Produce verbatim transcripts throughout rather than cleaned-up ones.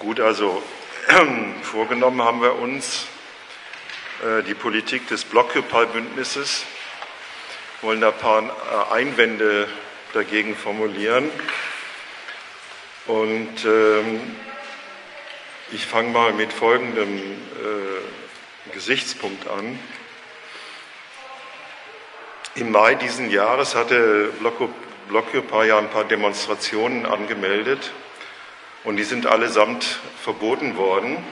Gut, also vorgenommen haben wir uns äh, die Politik des Blockupy-Bündnisses, wollen da ein paar äh, Einwände dagegen formulieren. Und ähm, ich fange mal mit folgendem äh, Gesichtspunkt an. Im Mai diesen Jahres hatte Blockupy ja ein paar Demonstrationen angemeldet und die sind allesamt verboten worden.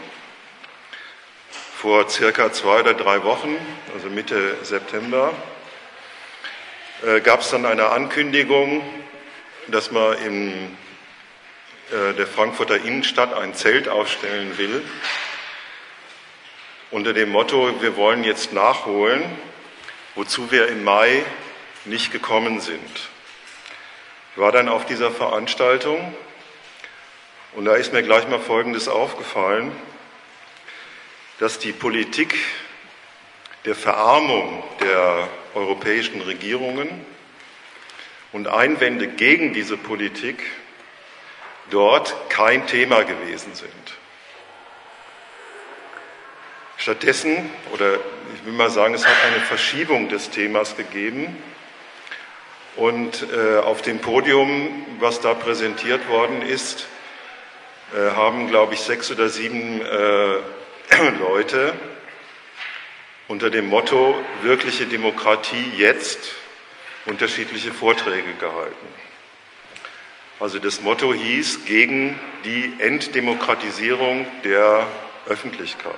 Vor circa zwei oder drei Wochen, also Mitte September, äh, gab es dann eine Ankündigung, dass man in äh, der Frankfurter Innenstadt ein Zelt aufstellen will, unter dem Motto, wir wollen jetzt nachholen, wozu wir im Mai nicht gekommen sind. Ich war dann auf dieser Veranstaltung und da ist mir gleich mal Folgendes aufgefallen, dass die Politik der Verarmung der europäischen Regierungen und Einwände gegen diese Politik dort kein Thema gewesen sind. Stattdessen, oder ich will mal sagen, es hat eine Verschiebung des Themas gegeben und äh, auf dem Podium, was da präsentiert worden ist, äh, haben, glaube ich, sechs oder sieben äh, Leute unter dem Motto wirkliche Demokratie jetzt unterschiedliche Vorträge gehalten. Also das Motto hieß gegen die Entdemokratisierung der Öffentlichkeit.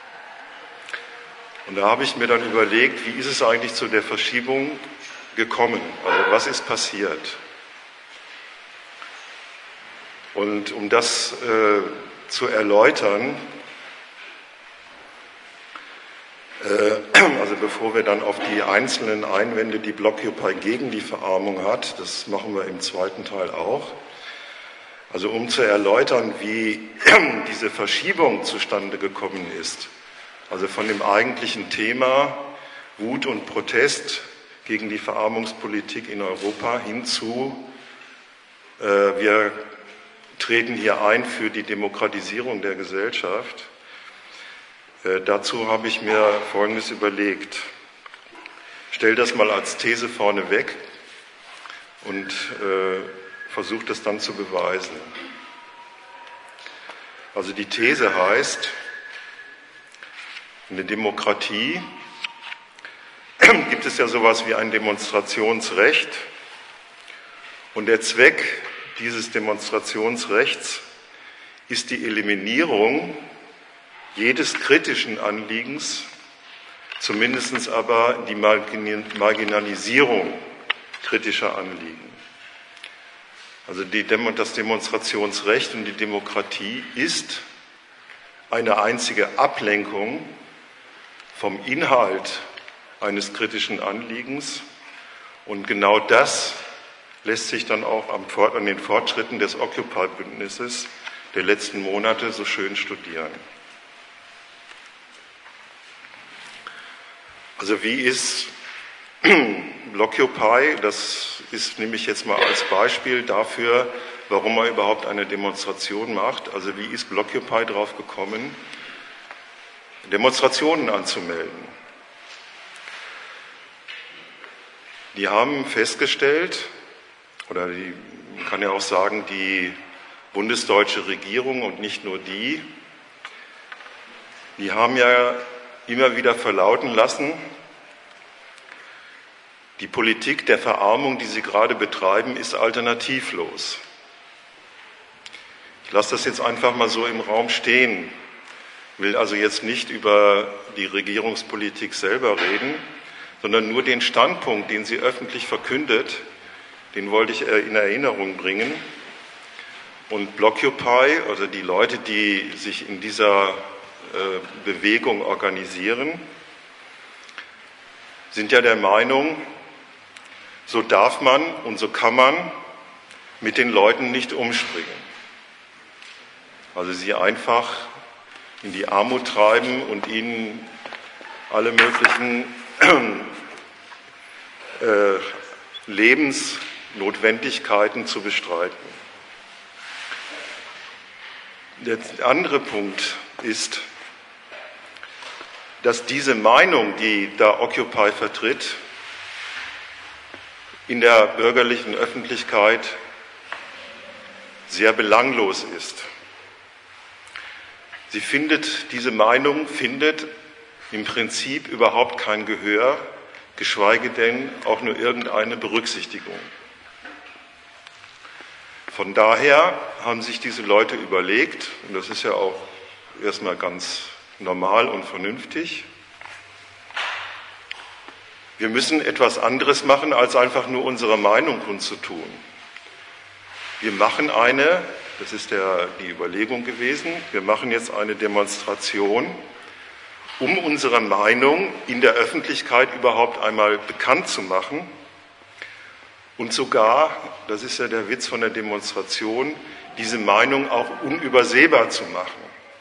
Und da habe ich mir dann überlegt, wie ist es eigentlich zu der Verschiebung gekommen? Also was ist passiert? Und um das äh, zu erläutern, äh, also bevor wir dann auf die einzelnen Einwände, die Blockupy gegen die Verarmung hat, das machen wir im zweiten Teil auch, also um zu erläutern, wie diese Verschiebung zustande gekommen ist, also von dem eigentlichen Thema Wut und Protest gegen die Verarmungspolitik in Europa hinzu, äh, wir treten hier ein für die Demokratisierung der Gesellschaft. Äh, dazu habe ich mir Folgendes überlegt. Ich stelle das mal als These vorne weg und äh, versuche das dann zu beweisen. Also die These heißt, in der Demokratie gibt es ja sowas wie ein Demonstrationsrecht und der Zweck dieses Demonstrationsrechts ist die Eliminierung jedes kritischen Anliegens, zumindest aber die Marginalisierung kritischer Anliegen. Also die Demo- das Demonstrationsrecht und die Demokratie ist eine einzige Ablenkung vom Inhalt eines kritischen Anliegens und genau das lässt sich dann auch an den Fortschritten des Occupy-Bündnisses der letzten Monate so schön studieren. Also wie ist Blockupy, das ist, nehme ich jetzt mal als Beispiel dafür, warum man überhaupt eine Demonstration macht. Also wie ist Blockupy drauf gekommen, Demonstrationen anzumelden? Die haben festgestellt, oder die, man kann ja auch sagen, die bundesdeutsche Regierung und nicht nur die, die haben ja immer wieder verlauten lassen, die Politik der Verarmung, die sie gerade betreiben, ist alternativlos. Ich lasse das jetzt einfach mal so im Raum stehen, will also jetzt nicht über die Regierungspolitik selber reden, sondern nur den Standpunkt, den sie öffentlich verkündet, den wollte ich in Erinnerung bringen. Und Blockupy, also die Leute, die sich in dieser äh, Bewegung organisieren, sind ja der Meinung, so darf man und so kann man mit den Leuten nicht umspringen. Also sie einfach in die Armut treiben und ihnen alle möglichen äh, Lebensnotwendigkeiten zu bestreiten. Der andere Punkt ist, dass diese Meinung, die da Occupy vertritt, in der bürgerlichen Öffentlichkeit sehr belanglos ist. Sie findet, diese Meinung findet im Prinzip überhaupt kein Gehör, geschweige denn auch nur irgendeine Berücksichtigung. Von daher haben sich diese Leute überlegt, und das ist ja auch erstmal ganz normal und vernünftig, wir müssen etwas anderes machen, als einfach nur unsere Meinung kundzutun. Wir machen eine, das ist der, die Überlegung gewesen, wir machen jetzt eine Demonstration, um unsere Meinung in der Öffentlichkeit überhaupt einmal bekannt zu machen und sogar, das ist ja der Witz von der Demonstration, diese Meinung auch unübersehbar zu machen.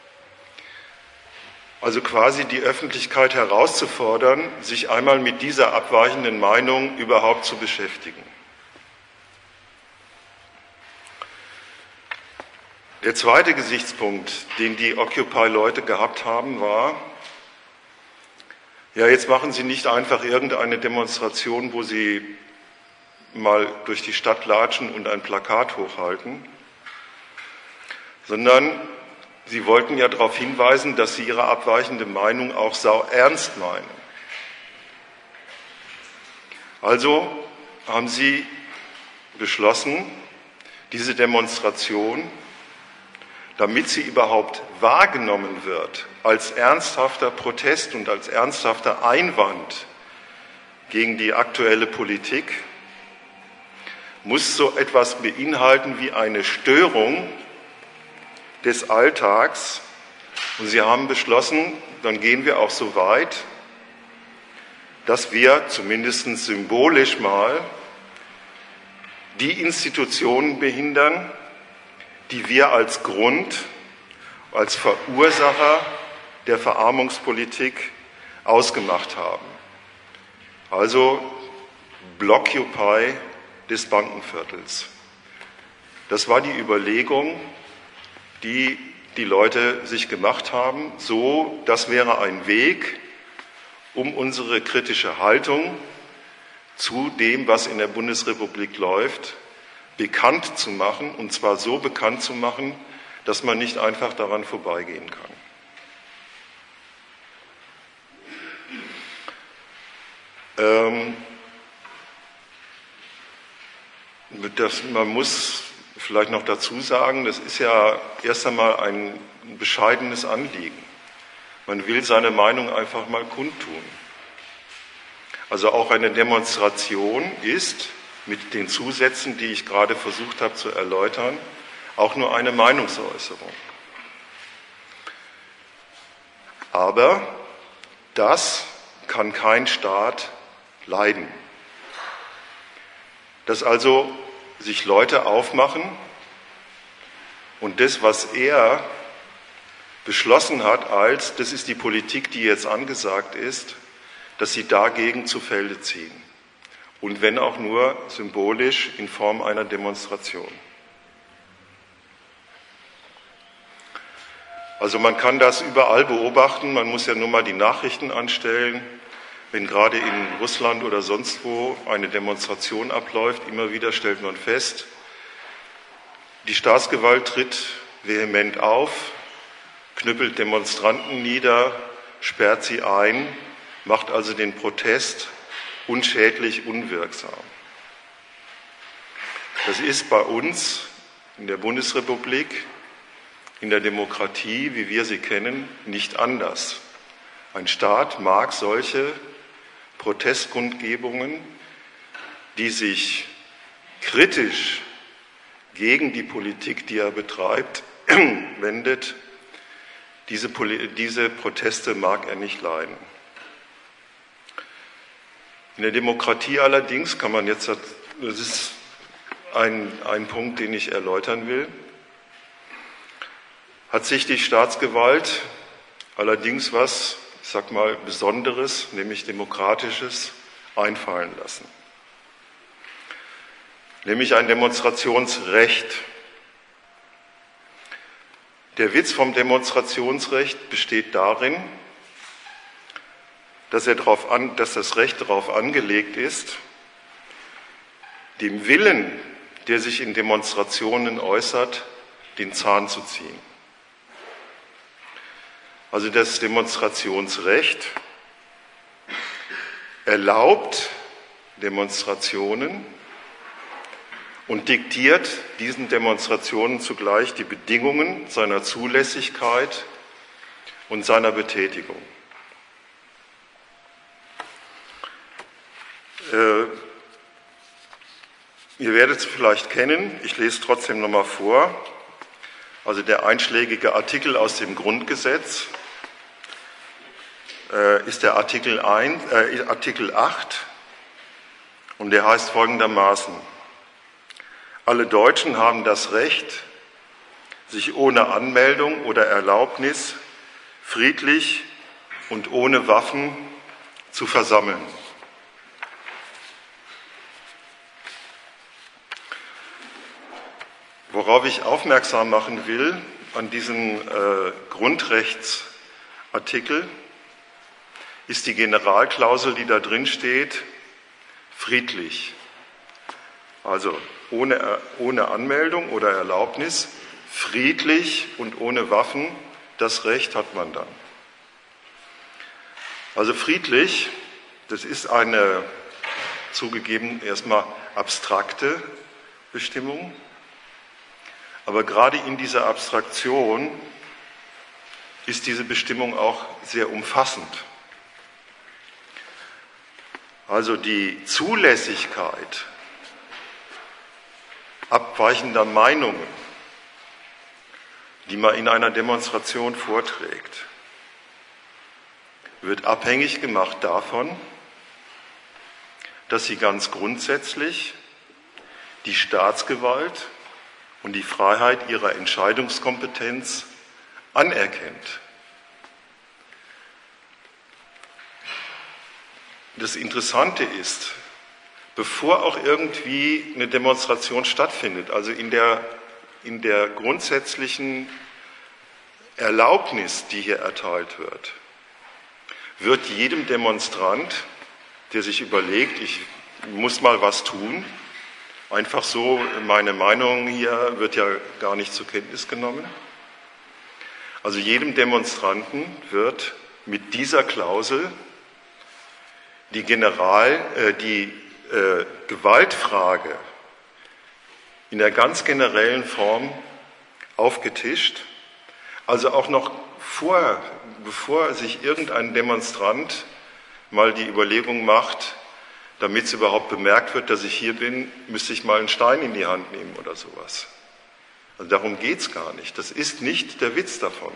Also quasi die Öffentlichkeit herauszufordern, sich einmal mit dieser abweichenden Meinung überhaupt zu beschäftigen. Der zweite Gesichtspunkt, den die Occupy-Leute gehabt haben, war, ja, jetzt machen Sie nicht einfach irgendeine Demonstration, wo Sie mal durch die Stadt latschen und ein Plakat hochhalten, sondern Sie wollten ja darauf hinweisen, dass Sie Ihre abweichende Meinung auch sau ernst meinen. Also haben Sie beschlossen, diese Demonstration, damit sie überhaupt wahrgenommen wird als ernsthafter Protest und als ernsthafter Einwand gegen die aktuelle Politik, muss so etwas beinhalten wie eine Störung des Alltags. Und sie haben beschlossen, dann gehen wir auch so weit, dass wir zumindest symbolisch mal die Institutionen behindern, die wir als Grund, als Verursacher der Verarmungspolitik ausgemacht haben. Also Blockupy des Bankenviertels. Das war die Überlegung, die die Leute sich gemacht haben. So, das wäre ein Weg, um unsere kritische Haltung zu dem, was in der Bundesrepublik läuft, bekannt zu machen, und zwar so bekannt zu machen, dass man nicht einfach daran vorbeigehen kann. Ähm, das, man muss vielleicht noch dazu sagen, das ist ja erst einmal ein bescheidenes Anliegen. Man will seine Meinung einfach mal kundtun. Also auch eine Demonstration ist, mit den Zusätzen, die ich gerade versucht habe zu erläutern, auch nur eine Meinungsäußerung. Aber das kann kein Staat leiden. Dass also sich Leute aufmachen und das, was er beschlossen hat, als das ist die Politik, die jetzt angesagt ist, dass sie dagegen zu Felde ziehen. Und wenn auch nur symbolisch in Form einer Demonstration. Also man kann das überall beobachten, man muss ja nur mal die Nachrichten anstellen. Wenn gerade in Russland oder sonst wo eine Demonstration abläuft, immer wieder stellt man fest, die Staatsgewalt tritt vehement auf, knüppelt Demonstranten nieder, sperrt sie ein, macht also den Protest unschädlich, unwirksam. Das ist bei uns in der Bundesrepublik, in der Demokratie, wie wir sie kennen, nicht anders. Ein Staat mag solche Protestkundgebungen, die sich kritisch gegen die Politik, die er betreibt, wendet. Diese, diese Proteste mag er nicht leiden. In der Demokratie allerdings kann man jetzt, das ist ein, ein Punkt, den ich erläutern will, hat sich die Staatsgewalt allerdings was, ich sag mal, Besonderes, nämlich Demokratisches, einfallen lassen. Nämlich ein Demonstrationsrecht. Der Witz vom Demonstrationsrecht besteht darin, dass, er darauf an, dass das Recht darauf angelegt ist, dem Willen, der sich in Demonstrationen äußert, den Zahn zu ziehen. Also das Demonstrationsrecht erlaubt Demonstrationen und diktiert diesen Demonstrationen zugleich die Bedingungen seiner Zulässigkeit und seiner Betätigung. Äh, ihr werdet es vielleicht kennen, ich lese trotzdem nochmal vor. Also der einschlägige Artikel aus dem Grundgesetz äh, ist der Artikel, eins, äh, Artikel acht und der heißt folgendermaßen: Alle Deutschen haben das Recht, sich ohne Anmeldung oder Erlaubnis friedlich und ohne Waffen zu versammeln. Worauf ich aufmerksam machen will an diesem äh, Grundrechtsartikel, ist die Generalklausel, die da drin steht, friedlich. Also ohne, ohne Anmeldung oder Erlaubnis, friedlich und ohne Waffen, das Recht hat man dann. Also friedlich, das ist eine zugegeben erstmal abstrakte Bestimmung, aber gerade in dieser Abstraktion ist diese Bestimmung auch sehr umfassend. Also die Zulässigkeit abweichender Meinungen, die man in einer Demonstration vorträgt, wird abhängig gemacht davon, dass sie ganz grundsätzlich die Staatsgewalt und die Freiheit ihrer Entscheidungskompetenz anerkennt. Das Interessante ist, bevor auch irgendwie eine Demonstration stattfindet, also in der, in der grundsätzlichen Erlaubnis, die hier erteilt wird, wird jedem Demonstrant, der sich überlegt, ich muss mal was tun, einfach so, meine Meinung hier wird ja gar nicht zur Kenntnis genommen. Also jedem Demonstranten wird mit dieser Klausel die, General, äh, die äh, Gewaltfrage in der ganz generellen Form aufgetischt. Also auch noch vor, bevor sich irgendein Demonstrant mal die Überlegung macht, damit es überhaupt bemerkt wird, dass ich hier bin, müsste ich mal einen Stein in die Hand nehmen oder sowas. Also darum geht es gar nicht. Das ist nicht der Witz davon.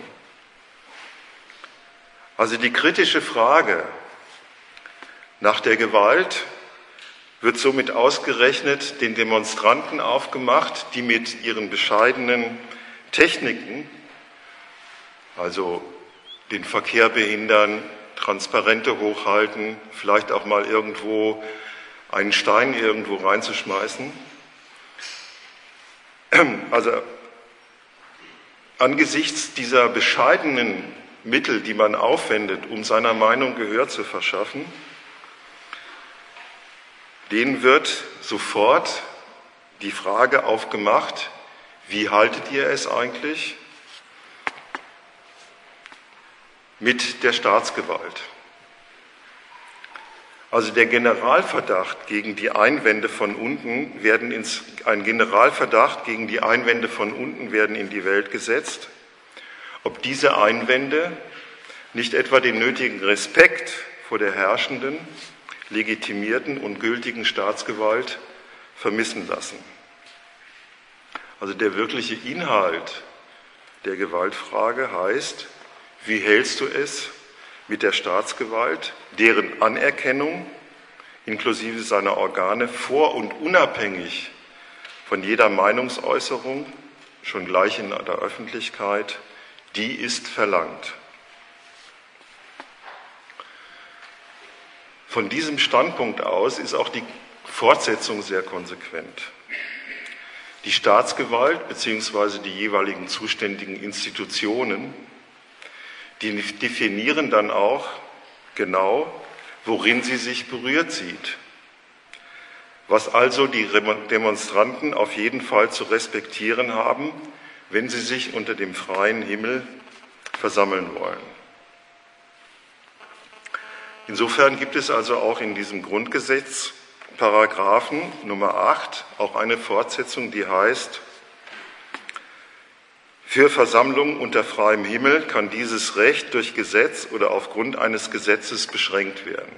Also die kritische Frage nach der Gewalt wird somit ausgerechnet den Demonstranten aufgemacht, die mit ihren bescheidenen Techniken, also den Verkehr behindern, Transparente hochhalten, vielleicht auch mal irgendwo einen Stein irgendwo reinzuschmeißen. Also angesichts dieser bescheidenen Mittel, die man aufwendet, um seiner Meinung Gehör zu verschaffen, denen wird sofort die Frage aufgemacht, wie haltet ihr es eigentlich mit der Staatsgewalt? Also der Generalverdacht gegen die Einwände von unten werden ins, ein Generalverdacht gegen die Einwände von unten werden in die Welt gesetzt, ob diese Einwände nicht etwa den nötigen Respekt vor der herrschenden, legitimierten und gültigen Staatsgewalt vermissen lassen. Also der wirkliche Inhalt der Gewaltfrage heißt, wie hältst du es mit der Staatsgewalt, deren Anerkennung inklusive seiner Organe vor und unabhängig von jeder Meinungsäußerung, schon gleich in der Öffentlichkeit, die ist verlangt. Von diesem Standpunkt aus ist auch die Fortsetzung sehr konsequent. Die Staatsgewalt bzw. die jeweiligen zuständigen Institutionen, die definieren dann auch genau, worin sie sich berührt sieht. Was also die Demonstranten auf jeden Fall zu respektieren haben, wenn sie sich unter dem freien Himmel versammeln wollen. Insofern gibt es also auch in diesem Grundgesetz Paragraphen Nummer acht auch eine Fortsetzung, die heißt: Für Versammlungen unter freiem Himmel kann dieses Recht durch Gesetz oder aufgrund eines Gesetzes beschränkt werden.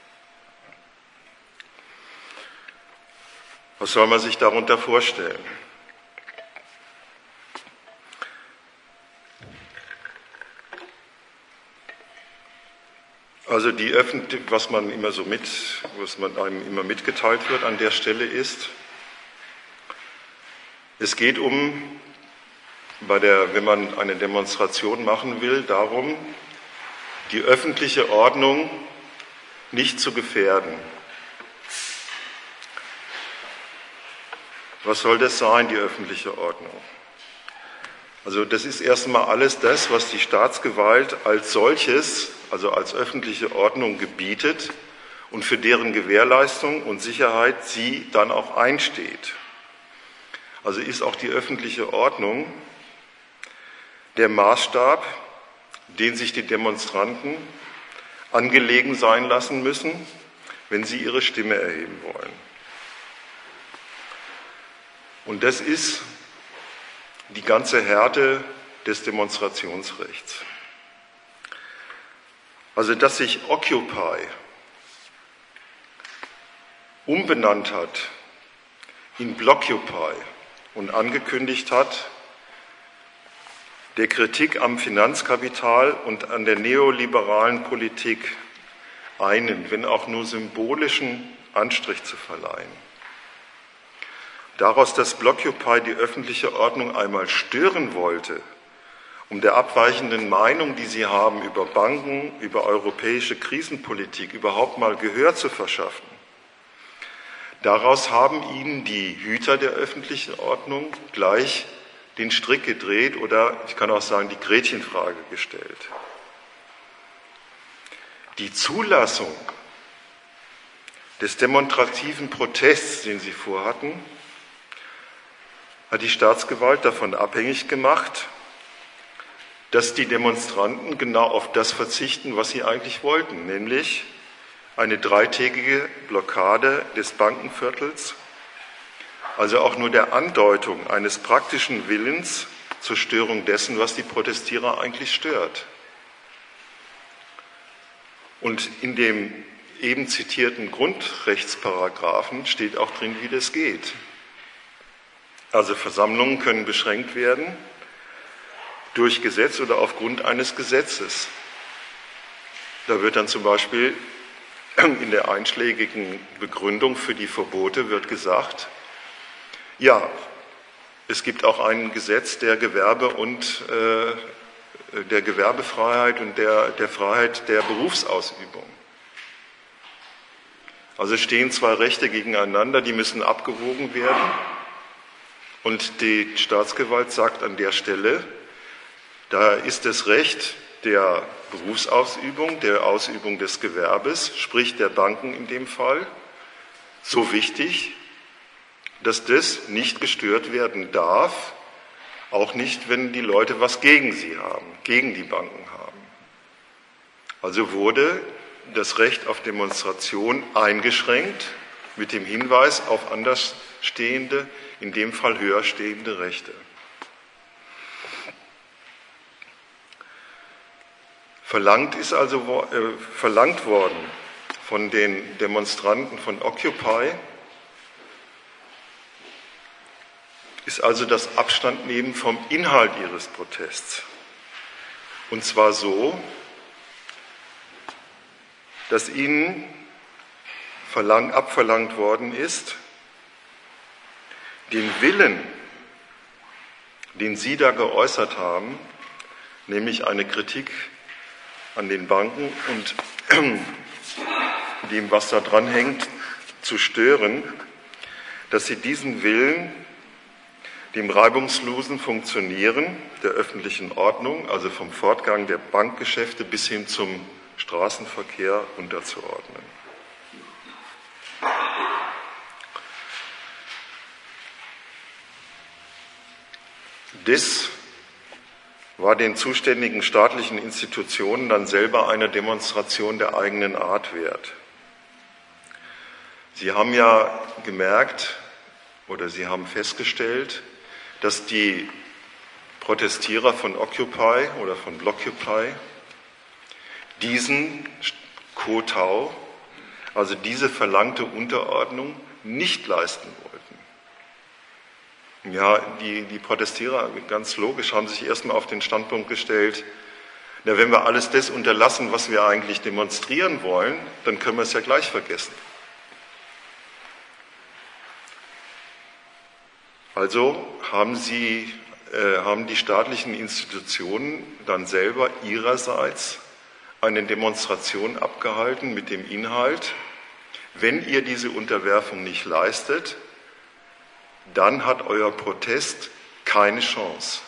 Was soll man sich darunter vorstellen? Also die Öffentlich- was man immer so mit, was man einem immer mitgeteilt wird an der Stelle ist, es geht um, bei der, wenn man eine Demonstration machen will, darum, die öffentliche Ordnung nicht zu gefährden. Was soll das sein, die öffentliche Ordnung? Also das ist erstmal alles das, was die Staatsgewalt als solches, also als öffentliche Ordnung gebietet und für deren Gewährleistung und Sicherheit sie dann auch einsteht. Also ist auch die öffentliche Ordnung der Maßstab, den sich die Demonstranten angelegen sein lassen müssen, wenn sie ihre Stimme erheben wollen. Und das ist die ganze Härte des Demonstrationsrechts. Also, dass sich Occupy umbenannt hat in Blockupy und angekündigt hat, der Kritik am Finanzkapital und an der neoliberalen Politik einen, wenn auch nur symbolischen Anstrich zu verleihen. Daraus, dass Blockupy die öffentliche Ordnung einmal stören wollte, um der abweichenden Meinung, die sie haben über Banken, über europäische Krisenpolitik, überhaupt mal Gehör zu verschaffen. Daraus haben ihnen die Hüter der öffentlichen Ordnung gleich den Strick gedreht oder, ich kann auch sagen, die Gretchenfrage gestellt. Die Zulassung des demonstrativen Protests, den sie vorhatten, hat die Staatsgewalt davon abhängig gemacht, dass die Demonstranten genau auf das verzichten, was sie eigentlich wollten, nämlich eine dreitägige Blockade des Bankenviertels, also auch nur der Andeutung eines praktischen Willens zur Störung dessen, was die Protestierer eigentlich stört. Und in dem eben zitierten Grundrechtsparagraphen steht auch drin, wie das geht. Also Versammlungen können beschränkt werden durch Gesetz oder aufgrund eines Gesetzes. Da wird dann zum Beispiel in der einschlägigen Begründung für die Verbote wird gesagt, ja, es gibt auch ein Gesetz der Gewerbe und äh, der Gewerbefreiheit und der, der Freiheit der Berufsausübung. Also stehen zwei Rechte gegeneinander, die müssen abgewogen werden. Und die Staatsgewalt sagt an der Stelle, da ist das Recht der Berufsausübung, der Ausübung des Gewerbes, sprich der Banken in dem Fall, so wichtig, dass das nicht gestört werden darf, auch nicht, wenn die Leute was gegen sie haben, gegen die Banken haben. Also wurde das Recht auf Demonstration eingeschränkt mit dem Hinweis auf andersstehende, in dem Fall höher stehende Rechte. Verlangt ist also äh, verlangt worden von den Demonstranten von Occupy, ist also das Abstandnehmen vom Inhalt ihres Protests. Und zwar so, dass ihnen verlang, abverlangt worden ist, den Willen, den sie da geäußert haben, nämlich eine Kritik an den Banken und dem, was da dran hängt, zu stören, dass sie diesen Willen dem reibungslosen Funktionieren der öffentlichen Ordnung, also vom Fortgang der Bankgeschäfte bis hin zum Straßenverkehr unterzuordnen. Das war den zuständigen staatlichen Institutionen dann selber eine Demonstration der eigenen Art wert. Sie haben ja gemerkt oder Sie haben festgestellt, dass die Protestierer von Occupy oder von Blockupy diesen Kotau, also diese verlangte Unterordnung, nicht leisten wollten. Ja, die, die Protestierer, ganz logisch, haben sich erstmal auf den Standpunkt gestellt, na, wenn wir alles das unterlassen, was wir eigentlich demonstrieren wollen, dann können wir es ja gleich vergessen. Also haben, sie, äh, haben die staatlichen Institutionen dann selber ihrerseits eine Demonstration abgehalten mit dem Inhalt, wenn ihr diese Unterwerfung nicht leistet, dann hat euer Protest keine Chance.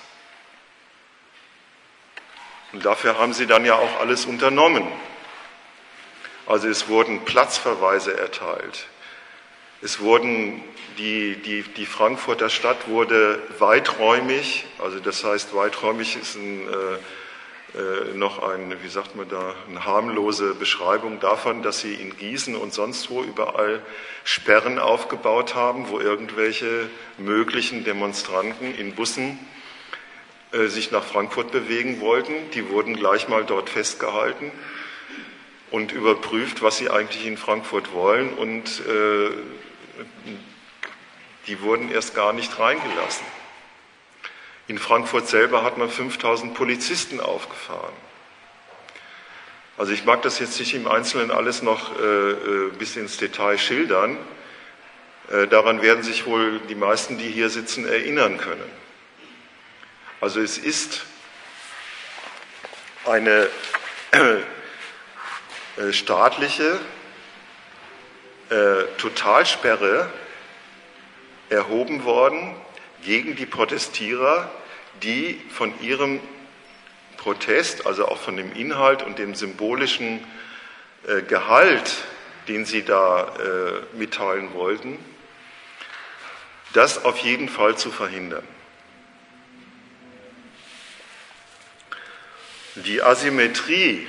Und dafür haben sie dann ja auch alles unternommen. Also es wurden Platzverweise erteilt. Es wurden, die, die, die Frankfurter Stadt wurde weiträumig, also das heißt weiträumig ist ein, äh, äh, noch eine, wie sagt man da, eine harmlose Beschreibung davon, dass sie in Gießen und sonst wo überall Sperren aufgebaut haben, wo irgendwelche möglichen Demonstranten in Bussen äh, sich nach Frankfurt bewegen wollten. Die wurden gleich mal dort festgehalten und überprüft, was sie eigentlich in Frankfurt wollen, und äh, die wurden erst gar nicht reingelassen. In Frankfurt selber hat man fünftausend Polizisten aufgefahren. Also ich mag das jetzt nicht im Einzelnen alles noch äh, bis ins Detail schildern. Äh, daran werden sich wohl die meisten, die hier sitzen, erinnern können. Also es ist eine äh, staatliche äh, Totalsperre erhoben worden gegen die Protestierer, die von ihrem Protest, also auch von dem Inhalt und dem symbolischen äh, Gehalt, den sie da äh, mitteilen wollten, das auf jeden Fall zu verhindern. Die Asymmetrie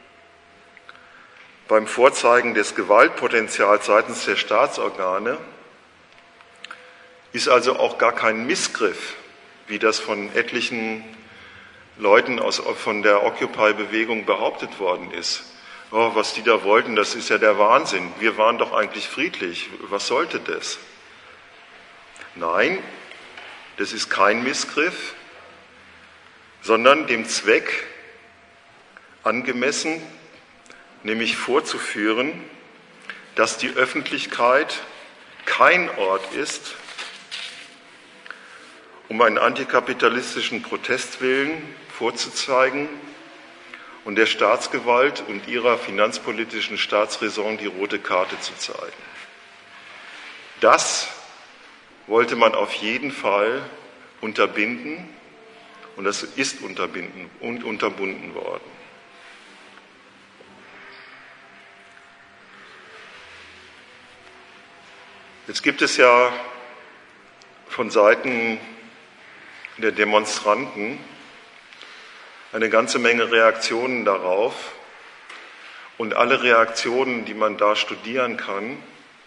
beim Vorzeigen des Gewaltpotenzials seitens der Staatsorgane ist also auch gar kein Missgriff, wie das von etlichen Leuten aus, von der Occupy-Bewegung behauptet worden ist. Oh, was die da wollten, das ist ja der Wahnsinn. Wir waren doch eigentlich friedlich. Was sollte das? Nein, das ist kein Missgriff, sondern dem Zweck angemessen, nämlich vorzuführen, dass die Öffentlichkeit kein Ort ist, um einen antikapitalistischen Protestwillen vorzuzeigen und der Staatsgewalt und ihrer finanzpolitischen Staatsräson die rote Karte zu zeigen. Das wollte man auf jeden Fall unterbinden, und das ist unterbinden und unterbunden worden. Jetzt gibt es ja von Seiten der Demonstranten eine ganze Menge Reaktionen darauf, und alle Reaktionen, die man da studieren kann,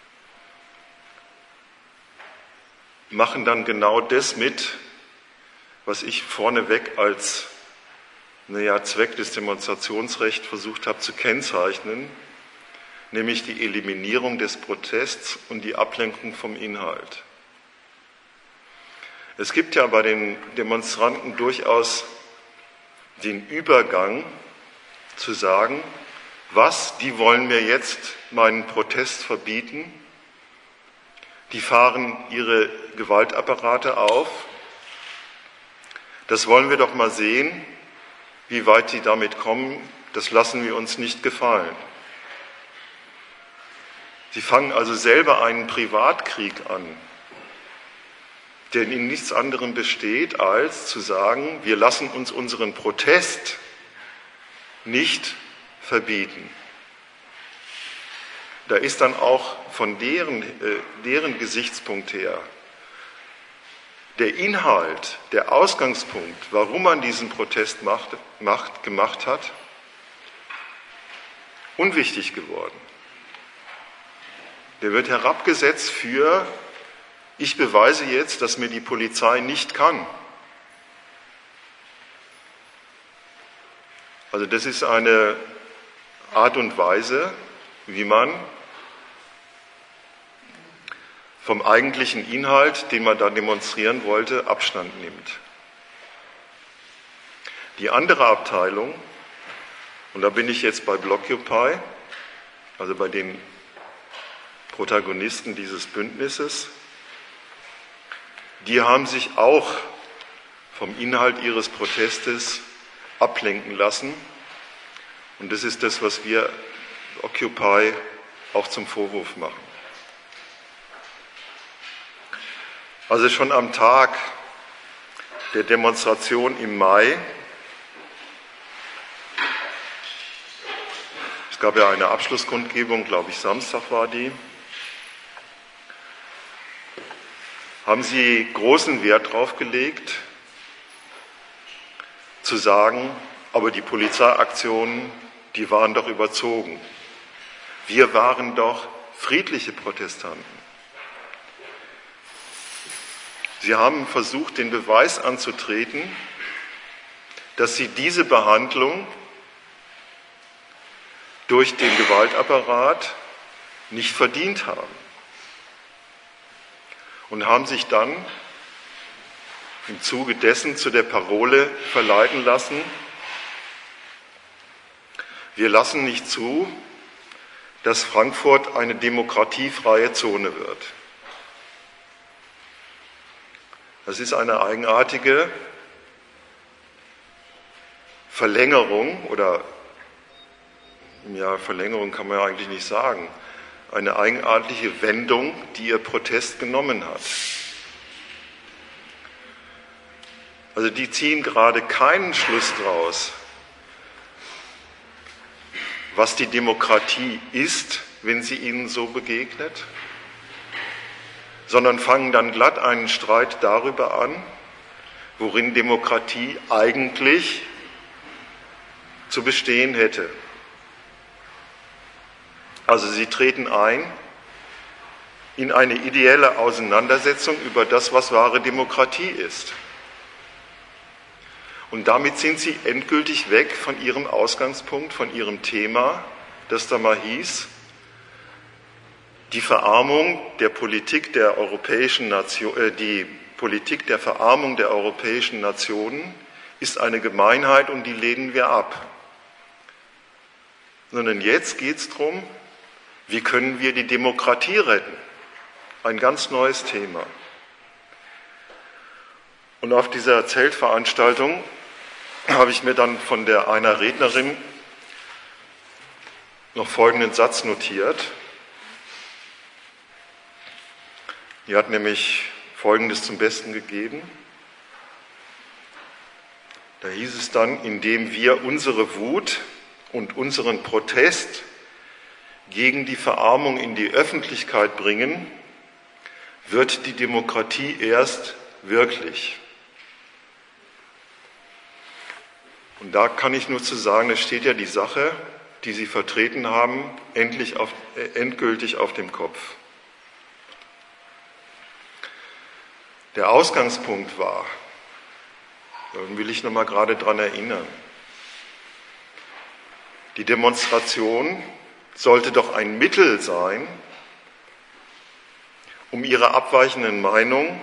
machen dann genau das mit, was ich vorneweg als naja, Zweck des Demonstrationsrechts versucht habe zu kennzeichnen, nämlich die Eliminierung des Protests und die Ablenkung vom Inhalt. Es gibt ja bei den Demonstranten durchaus den Übergang zu sagen, was, die wollen mir jetzt meinen Protest verbieten, die fahren ihre Gewaltapparate auf, das wollen wir doch mal sehen, wie weit die damit kommen, das lassen wir uns nicht gefallen. Sie fangen also selber einen Privatkrieg an. der in nichts anderem besteht, als zu sagen, wir lassen uns unseren Protest nicht verbieten. Da ist dann auch von deren, äh, deren Gesichtspunkt her der Inhalt, der Ausgangspunkt, warum man diesen Protest macht, macht, gemacht hat, unwichtig geworden. Der wird herabgesetzt für, ich beweise jetzt, dass mir die Polizei nicht kann. Also das ist eine Art und Weise, wie man vom eigentlichen Inhalt, den man da demonstrieren wollte, Abstand nimmt. Die andere Abteilung, und da bin ich jetzt bei Blockupy, also bei den Protagonisten dieses Bündnisses, die haben sich auch vom Inhalt ihres Protestes ablenken lassen. Und das ist das, was wir Occupy auch zum Vorwurf machen. Also schon am Tag der Demonstration im Mai, es gab ja eine Abschlusskundgebung, glaube ich, Samstag war die, haben sie großen Wert darauf gelegt, zu sagen, aber die Polizeiaktionen, die waren doch überzogen. Wir waren doch friedliche Protestanten. Sie haben versucht, den Beweis anzutreten, dass sie diese Behandlung durch den Gewaltapparat nicht verdient haben. Und haben sich dann im Zuge dessen zu der Parole verleiten lassen, wir lassen nicht zu, dass Frankfurt eine demokratiefreie Zone wird. Das ist eine eigenartige Verlängerung, oder ja, Verlängerung kann man ja eigentlich nicht sagen, eine eigenartige Wendung, die ihr Protest genommen hat. Also die ziehen gerade keinen Schluss daraus, was die Demokratie ist, wenn sie ihnen so begegnet, sondern fangen dann glatt einen Streit darüber an, worin Demokratie eigentlich zu bestehen hätte. Also sie treten ein in eine ideelle Auseinandersetzung über das, was wahre Demokratie ist. Und damit sind sie endgültig weg von ihrem Ausgangspunkt, von ihrem Thema, das da mal hieß, die Verarmung der Politik der europäischen Nation, äh, die Politik der Verarmung der europäischen Nationen ist eine Gemeinheit und die lehnen wir ab. Sondern jetzt geht es darum, wie können wir die Demokratie retten? Ein ganz neues Thema. Und auf dieser Zeltveranstaltung habe ich mir dann von der einer Rednerin noch folgenden Satz notiert. Die hat nämlich Folgendes zum Besten gegeben. Da hieß es dann, indem wir unsere Wut und unseren Protest gegen die Verarmung in die Öffentlichkeit bringen, wird die Demokratie erst wirklich. Und da kann ich nur zu sagen, es steht ja die Sache, die Sie vertreten haben, endlich auf, äh, endgültig auf dem Kopf. Der Ausgangspunkt war, da will ich noch mal gerade dran erinnern, die Demonstration sollte doch ein Mittel sein, um ihre abweichenden Meinungen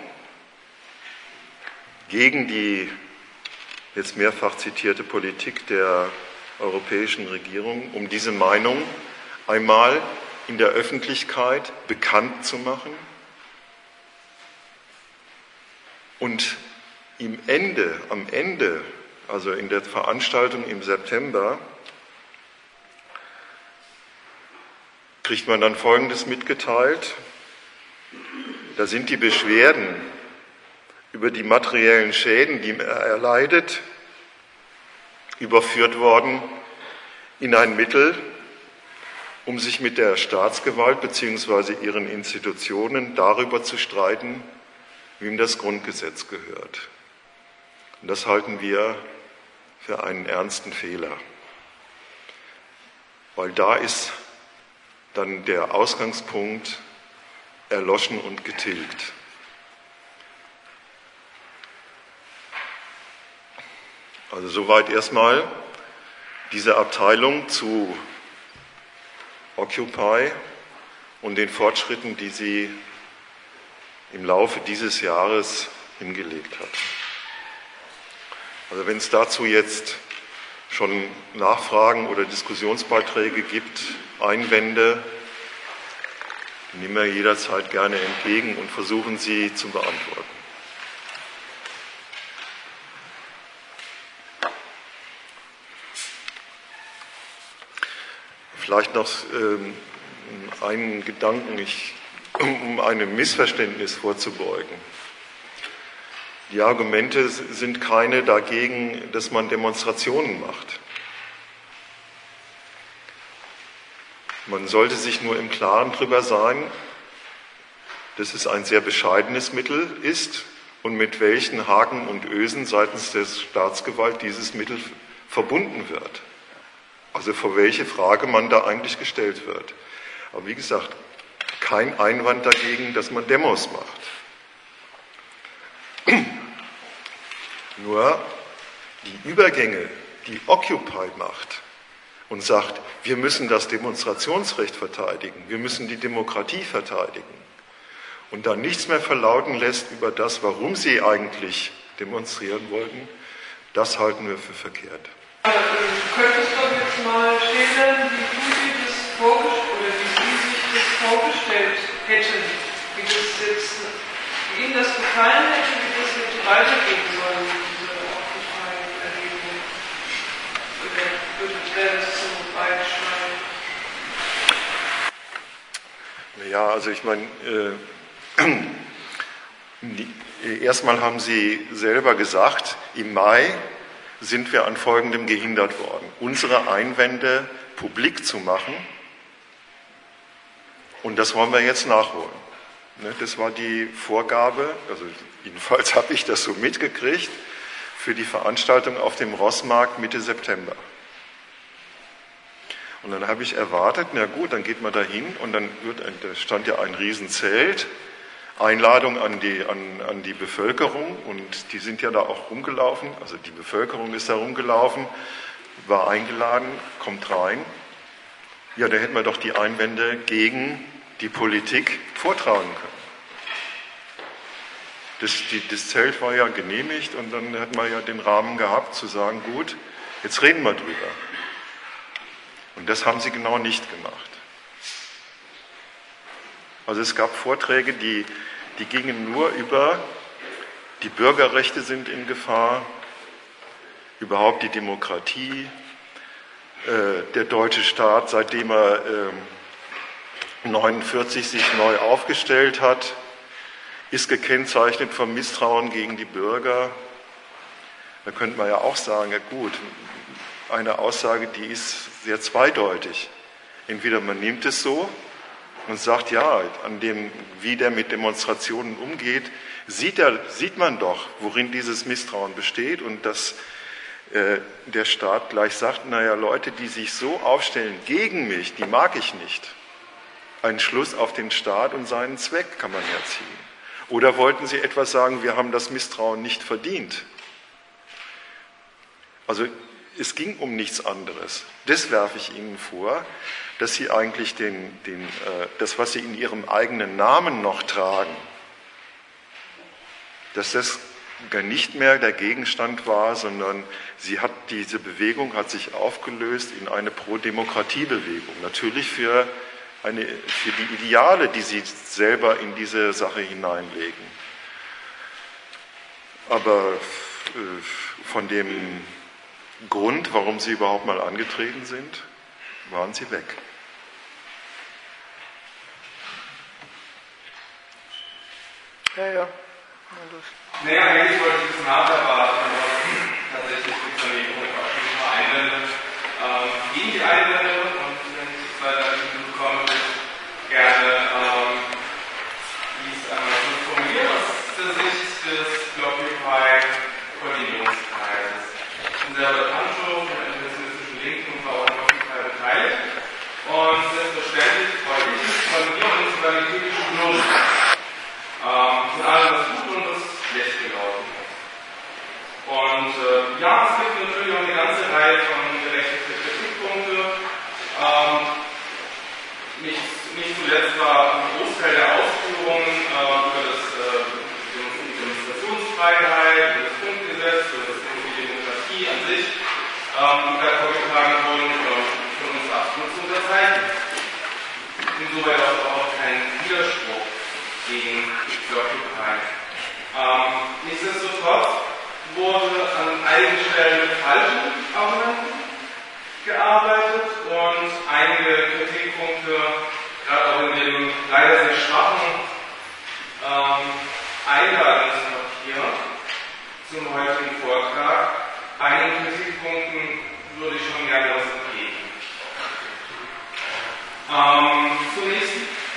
gegen die jetzt mehrfach zitierte Politik der europäischen Regierung, um diese Meinung einmal in der Öffentlichkeit bekannt zu machen und im Ende, am Ende, also in der Veranstaltung im September, kriegt man dann Folgendes mitgeteilt. Da sind die Beschwerden über die materiellen Schäden, die er erleidet, überführt worden in ein Mittel, um sich mit der Staatsgewalt bzw. ihren Institutionen darüber zu streiten, wie ihm das Grundgesetz gehört. Und das halten wir für einen ernsten Fehler, weil da ist dann der Ausgangspunkt erloschen und getilgt. Also soweit erstmal diese Abteilung zu Occupy und den Fortschritten, die sie im Laufe dieses Jahres hingelegt hat. Also wenn es dazu jetzt schon Nachfragen oder Diskussionsbeiträge gibt, Einwände, die nehmen wir jederzeit gerne entgegen und versuchen sie zu beantworten. Vielleicht noch ähm, einen Gedanken, ich, um einem Missverständnis vorzubeugen. Die Argumente sind keine dagegen, dass man Demonstrationen macht. Man sollte sich nur im Klaren darüber sein, dass es ein sehr bescheidenes Mittel ist und mit welchen Haken und Ösen seitens der Staatsgewalt dieses Mittel verbunden wird. Also vor welche Frage man da eigentlich gestellt wird. Aber wie gesagt, kein Einwand dagegen, dass man Demos macht. Nur die Übergänge, die Occupy macht und sagt, wir müssen das Demonstrationsrecht verteidigen, wir müssen die Demokratie verteidigen und dann nichts mehr verlauten lässt über das, warum sie eigentlich demonstrieren wollten, das halten wir für verkehrt. Du könntest doch jetzt mal schildern, wie du dir das vorgestellt oder wie Sie sich das vorgestellt hätten, wie das jetzt, wie Ihnen das gefallen hätte, wie das jetzt weitergehen soll, diese Occupy-Erlebung. Oder wäre das zum Beigeschneiden? Ja, also ich meine, äh, erstmal haben Sie selber gesagt, im Mai sind wir an Folgendem gehindert worden, unsere Einwände publik zu machen, und das wollen wir jetzt nachholen. Das war die Vorgabe, also jedenfalls habe ich das so mitgekriegt, für die Veranstaltung auf dem Rossmarkt Mitte September. Und dann habe ich erwartet, na gut, dann geht man da hin und dann wird, da stand ja ein Riesenzelt, Einladung an die, an, an die Bevölkerung, und die sind ja da auch rumgelaufen, also die Bevölkerung ist da rumgelaufen, war eingeladen, kommt rein. Ja, da hätten wir doch die Einwände gegen die Politik vortragen können. Das, die, das Zelt war ja genehmigt und dann hätten wir ja den Rahmen gehabt zu sagen, gut, jetzt reden wir drüber. Und das haben sie genau nicht gemacht. Also es gab Vorträge, die, die gingen nur über die Bürgerrechte sind in Gefahr, überhaupt die Demokratie, äh, der deutsche Staat, seitdem er äh, neunundvierzig sich neu aufgestellt hat, ist gekennzeichnet vom Misstrauen gegen die Bürger. Da könnte man ja auch sagen, ja gut, eine Aussage, die ist sehr zweideutig. Entweder man nimmt es so und sagt, ja, an dem, wie der mit Demonstrationen umgeht, sieht, er, sieht man doch, worin dieses Misstrauen besteht, und dass äh, der Staat gleich sagt, naja, Leute, die sich so aufstellen gegen mich, die mag ich nicht. Ein Schluss auf den Staat und seinen Zweck kann man ja ziehen. Oder wollten Sie etwas sagen, wir haben das Misstrauen nicht verdient? Also es ging um nichts anderes. Das werfe ich Ihnen vor, dass Sie eigentlich den, den, äh, das, was Sie in Ihrem eigenen Namen noch tragen, dass das gar nicht mehr der Gegenstand war, sondern sie hat, diese Bewegung hat sich aufgelöst in eine Pro-Demokratie-Bewegung. Natürlich für, eine, für die Ideale, die sie selber in diese Sache hineinlegen. Aber äh, von dem Grund, warum sie überhaupt mal angetreten sind, waren sie weg. Ja, ja. Naja, eigentlich wollte ich das nacharbeiten, aber tatsächlich gibt es dann eben auch schon ein paar Einwände ähm, gegen die Einwände, und wenn ich das weiter nicht bekomme, würde ich gerne ähm, dies einmal so formulieren aus der Sicht des Blockupy-Koordinierungskreises. Ich bin selber Pancho von der interventionistischen Linken und war auch an Blockupy beteiligt, und selbstverständlich freue ich mich von mir und des qualitätischen Nutzen. Ähm, von allem, was gut und was schlecht gelaufen ist. Und äh, ja, es gibt natürlich auch eine ganze Reihe von berechtigten Kritikpunkte. Ähm, nicht, nicht zuletzt war ein Großteil der Ausführungen äh, über das, äh, die Demonstrationsfreiheit, über das Grundgesetz, über das, die Demokratie an sich, ähm, die da vorgetragen wurden, äh, von uns absolut zu unterzeichnen. Insoweit auch kein Widerspruch gegen Blockupy. Ähm, nichtsdestotrotz wurde an einigen Stellen mit falschen Argumenten gearbeitet, und einige Kritikpunkte, gerade auch in dem leider sehr schwachen ähm, Einladungspapier zum heutigen Vortrag, einigen Kritikpunkten würde ich schon gerne was entgegen. Ähm, zunächst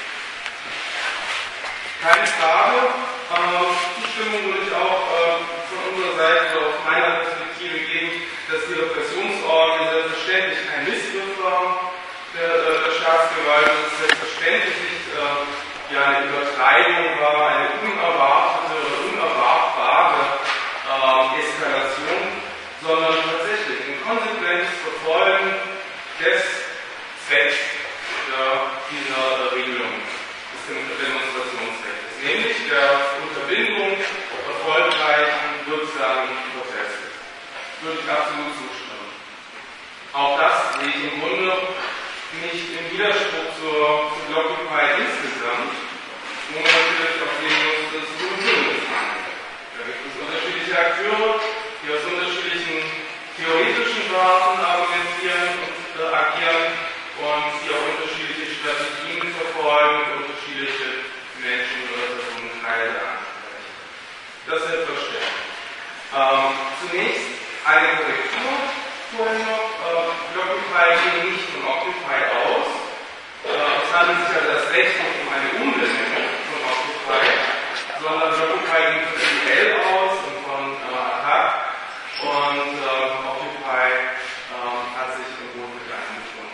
keine Frage, äh, Zustimmung würde ich auch äh, von unserer Seite oder aus meiner Perspektive geben, dass die Repressionsorgie selbstverständlich kein Missgriff war der, äh, der Staatsgewalt, dass es selbstverständlich nicht äh, ja, eine Übertreibung war, eine unerwartete oder unerwartbare äh, Eskalation, sondern tatsächlich ein konsequentes Verfolgen des Zwecks äh, dieser Regelung des Demonstrationsrechts, nämlich der Unterbindung erfolgreichen, wirksamen Proteste. Würde ich absolut zustimmen. Auch das sehe ich im Grunde nicht im Widerspruch zur, zur Blockupy insgesamt, wo man natürlich auch sehen muss, dass es Solutionen ist. Da gibt es unterschiedliche Akteure, die aus unterschiedlichen theoretischen Basen argumentieren und äh, agieren, und die auch unterschiedliche Strategien verfolgen und unterschiedliche Menschen oder Personenkreise ansprechen. Das ist selbstverständlich. Ähm, zunächst eine Korrektur vorhin noch. Äh, Blockupy ging nicht von Occupy aus. Äh, es handelt sich also erst recht nicht um eine Umbenennung von Occupy, sondern Blockupy ging von I L aus und von äh, Attac, und äh, Occupy äh, hat sich im Grunde mit eingefunden.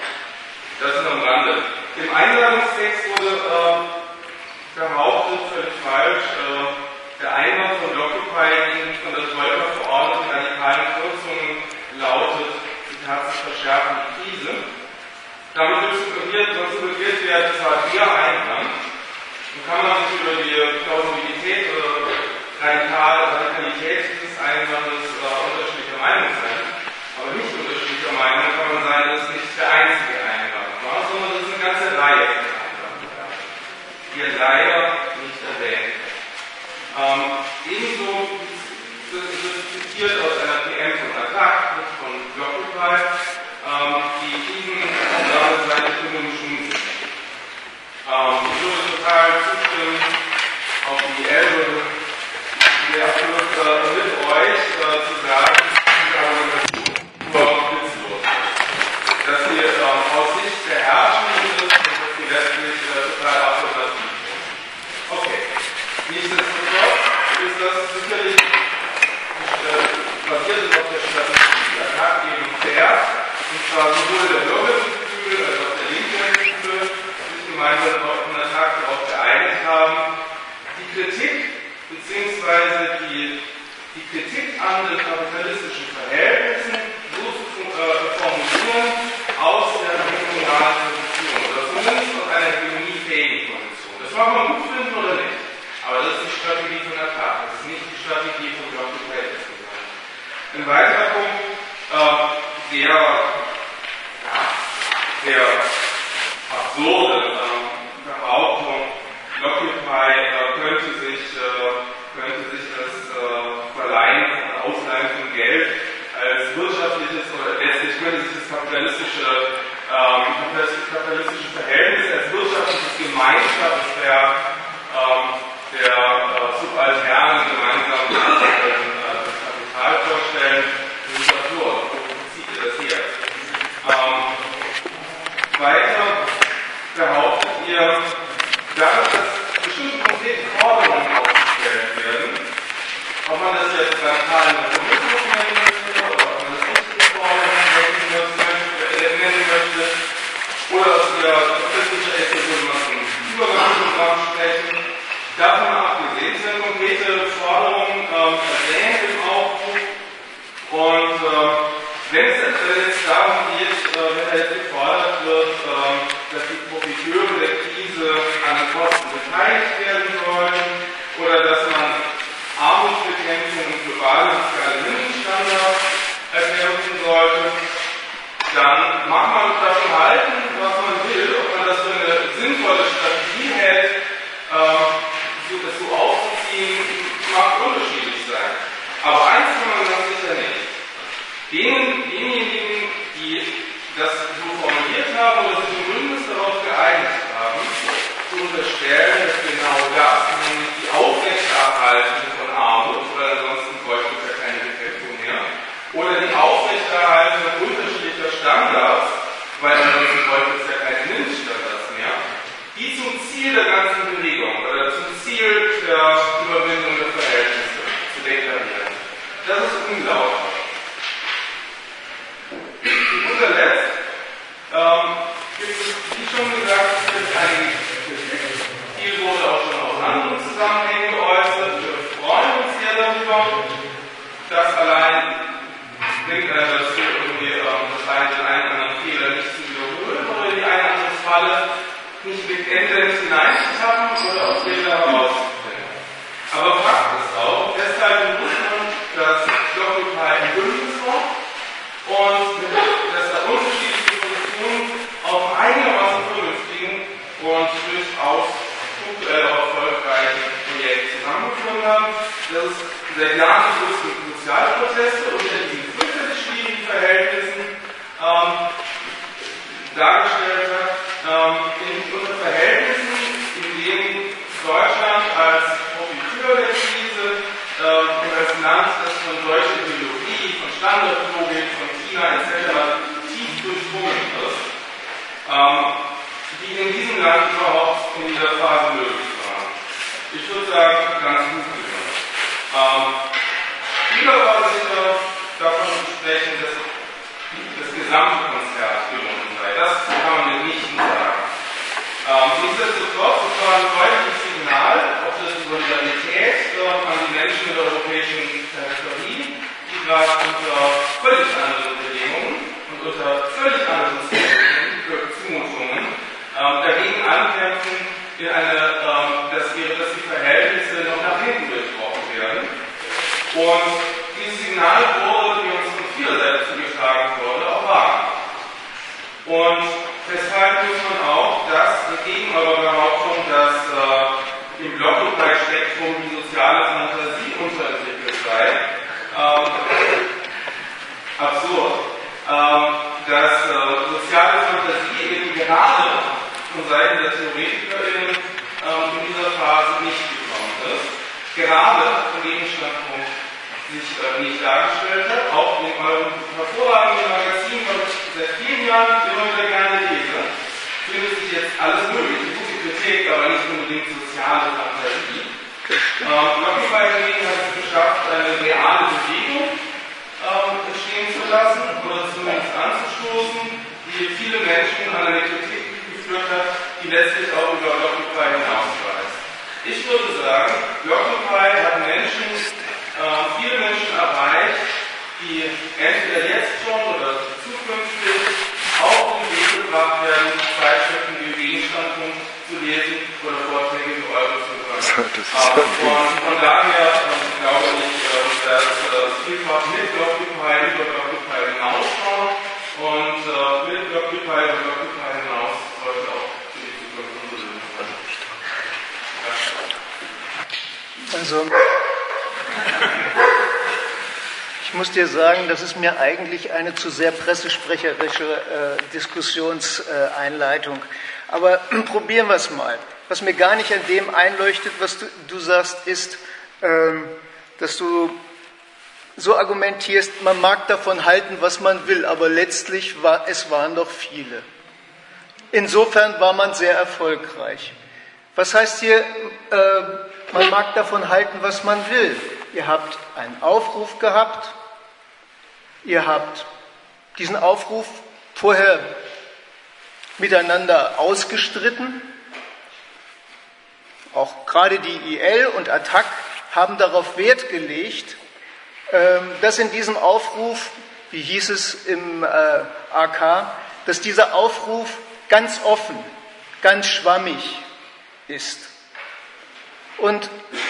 Das ist am Rande. Im Einladungstext wurde äh, behauptet, völlig falsch, äh, der Einwand von Blockupy gegen von der Troika verordnete radikalen Kürzungen lautet, Zitat, sie verschärfen die Krise. Damit wird suggeriert, suggeriert werden, das war der Einwand. Nun kann man sich über die Plausibilität oder Radikal, Radikalität dieses Einwandes äh, unterschiedlicher Meinung sein. Aber nicht unterschiedlicher Meinung kann man sein, dass es nicht der einzige Einwand war, sondern es ist eine ganze Reihe von Einwanden, die er leider nicht erwähnt. Ähm, ebenso wird zitiert aus einer P M von Attac, von Blockupy, ähm, die diesen Aufgabe seine ökonomischen Nutzen. Ähm, ich würde total zustimmen, auf die Elbe, die Abschluss äh, mit euch äh, zu sagen, diese Argumentation überhaupt witzlos ist. Dass sie äh, aus Sicht der Herrschenden ist und dass sie letztlich äh, total affirmativ ist. Okay. Nichtsdestotrotz ist das sicherlich äh, basiert auf der Strategie, die Attac eben fährt, und zwar sowohl der Bürgergefühl als auch der Linksgefühl sich gemeinsam auf den Attac darauf geeinigt haben, die Kritik bzw. Die, die Kritik an den kapitalistischen Verhältnissen so zu äh, formulieren aus der regionalen Position oder zumindest aus einer hegemoniefähigen Position. Das mag man gut finden oder nicht, aber das ist die Strategie von Attac, das ist nicht die Strategie von Blockupy insgesamt. Ein weiterer Punkt, äh, der, ja, der absurde äh, Behauptung, Blockupy äh, könnte sich, äh, könnte sich das äh, Verleihen und Ausleihen von Geld als wirtschaftliches oder letztlich könnte sich das kapitalistische, ähm, kapitalistische Verhältnis als wirtschaftliches Gemeinschaft der, ähm, der äh, Subaltern ähm, dadurch, dass bestimmte konkrete Forderungen aufgestellt werden, ob man das jetzt radikalen Reformismus nennen möchte, oder ob man das richtige Forderungen nennen möchte, oder aus der öffentlichen Ecke würde man von Übergangsprogramm sprechen. Davon abgesehen sind konkrete Forderungen ähm, erwähnt im Aufruf. Und ähm, wenn es jetzt darum geht, äh, wenn da jetzt gefordert wird, äh, dass die Profiteure der Krise an den Kosten beteiligt werden sollen oder dass man Armutsbekämpfung und globale soziale Mindeststandards erkämpfen sollte, dann mag man davon halten, was man will, ob man das für eine sinnvolle Strategie hält, äh, so, das so aufzuziehen, mag unterschiedlich sein. Aber eins kann man ganz sicher nicht. Denen, denjenigen, die das so formuliert haben oder sich zumindest darauf geeinigt haben, zu unterstellen, dass genau das, nämlich die Aufrechterhaltung von Armut, weil ansonsten bräuchte es ja keine Bekämpfung mehr, oder die Aufrechterhaltung unterschiedlicher Standards, weil ansonsten bräuchte es ja keine Mindeststandards mehr, die zum Ziel der ganzen Bewegung oder zum Ziel der Überwindung der Verhältnisse zu deklarieren. Das ist unglaublich. Zu guter Letzt ähm, gibt es, wie schon gesagt, es gibt einige Kritik. Viel wurde auch schon aus anderen Zusammenhängen geäußert. Wir freuen uns sehr darüber, dass allein bringt äh, das irgendwie ähm, das eine, den einen oder anderen Fehler nicht zu wiederholen oder in die eine oder andere Falle nicht mit Ende hineinzutappen oder aus Fehler herauszufinden. Aber Fakt ist auch, deshalb muss man das Blockupy ein Bündnis war und dass da unterschiedliche Positionen auf einigermaßen vernünftigen und durchaus punktuell erfolgreichen Projekt zusammengefunden haben. Das ist seit Jahren die größten Sozialproteste unter diesen fürchterlich schwierigen Verhältnissen ähm, dargestellt hat. Ähm, in, unter Verhältnissen, in denen Deutschland als Profiteur der Krise ähm, und als Land, das von deutscher Ideologie, von Standardlogik, von China et cetera tief durchdrungen ist, ähm, die in diesem Land überhaupt in dieser Phase möglich waren. Ich würde sagen, ganz gut gelungen. Ähm, Wieder war sicher davon zu sprechen, dass das gesamte Konzert gelungen sei. Das kann man mitnichten sagen. Ähm, nichtsdestotrotz, es war ein deutliches Signal, ob das Solidarität äh, an die Menschen in der europäischen Peripherie, die gerade unter völlig anderen Bedingungen und unter völlig anderen Zumutungen ähm, dagegen ankämpfen, in eine, ähm, dass, ihre, dass die Verhältnisse noch nach hinten durchbrochen werden. Und dieses Signal wurde, wie uns von vieler Seite zugetragen wurde, auch wahrgenommen. Und deshalb muss man auch das, entgegen eurer Behauptung, dass äh, im Blockupy-Spektrum die soziale Fantasie unterentwickelt sei, ähm, absurd, ähm, dass äh, soziale Fantasie eben gerade von Seiten der TheoretikerInnen ähm, in dieser Phase nicht gekommen ist. Gerade von dem Standpunkt sich äh, nicht dargestellt hat, auch in eurem hervorragenden Magazin, was ich seit vielen Jahren immer wieder gerne lese, findet sich jetzt alles mögliche, gute Kritik, aber nicht unbedingt soziale Fantasie. Ähm, Blockupy hingegen hat es geschafft, eine reale Bewegung ähm, entstehen zu lassen oder zumindest anzustoßen, die viele Menschen an eine Kritik geführt hat, die letztlich auch über Blockupy hinausweist. Ich würde sagen, Blockupy hat Menschen, äh, viele Menschen erreicht, die entweder jetzt schon oder zukünftig auch in den Weg gebracht werden, Zeitschriften wie Gegenstandpunkt zu lesen oder Vorträge wie eure zu hören. äh, und von daher äh, glaube ich, äh, dass äh, vielfach mit Blockupy über Blockupy hinausschauen und äh, mit Blockupy über Blockupy hinaus sollte auch für die Zukunft unsere Lösung sein. Also, ich muss dir sagen, das ist mir eigentlich eine zu sehr pressesprecherische äh, Diskussionseinleitung. Äh, Aber probieren wir es mal. Was mir gar nicht an dem einleuchtet, was du, du sagst, ist, ähm, dass du so argumentierst, man mag davon halten, was man will, aber letztlich war, es waren doch viele. insofern war man sehr erfolgreich. Was heißt hier, äh, man mag davon halten, was man will. Ihr habt einen Aufruf gehabt, ihr habt diesen Aufruf vorher miteinander ausgestritten. Auch gerade die I L und Attac haben darauf Wert gelegt, dass in diesem Aufruf, wie hieß es im A K, dass dieser Aufruf ganz offen, ganz schwammig ist. Und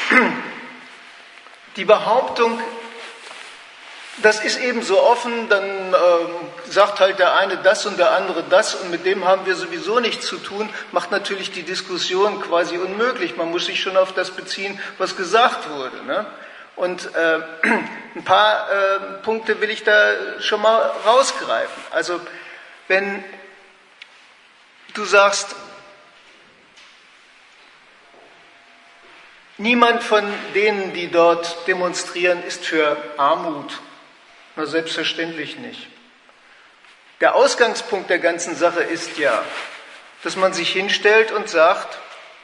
die Behauptung, das ist eben so offen, dann ähm, sagt halt der eine das und der andere das und mit dem haben wir sowieso nichts zu tun, macht natürlich die Diskussion quasi unmöglich. Man muss sich schon auf das beziehen, was gesagt wurde. Ne? Und äh, ein paar äh, Punkte will ich da schon mal rausgreifen. Also wenn du sagst, niemand von denen, die dort demonstrieren, ist für Armut. Na, selbstverständlich nicht. Der Ausgangspunkt der ganzen Sache ist ja, dass man sich hinstellt und sagt,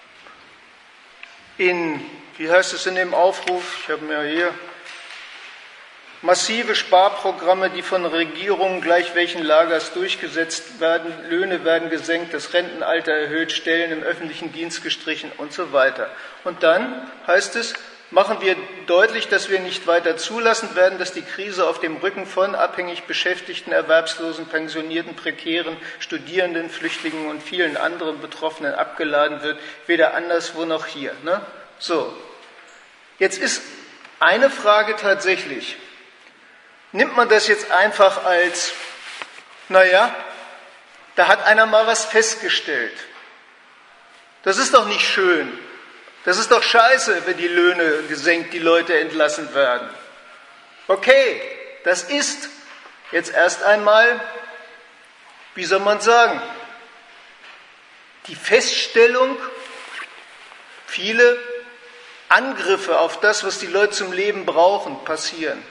in, wie heißt es in dem Aufruf, ich habe mir hier, massive Sparprogramme, die von Regierungen gleich welchen Lagers durchgesetzt werden, Löhne werden gesenkt, das Rentenalter erhöht, Stellen im öffentlichen Dienst gestrichen und so weiter. Und dann heißt es, machen wir deutlich, dass wir nicht weiter zulassen werden, dass die Krise auf dem Rücken von abhängig Beschäftigten, Erwerbslosen, Pensionierten, Prekären, Studierenden, Flüchtlingen und vielen anderen Betroffenen abgeladen wird, weder anderswo noch hier. Ne? So, jetzt ist eine Frage tatsächlich, nimmt man das jetzt einfach als, naja, da hat einer mal was festgestellt. Das ist doch nicht schön. Das ist doch scheiße, wenn die Löhne gesenkt, die Leute entlassen werden. Okay, das ist jetzt erst einmal, wie soll man sagen, die Feststellung, viele Angriffe auf das, was die Leute zum Leben brauchen, passieren.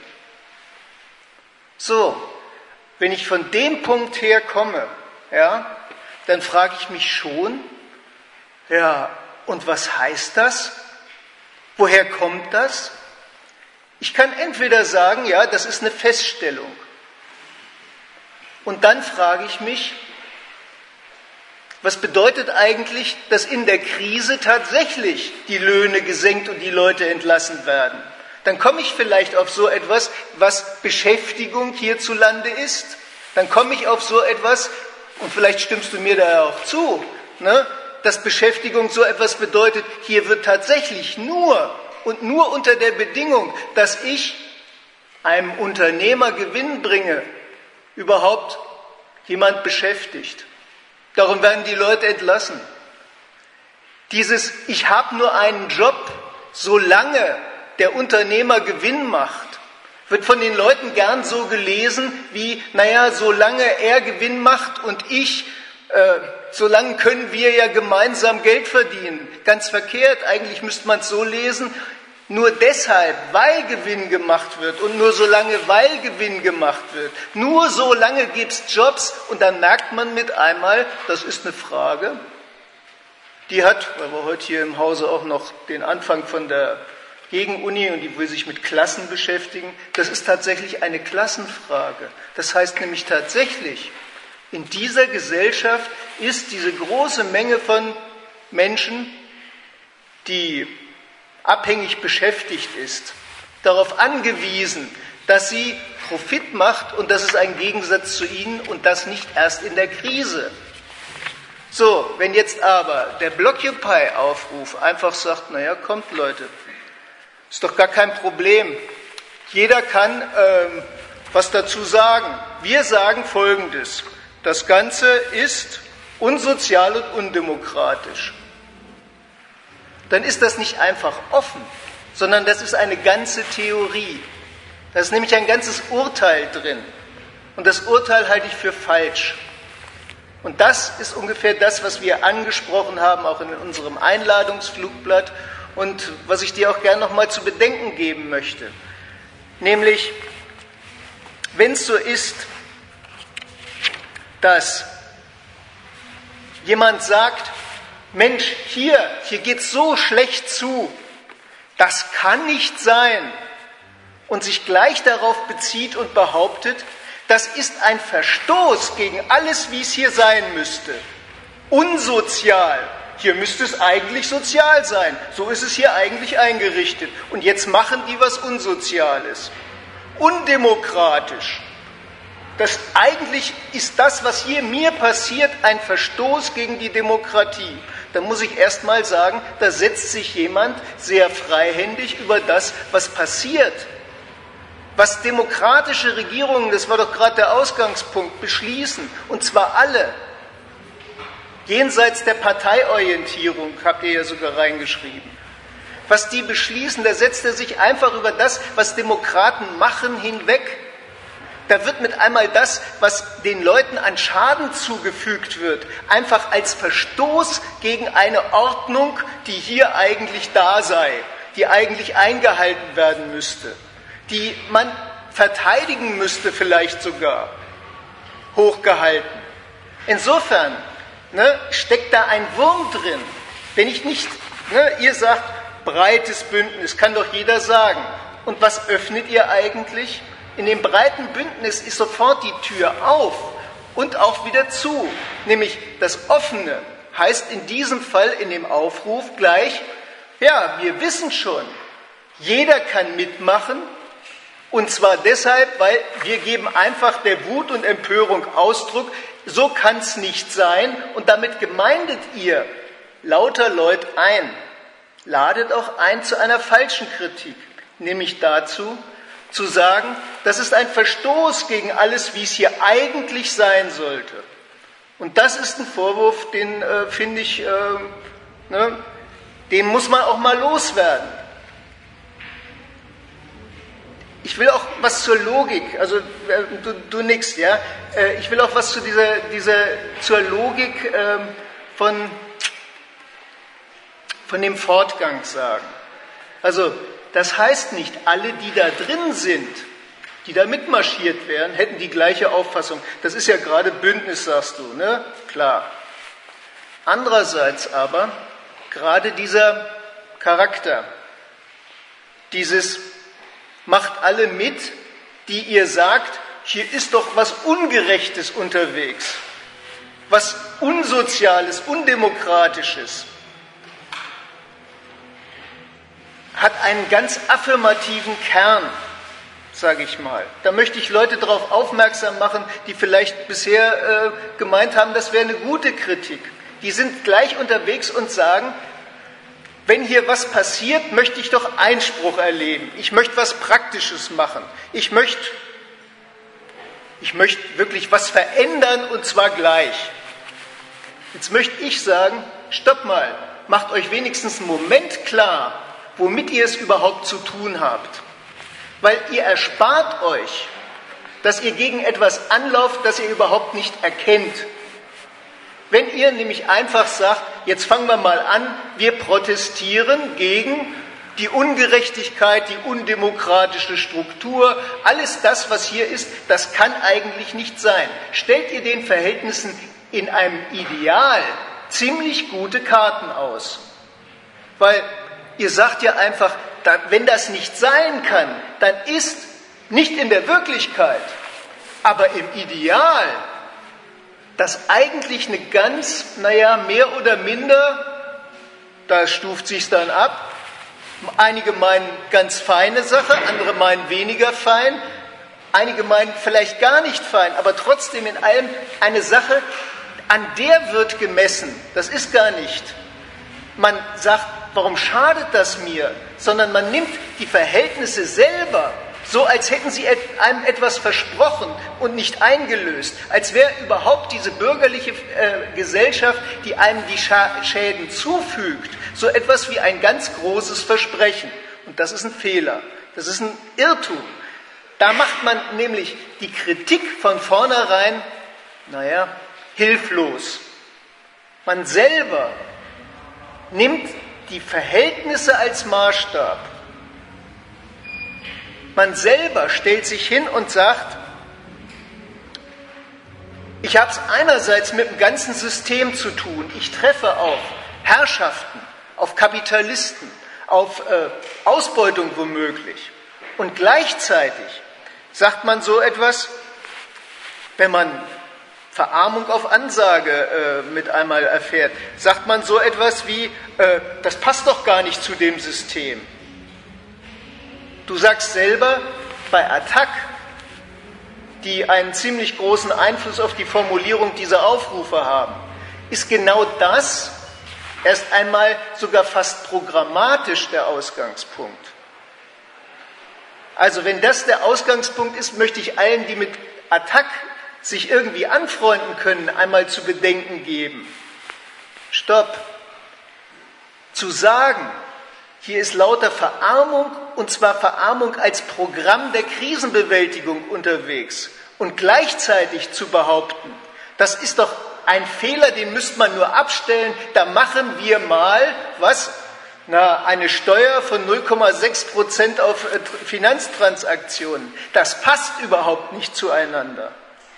So, wenn ich von dem Punkt her komme, ja, dann frage ich mich schon, ja, und was heißt das? Woher kommt das? Ich kann entweder sagen, ja, das ist eine Feststellung. Und dann frage ich mich, was bedeutet eigentlich, dass in der Krise tatsächlich die Löhne gesenkt und die Leute entlassen werden? Dann komme ich vielleicht auf so etwas, was Beschäftigung hierzulande ist. Dann komme ich auf so etwas, und vielleicht stimmst du mir da auch zu, ne? Dass Beschäftigung so etwas bedeutet, hier wird tatsächlich nur und nur unter der Bedingung, dass ich einem Unternehmer Gewinn bringe, überhaupt jemand beschäftigt. Darum werden die Leute entlassen. Dieses, ich habe nur einen Job, solange der Unternehmer Gewinn macht, wird von den Leuten gern so gelesen wie, naja, solange er Gewinn macht und ich, äh, solange können wir ja gemeinsam Geld verdienen. Ganz verkehrt, eigentlich müsste man es so lesen, nur deshalb, weil Gewinn gemacht wird und nur solange, weil Gewinn gemacht wird, nur solange gibt es Jobs und dann merkt man mit einmal, das ist eine Frage, die hat, weil wir heute hier im Hause auch noch den Anfang von der Gegenuni und die will sich mit Klassen beschäftigen, das ist tatsächlich eine Klassenfrage. Das heißt nämlich tatsächlich, in dieser Gesellschaft ist diese große Menge von Menschen, die abhängig beschäftigt ist, darauf angewiesen, dass sie Profit macht und das ist ein Gegensatz zu ihnen und das nicht erst in der Krise. So, wenn jetzt aber der Blockupy-Aufruf einfach sagt, naja, kommt Leute, ist doch gar kein Problem. Jeder kann ähm, was dazu sagen. Wir sagen Folgendes. Das Ganze ist unsozial und undemokratisch. Dann ist das nicht einfach offen, sondern das ist eine ganze Theorie. Da ist nämlich ein ganzes Urteil drin. Und das Urteil halte ich für falsch. Und das ist ungefähr das, was wir angesprochen haben, auch in unserem Einladungsflugblatt und was ich dir auch gerne noch mal zu bedenken geben möchte. Nämlich, wenn es so ist, dass jemand sagt, Mensch, hier, hier geht's so schlecht zu, das kann nicht sein, und sich gleich darauf bezieht und behauptet, das ist ein Verstoß gegen alles, wie es hier sein müsste. Unsozial. Hier müsste es eigentlich sozial sein. So ist es hier eigentlich eingerichtet. Und jetzt machen die was Unsoziales. Undemokratisch. Das, eigentlich ist das, was hier mir passiert, ein Verstoß gegen die Demokratie. Da muss ich erst mal sagen, da setzt sich jemand sehr freihändig über das, was passiert. Was demokratische Regierungen, das war doch gerade der Ausgangspunkt, beschließen, und zwar alle, jenseits der Parteiorientierung, habt ihr ja sogar reingeschrieben. Was die beschließen, da setzt er sich einfach über das, was Demokraten machen, hinweg. Da wird mit einmal das, was den Leuten an Schaden zugefügt wird, einfach als Verstoß gegen eine Ordnung, die hier eigentlich da sei, die eigentlich eingehalten werden müsste, die man verteidigen müsste vielleicht sogar, hochgehalten. Insofern ne, steckt da ein Wurm drin. Wenn ich nicht, ne, ihr sagt, breites Bündnis, kann doch jeder sagen. Und was öffnet ihr eigentlich? In dem breiten Bündnis ist sofort die Tür auf und auch wieder zu. Nämlich das Offene heißt in diesem Fall in dem Aufruf gleich, ja, wir wissen schon, jeder kann mitmachen, und zwar deshalb, weil wir geben einfach der Wut und Empörung Ausdruck, so kann es nicht sein, und damit gemeindet ihr lauter Leute ein. Ladet auch ein zu einer falschen Kritik, nämlich dazu, zu sagen, das ist ein Verstoß gegen alles, wie es hier eigentlich sein sollte. Und das ist ein Vorwurf, den äh, finde ich, äh, ne, den muss man auch mal loswerden. Ich will auch was zur Logik, also äh, du, du nix, ja. Äh, ich will auch was zu dieser, dieser zur Logik äh, von, von dem Fortgang sagen. Also das heißt nicht, alle, die da drin sind, die da mitmarschiert wären, hätten die gleiche Auffassung. Das ist ja gerade Bündnis, sagst du, ne? Klar. Andererseits aber, gerade dieser Charakter, dieses macht alle mit, die ihr sagt, hier ist doch was Ungerechtes unterwegs, was Unsoziales, Undemokratisches, hat einen ganz affirmativen Kern, sage ich mal. Da möchte ich Leute darauf aufmerksam machen, die vielleicht bisher äh, gemeint haben, das wäre eine gute Kritik. Die sind gleich unterwegs und sagen, wenn hier was passiert, möchte ich doch Einspruch erleben. Ich möchte was Praktisches machen. Ich möchte, ich möchte wirklich was verändern, und zwar gleich. Jetzt möchte ich sagen, stopp mal, macht euch wenigstens einen Moment klar, womit ihr es überhaupt zu tun habt. Weil ihr erspart euch, dass ihr gegen etwas anlauft, das ihr überhaupt nicht erkennt. Wenn ihr nämlich einfach sagt, jetzt fangen wir mal an, wir protestieren gegen die Ungerechtigkeit, die undemokratische Struktur, alles das, was hier ist, das kann eigentlich nicht sein. Stellt ihr den Verhältnissen in einem Ideal ziemlich gute Karten aus. Weil ihr sagt ja einfach, wenn das nicht sein kann, dann ist nicht in der Wirklichkeit, aber im Ideal, das eigentlich eine ganz, naja, mehr oder minder, da stuft sich's dann ab. Einige meinen ganz feine Sache, andere meinen weniger fein, einige meinen vielleicht gar nicht fein, aber trotzdem in allem eine Sache, an der wird gemessen. Das ist gar nicht. Man sagt, warum schadet das mir? Sondern man nimmt die Verhältnisse selber, so als hätten sie einem etwas versprochen und nicht eingelöst. Als wäre überhaupt diese bürgerliche äh, Gesellschaft, die einem die Scha- Schäden zufügt, so etwas wie ein ganz großes Versprechen. Und das ist ein Fehler. Das ist ein Irrtum. Da macht man nämlich die Kritik von vornherein, naja, hilflos. Man selber nimmt die Verhältnisse als Maßstab. Man selber stellt sich hin und sagt, Ich habe es einerseits mit dem ganzen System zu tun. Ich treffe auf Herrschaften, auf Kapitalisten, auf äh, Ausbeutung womöglich. Und gleichzeitig sagt man so etwas, wenn man Verarmung auf Ansage äh, mit einmal erfährt, sagt man so etwas wie, äh, das passt doch gar nicht zu dem System. Du sagst selber, bei Attac, die einen ziemlich großen Einfluss auf die Formulierung dieser Aufrufe haben, ist genau das erst einmal sogar fast programmatisch der Ausgangspunkt. Also wenn das der Ausgangspunkt ist, möchte ich allen, die mit Attac sich irgendwie anfreunden können, einmal zu bedenken geben. Stopp. Zu sagen, hier ist lauter Verarmung, und zwar Verarmung als Programm der Krisenbewältigung unterwegs, und gleichzeitig zu behaupten, das ist doch ein Fehler, den müsste man nur abstellen, da machen wir mal, was? Na, eine Steuer von null Komma sechs Prozent auf Finanztransaktionen. Das passt überhaupt nicht zueinander.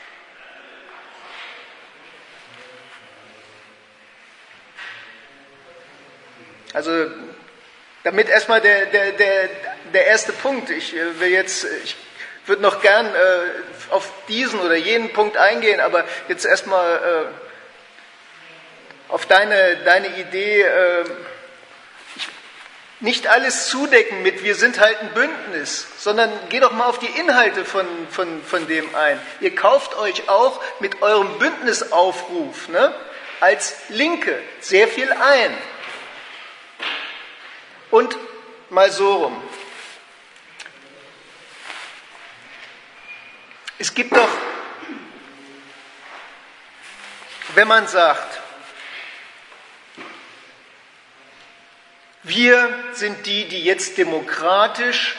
Also damit erstmal der, der, der, der erste Punkt. Ich will jetzt, ich würde noch gern äh, auf diesen oder jenen Punkt eingehen, aber jetzt erstmal äh, auf deine, deine Idee, äh, ich, nicht alles zudecken mit wir sind halt ein Bündnis, sondern geh doch mal auf die Inhalte von, von, von dem ein. Ihr kauft euch auch mit eurem Bündnisaufruf, ne, als Linke sehr viel ein. Und mal so rum. Es gibt doch, wenn man sagt, wir sind die, die jetzt demokratisch,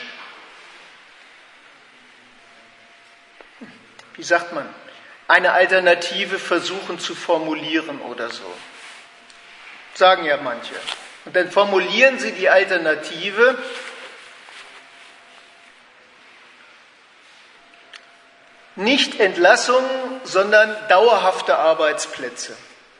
wie sagt man, eine Alternative versuchen zu formulieren oder so. Sagen ja manche. Und dann formulieren sie die Alternative nicht Entlassungen, sondern dauerhafte Arbeitsplätze.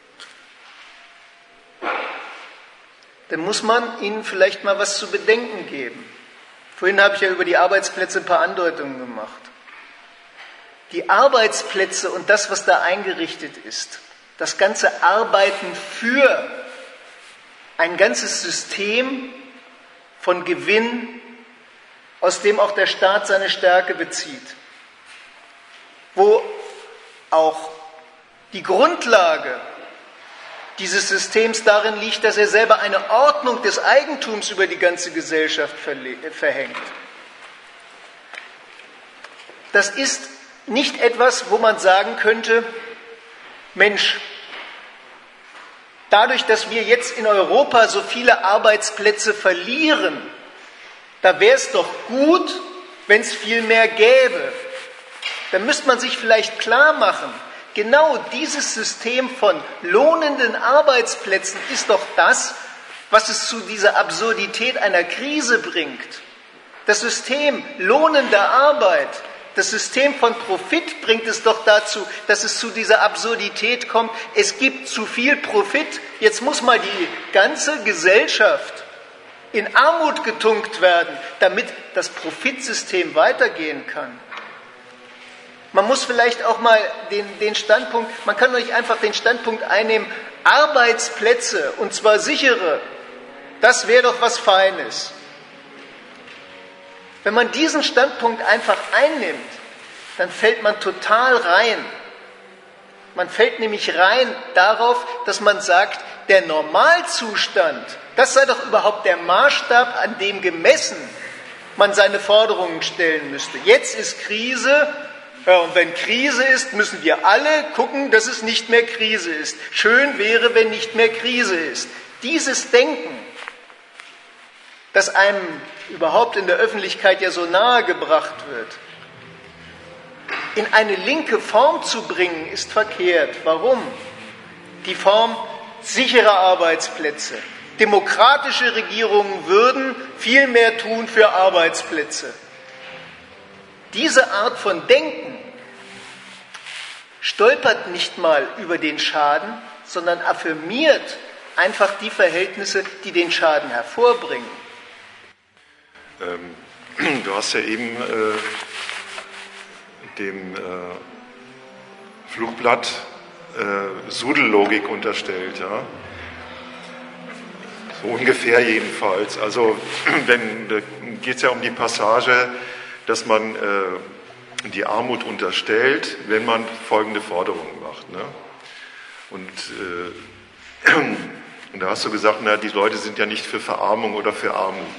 Dann muss man ihnen vielleicht mal was zu bedenken geben. Vorhin habe ich ja über die Arbeitsplätze ein paar Andeutungen gemacht. Die Arbeitsplätze und das, was da eingerichtet ist, das ganze Arbeiten für ein ganzes System von Gewinn, aus dem auch der Staat seine Stärke bezieht, wo auch die Grundlage dieses Systems darin liegt, dass er selber eine Ordnung des Eigentums über die ganze Gesellschaft verhängt. Das ist nicht etwas, wo man sagen könnte, Mensch, dadurch, dass wir jetzt in Europa so viele Arbeitsplätze verlieren, da wäre es doch gut, wenn es viel mehr gäbe. Dann müsste man sich vielleicht klar machen, genau dieses System von lohnenden Arbeitsplätzen ist doch das, was es zu dieser Absurdität einer Krise bringt. Das System lohnender Arbeit, das System von Profit bringt es doch dazu, dass es zu dieser Absurdität kommt. Es gibt zu viel Profit. Jetzt muss mal die ganze Gesellschaft in Armut getunkt werden, damit das Profitsystem weitergehen kann. Man muss vielleicht auch mal den, den Standpunkt, man kann doch nicht einfach den Standpunkt einnehmen, Arbeitsplätze, und zwar sichere, das wäre doch was Feines. Wenn man diesen Standpunkt einfach einnimmt, dann fällt man total rein. Man fällt nämlich rein darauf, dass man sagt, der Normalzustand, das sei doch überhaupt der Maßstab, an dem gemessen man seine Forderungen stellen müsste. Jetzt ist Krise, ja, und wenn Krise ist, müssen wir alle gucken, dass es nicht mehr Krise ist. Schön wäre, wenn nicht mehr Krise ist. Dieses Denken, das einem überhaupt in der Öffentlichkeit ja so nahe gebracht wird, in eine linke Form zu bringen, ist verkehrt. Warum? Die Form sicherer Arbeitsplätze. Demokratische Regierungen würden viel mehr tun für Arbeitsplätze. Diese Art von Denken stolpert nicht mal über den Schaden, sondern affirmiert einfach die Verhältnisse, die den Schaden hervorbringen. Ähm, du hast ja eben äh, dem äh, Flugblatt äh, Sudellogik unterstellt, ja? So ungefähr jedenfalls. Also wenn da geht es ja um die Passage, dass man äh, die Armut unterstellt, wenn man folgende Forderungen macht. Ne? Und, äh, und da hast du gesagt, na, die Leute sind ja nicht für Verarmung oder für Armut.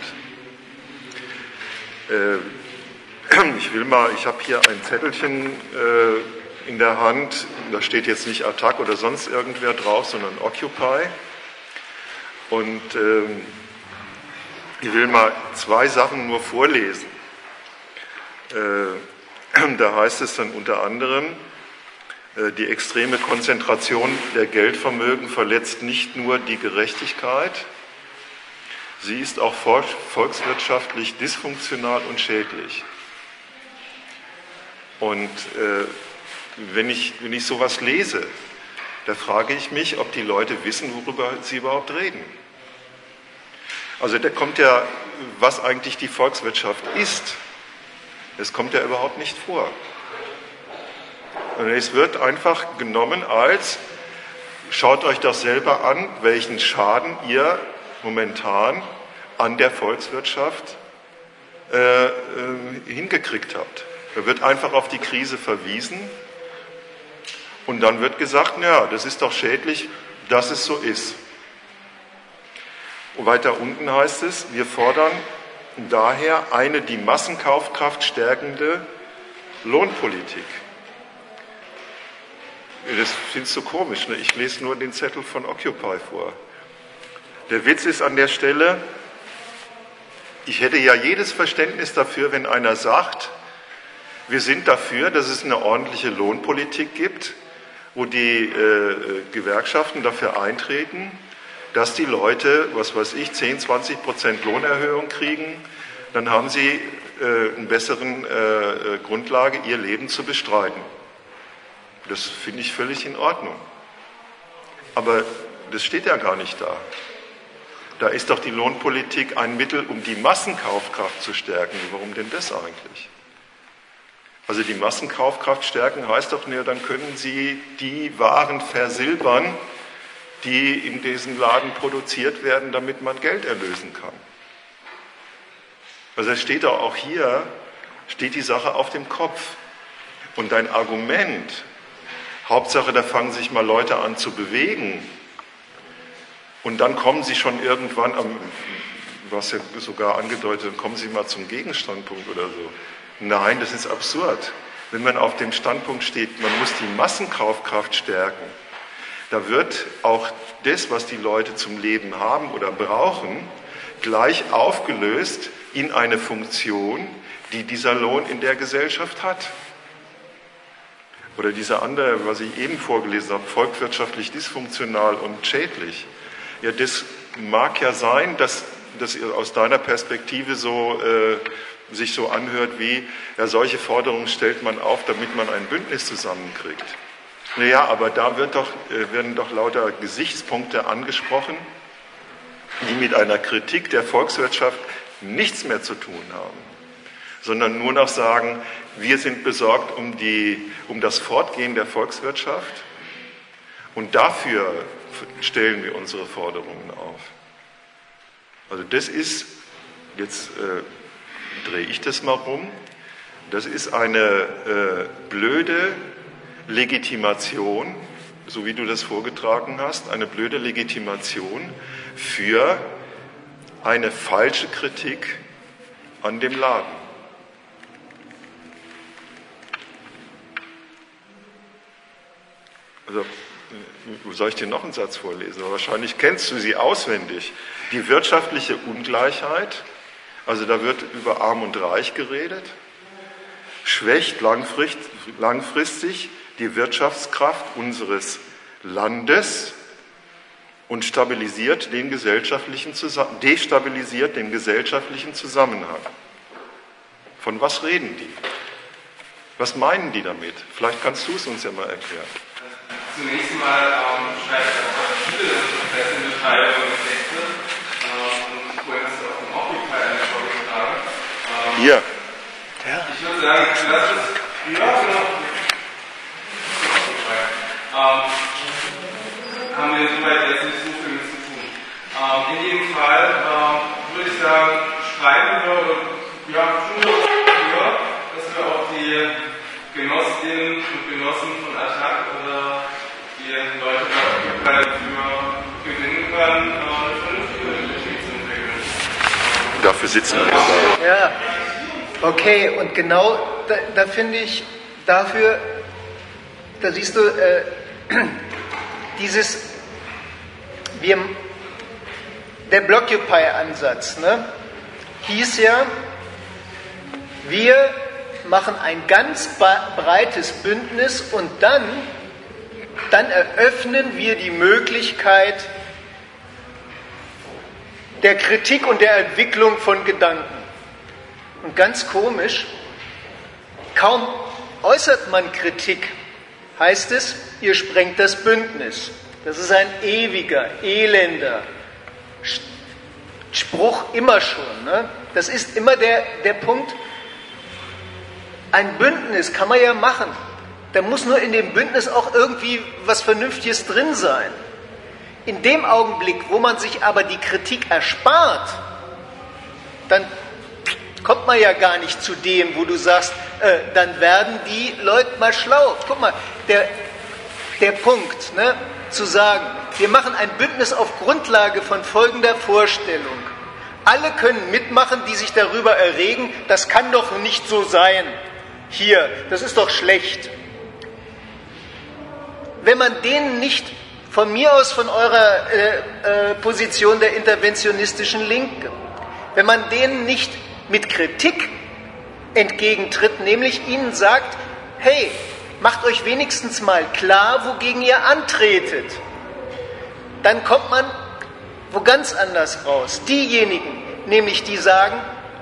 Äh, ich will mal, ich habe hier ein Zettelchen äh, in der Hand, da steht jetzt nicht Attac oder sonst irgendwer drauf, sondern Occupy. Und ähm, ich will mal zwei Sachen nur vorlesen. Äh, da heißt es dann unter anderem, äh, die extreme Konzentration der Geldvermögen verletzt nicht nur die Gerechtigkeit, sie ist auch volkswirtschaftlich dysfunktional und schädlich. Und äh, wenn ich, wenn ich sowas lese, da frage ich mich, ob die Leute wissen, worüber sie überhaupt reden. Also da kommt ja, was eigentlich die Volkswirtschaft ist, das kommt ja überhaupt nicht vor. Und es wird einfach genommen als, schaut euch doch selber an, welchen Schaden ihr momentan an der Volkswirtschaft äh, äh, hingekriegt habt. Da wird einfach auf die Krise verwiesen und dann wird gesagt, ja, das ist doch schädlich, dass es so ist. Und weiter unten heißt es, wir fordern daher eine die Massenkaufkraft stärkende Lohnpolitik. Das findest du komisch, ne? Ich lese nur den Zettel von Occupy vor. Der Witz ist an der Stelle, ich hätte ja jedes Verständnis dafür, wenn einer sagt, wir sind dafür, dass es eine ordentliche Lohnpolitik gibt, wo die äh, Gewerkschaften dafür eintreten, dass die Leute, was weiß ich, zehn, zwanzig Prozent Lohnerhöhung kriegen, dann haben sie äh, eine bessere äh, Grundlage, ihr Leben zu bestreiten. Das finde ich völlig in Ordnung. Aber das steht ja gar nicht da. Da ist doch die Lohnpolitik ein Mittel, um die Massenkaufkraft zu stärken. Warum denn das eigentlich? Also die Massenkaufkraft stärken heißt doch nur, dann können Sie die Waren versilbern, die in diesem Laden produziert werden, damit man Geld erlösen kann. Also es steht doch auch hier, steht die Sache auf dem Kopf. Und dein Argument, Hauptsache, da fangen sich mal Leute an zu bewegen und dann kommen sie schon irgendwann, am, du hast ja sogar angedeutet, dann kommen sie mal zum Gegenstandpunkt oder so. Nein, das ist absurd. Wenn man auf dem Standpunkt steht, man muss die Massenkaufkraft stärken, da wird auch das, was die Leute zum Leben haben oder brauchen, gleich aufgelöst in eine Funktion, die dieser Lohn in der Gesellschaft hat. Oder dieser andere, was ich eben vorgelesen habe, volkswirtschaftlich dysfunktional und schädlich. Ja, das mag ja sein, dass das aus deiner Perspektive so äh, sich so anhört wie, ja, solche Forderungen stellt man auf, damit man ein Bündnis zusammenkriegt. Naja, aber da wird doch, äh, werden doch lauter Gesichtspunkte angesprochen, die mit einer Kritik der Volkswirtschaft nichts mehr zu tun haben, sondern nur noch sagen, wir sind besorgt um, die, um das Fortgehen der Volkswirtschaft und dafür stellen wir unsere Forderungen auf. Also das ist, jetzt äh, drehe ich das mal rum, das ist eine äh, blöde Legitimation, so wie du das vorgetragen hast, eine blöde Legitimation für eine falsche Kritik an dem Laden. Also, soll ich dir noch einen Satz vorlesen? Wahrscheinlich kennst du sie auswendig. Die wirtschaftliche Ungleichheit, also da wird über Arm und Reich geredet, schwächt langfristig die Wirtschaftskraft unseres Landes und stabilisiert den gesellschaftlichen Zusammenhang, destabilisiert den gesellschaftlichen Zusammenhang. Von was reden die? Was meinen die damit? Vielleicht kannst du es uns ja mal erklären. Zunächst mal ähm, schreibt er einfach viele Interessenbeschreibungen und Texte. Ähm, vorhin hast du auf dem Occupy eine vorgetragen. Ähm, Hier. Ja. Ich würde sagen, das ist, ja, genau. Ähm, haben wir insoweit jetzt nicht so viel mit zu tun. Ähm, in jedem Fall ähm, würde ich sagen, schreiben wir, ja, schon dafür, dass wir auch die Genossinnen und Genossen von Attac oder die Leute dafür gewinnen können, eine vernünftige Politik zu entwickeln. Dafür sitzen wir da. Ja, okay, und genau da, da finde ich dafür, da siehst du, äh, dieses, wir, der Blockupy-Ansatz, ne, hieß ja, wir machen ein ganz breites Bündnis und dann, dann eröffnen wir die Möglichkeit der Kritik und der Entwicklung von Gedanken. Und ganz komisch, kaum äußert man Kritik, heißt es, ihr sprengt das Bündnis. Das ist ein ewiger, elender Spruch immer schon. Ne? Das ist immer der, der Punkt, ein Bündnis kann man ja machen. Da muss nur in dem Bündnis auch irgendwie was Vernünftiges drin sein. In dem Augenblick, wo man sich aber die Kritik erspart, dann kommt man ja gar nicht zu dem, wo du sagst, äh, dann werden die Leute mal schlau. Guck mal, der, der Punkt, ne, zu sagen, wir machen ein Bündnis auf Grundlage von folgender Vorstellung. Alle können mitmachen, die sich darüber erregen, das kann doch nicht so sein. Hier, das ist doch schlecht. Wenn man denen nicht, von mir aus von eurer äh, äh, Position der interventionistischen Linken, wenn man denen nicht mit Kritik entgegentritt, nämlich ihnen sagt, hey, macht euch wenigstens mal klar, wogegen ihr antretet, dann kommt man wo ganz anders raus. Diejenigen, nämlich die sagen,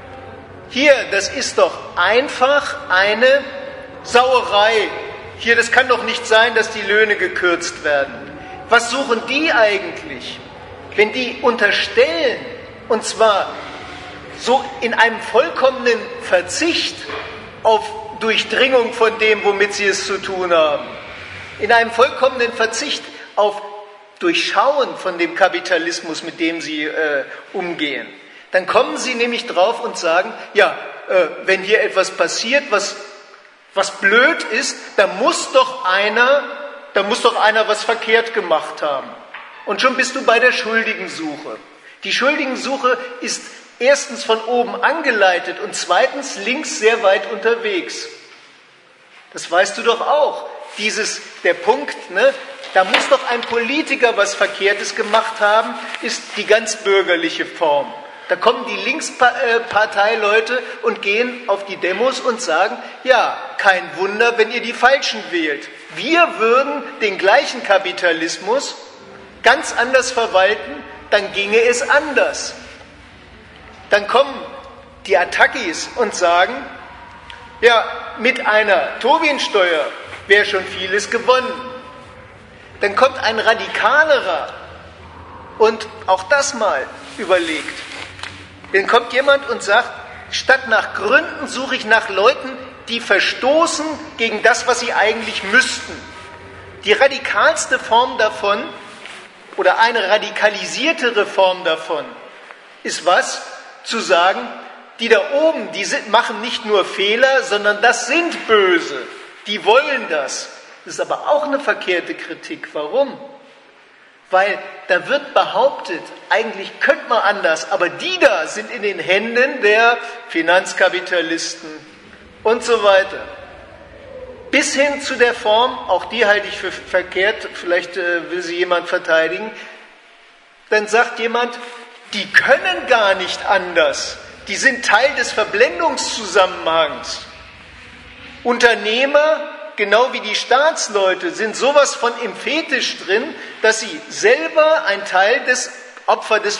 hier, das ist doch einfach eine Sauerei. Hier, das kann doch nicht sein, dass die Löhne gekürzt werden. Was suchen die eigentlich? Wenn die unterstellen, und zwar so in einem vollkommenen Verzicht auf Durchdringung von dem, womit sie es zu tun haben, in einem vollkommenen Verzicht auf Durchschauen von dem Kapitalismus, mit dem sie äh, umgehen, dann kommen sie nämlich drauf und sagen, ja, äh, wenn hier etwas passiert, was, was blöd ist, da muss doch einer, da muss doch einer was verkehrt gemacht haben. Und schon bist du bei der Schuldigensuche. Die Schuldigensuche ist erstens von oben angeleitet und zweitens links sehr weit unterwegs. Das weißt du doch auch. Dieses, der Punkt, ne, da muss doch ein Politiker was Verkehrtes gemacht haben, ist die ganz bürgerliche Form. Da kommen die Linksparteileute und gehen auf die Demos und sagen, ja, kein Wunder, wenn ihr die Falschen wählt. Wir würden den gleichen Kapitalismus ganz anders verwalten, dann ginge es anders. Dann kommen die Attackis und sagen, ja, mit einer Tobin-Steuer wäre schon vieles gewonnen. Dann kommt ein radikalerer und auch das mal überlegt. Dann kommt jemand und sagt, statt nach Gründen suche ich nach Leuten, die verstoßen gegen das, was sie eigentlich müssten. Die radikalste Form davon oder eine radikalisierte Form davon ist was? Zu sagen, die da oben, die sind, machen nicht nur Fehler, sondern das sind böse. Die wollen das. Das ist aber auch eine verkehrte Kritik. Warum? Weil da wird behauptet, eigentlich könnte man anders, aber die da sind in den Händen der Finanzkapitalisten und so weiter. Bis hin zu der Form, auch die halte ich für verkehrt, vielleicht äh, will sie jemand verteidigen, dann sagt jemand, die können gar nicht anders. Die sind Teil des Verblendungszusammenhangs. Unternehmer, genau wie die Staatsleute, sind sowas von im Fetisch drin, dass sie selber ein Teil des Opfer des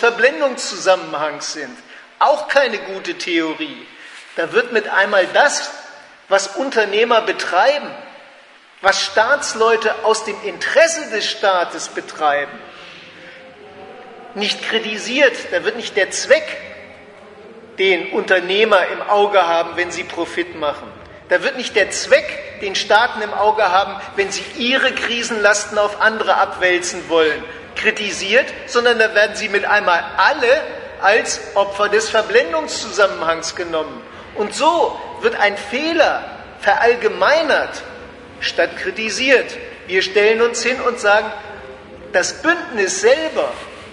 Verblendungszusammenhangs sind. Auch keine gute Theorie. Da wird mit einmal das was Unternehmer betreiben, was Staatsleute aus dem Interesse des Staates betreiben, nicht kritisiert. Da wird nicht der Zweck den Unternehmer im Auge haben, wenn sie Profit machen. Da wird nicht der Zweck den Staaten im Auge haben, wenn sie ihre Krisenlasten auf andere abwälzen wollen, kritisiert, sondern da werden sie mit einmal alle als Opfer des Verblendungszusammenhangs genommen. Und so wird ein Fehler verallgemeinert, statt kritisiert. Wir stellen uns hin und sagen, das Bündnis selber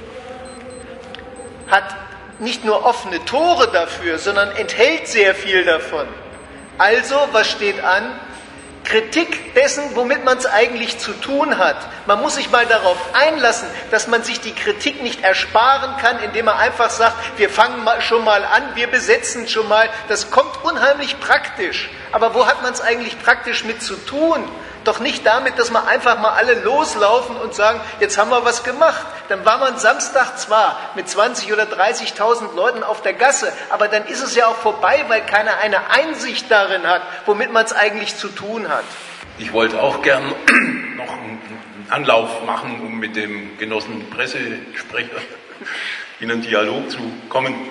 hat nicht nur offene Tore dafür, sondern enthält sehr viel davon. Also, was steht an? Kritik dessen, womit man es eigentlich zu tun hat. Man muss sich mal darauf einlassen, dass man sich die Kritik nicht ersparen kann, indem man einfach sagt, wir fangen mal schon mal an, wir besetzen schon mal. Das kommt unheimlich praktisch. Aber wo hat man es eigentlich praktisch mit zu tun? Doch nicht damit, dass man einfach mal alle loslaufen und sagen, jetzt haben wir was gemacht. Dann war man Samstag zwar mit zwanzig oder dreißigtausend Leuten auf der Gasse, aber dann ist es ja auch vorbei, weil keiner eine Einsicht darin hat, womit man es eigentlich zu tun hat. Ich wollte auch gern noch einen Anlauf machen, um mit dem Genossen Pressesprecher in einen Dialog zu kommen.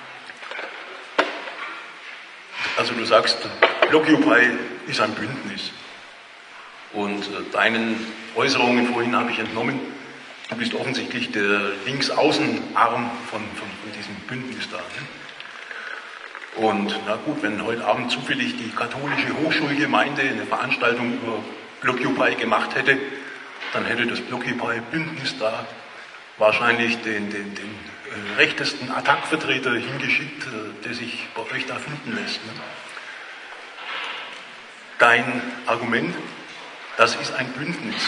Also du sagst, Blockupy ist ein Bündnis. Und äh, deinen Äußerungen vorhin habe ich entnommen, du bist offensichtlich der Linksaußenarm von, von, von diesem Bündnis da. Ne? Und na gut, wenn heute Abend zufällig die katholische Hochschulgemeinde eine Veranstaltung über Blockupy gemacht hätte, dann hätte das Blockupy-Bündnis da wahrscheinlich den, den, den äh, rechtesten Attackvertreter hingeschickt, äh, der sich bei euch da finden lässt. Ne? Dein Argument, das ist ein Bündnis.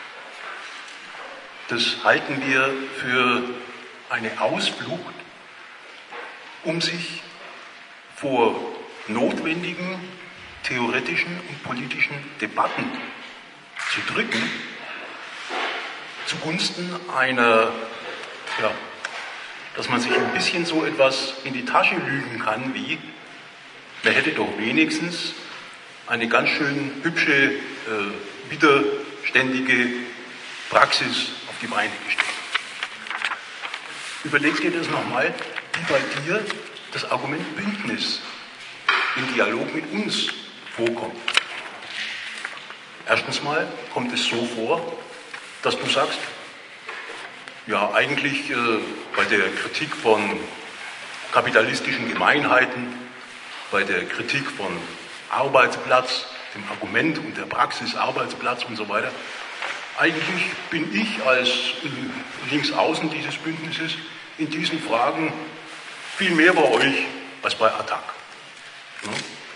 Das halten wir für eine Ausflucht, um sich vor notwendigen theoretischen und politischen Debatten zu drücken, zugunsten einer, ja, dass man sich ein bisschen so etwas in die Tasche lügen kann, wie, man hätte doch wenigstens eine ganz schön hübsche, äh, widerständige Praxis auf die Beine gestellt. Überleg dir das nochmal, wie bei dir das Argument Bündnis im Dialog mit uns vorkommt. Erstens mal kommt es so vor, dass du sagst, ja eigentlich äh, bei der Kritik von kapitalistischen Gemeinheiten, bei der Kritik von Arbeitsplatz, dem Argument und der Praxis Arbeitsplatz und so weiter. Eigentlich bin ich als äh, Linksaußen dieses Bündnisses in diesen Fragen viel mehr bei euch als bei Attac. Ja?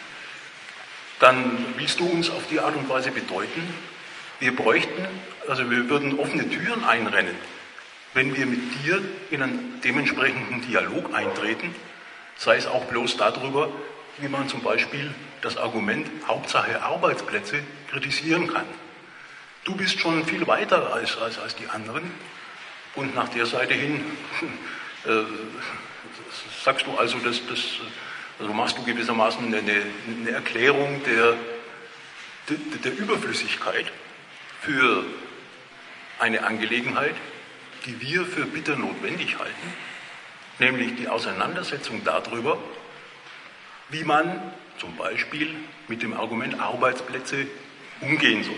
Dann willst du uns auf die Art und Weise bedeuten, wir bräuchten, also wir würden offene Türen einrennen, wenn wir mit dir in einen dementsprechenden Dialog eintreten, sei es auch bloß darüber, wie man zum Beispiel das Argument Hauptsache Arbeitsplätze kritisieren kann. Du bist schon viel weiter als, als, als die anderen und nach der Seite hin äh, sagst du also, dass, dass, also machst du gewissermaßen eine, eine Erklärung der, der, der Überflüssigkeit für eine Angelegenheit, die wir für bitter notwendig halten, nämlich die Auseinandersetzung darüber, wie man zum Beispiel mit dem Argument Arbeitsplätze umgehen soll.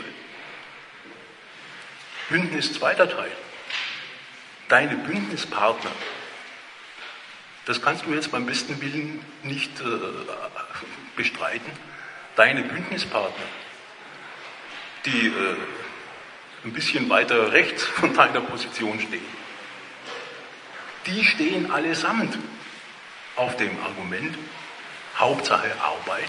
Bündnis zweiter Teil. Deine Bündnispartner, das kannst du jetzt beim besten Willen nicht äh, bestreiten, deine Bündnispartner, die äh, ein bisschen weiter rechts von deiner Position stehen, die stehen allesamt auf dem Argument Hauptsache Arbeit.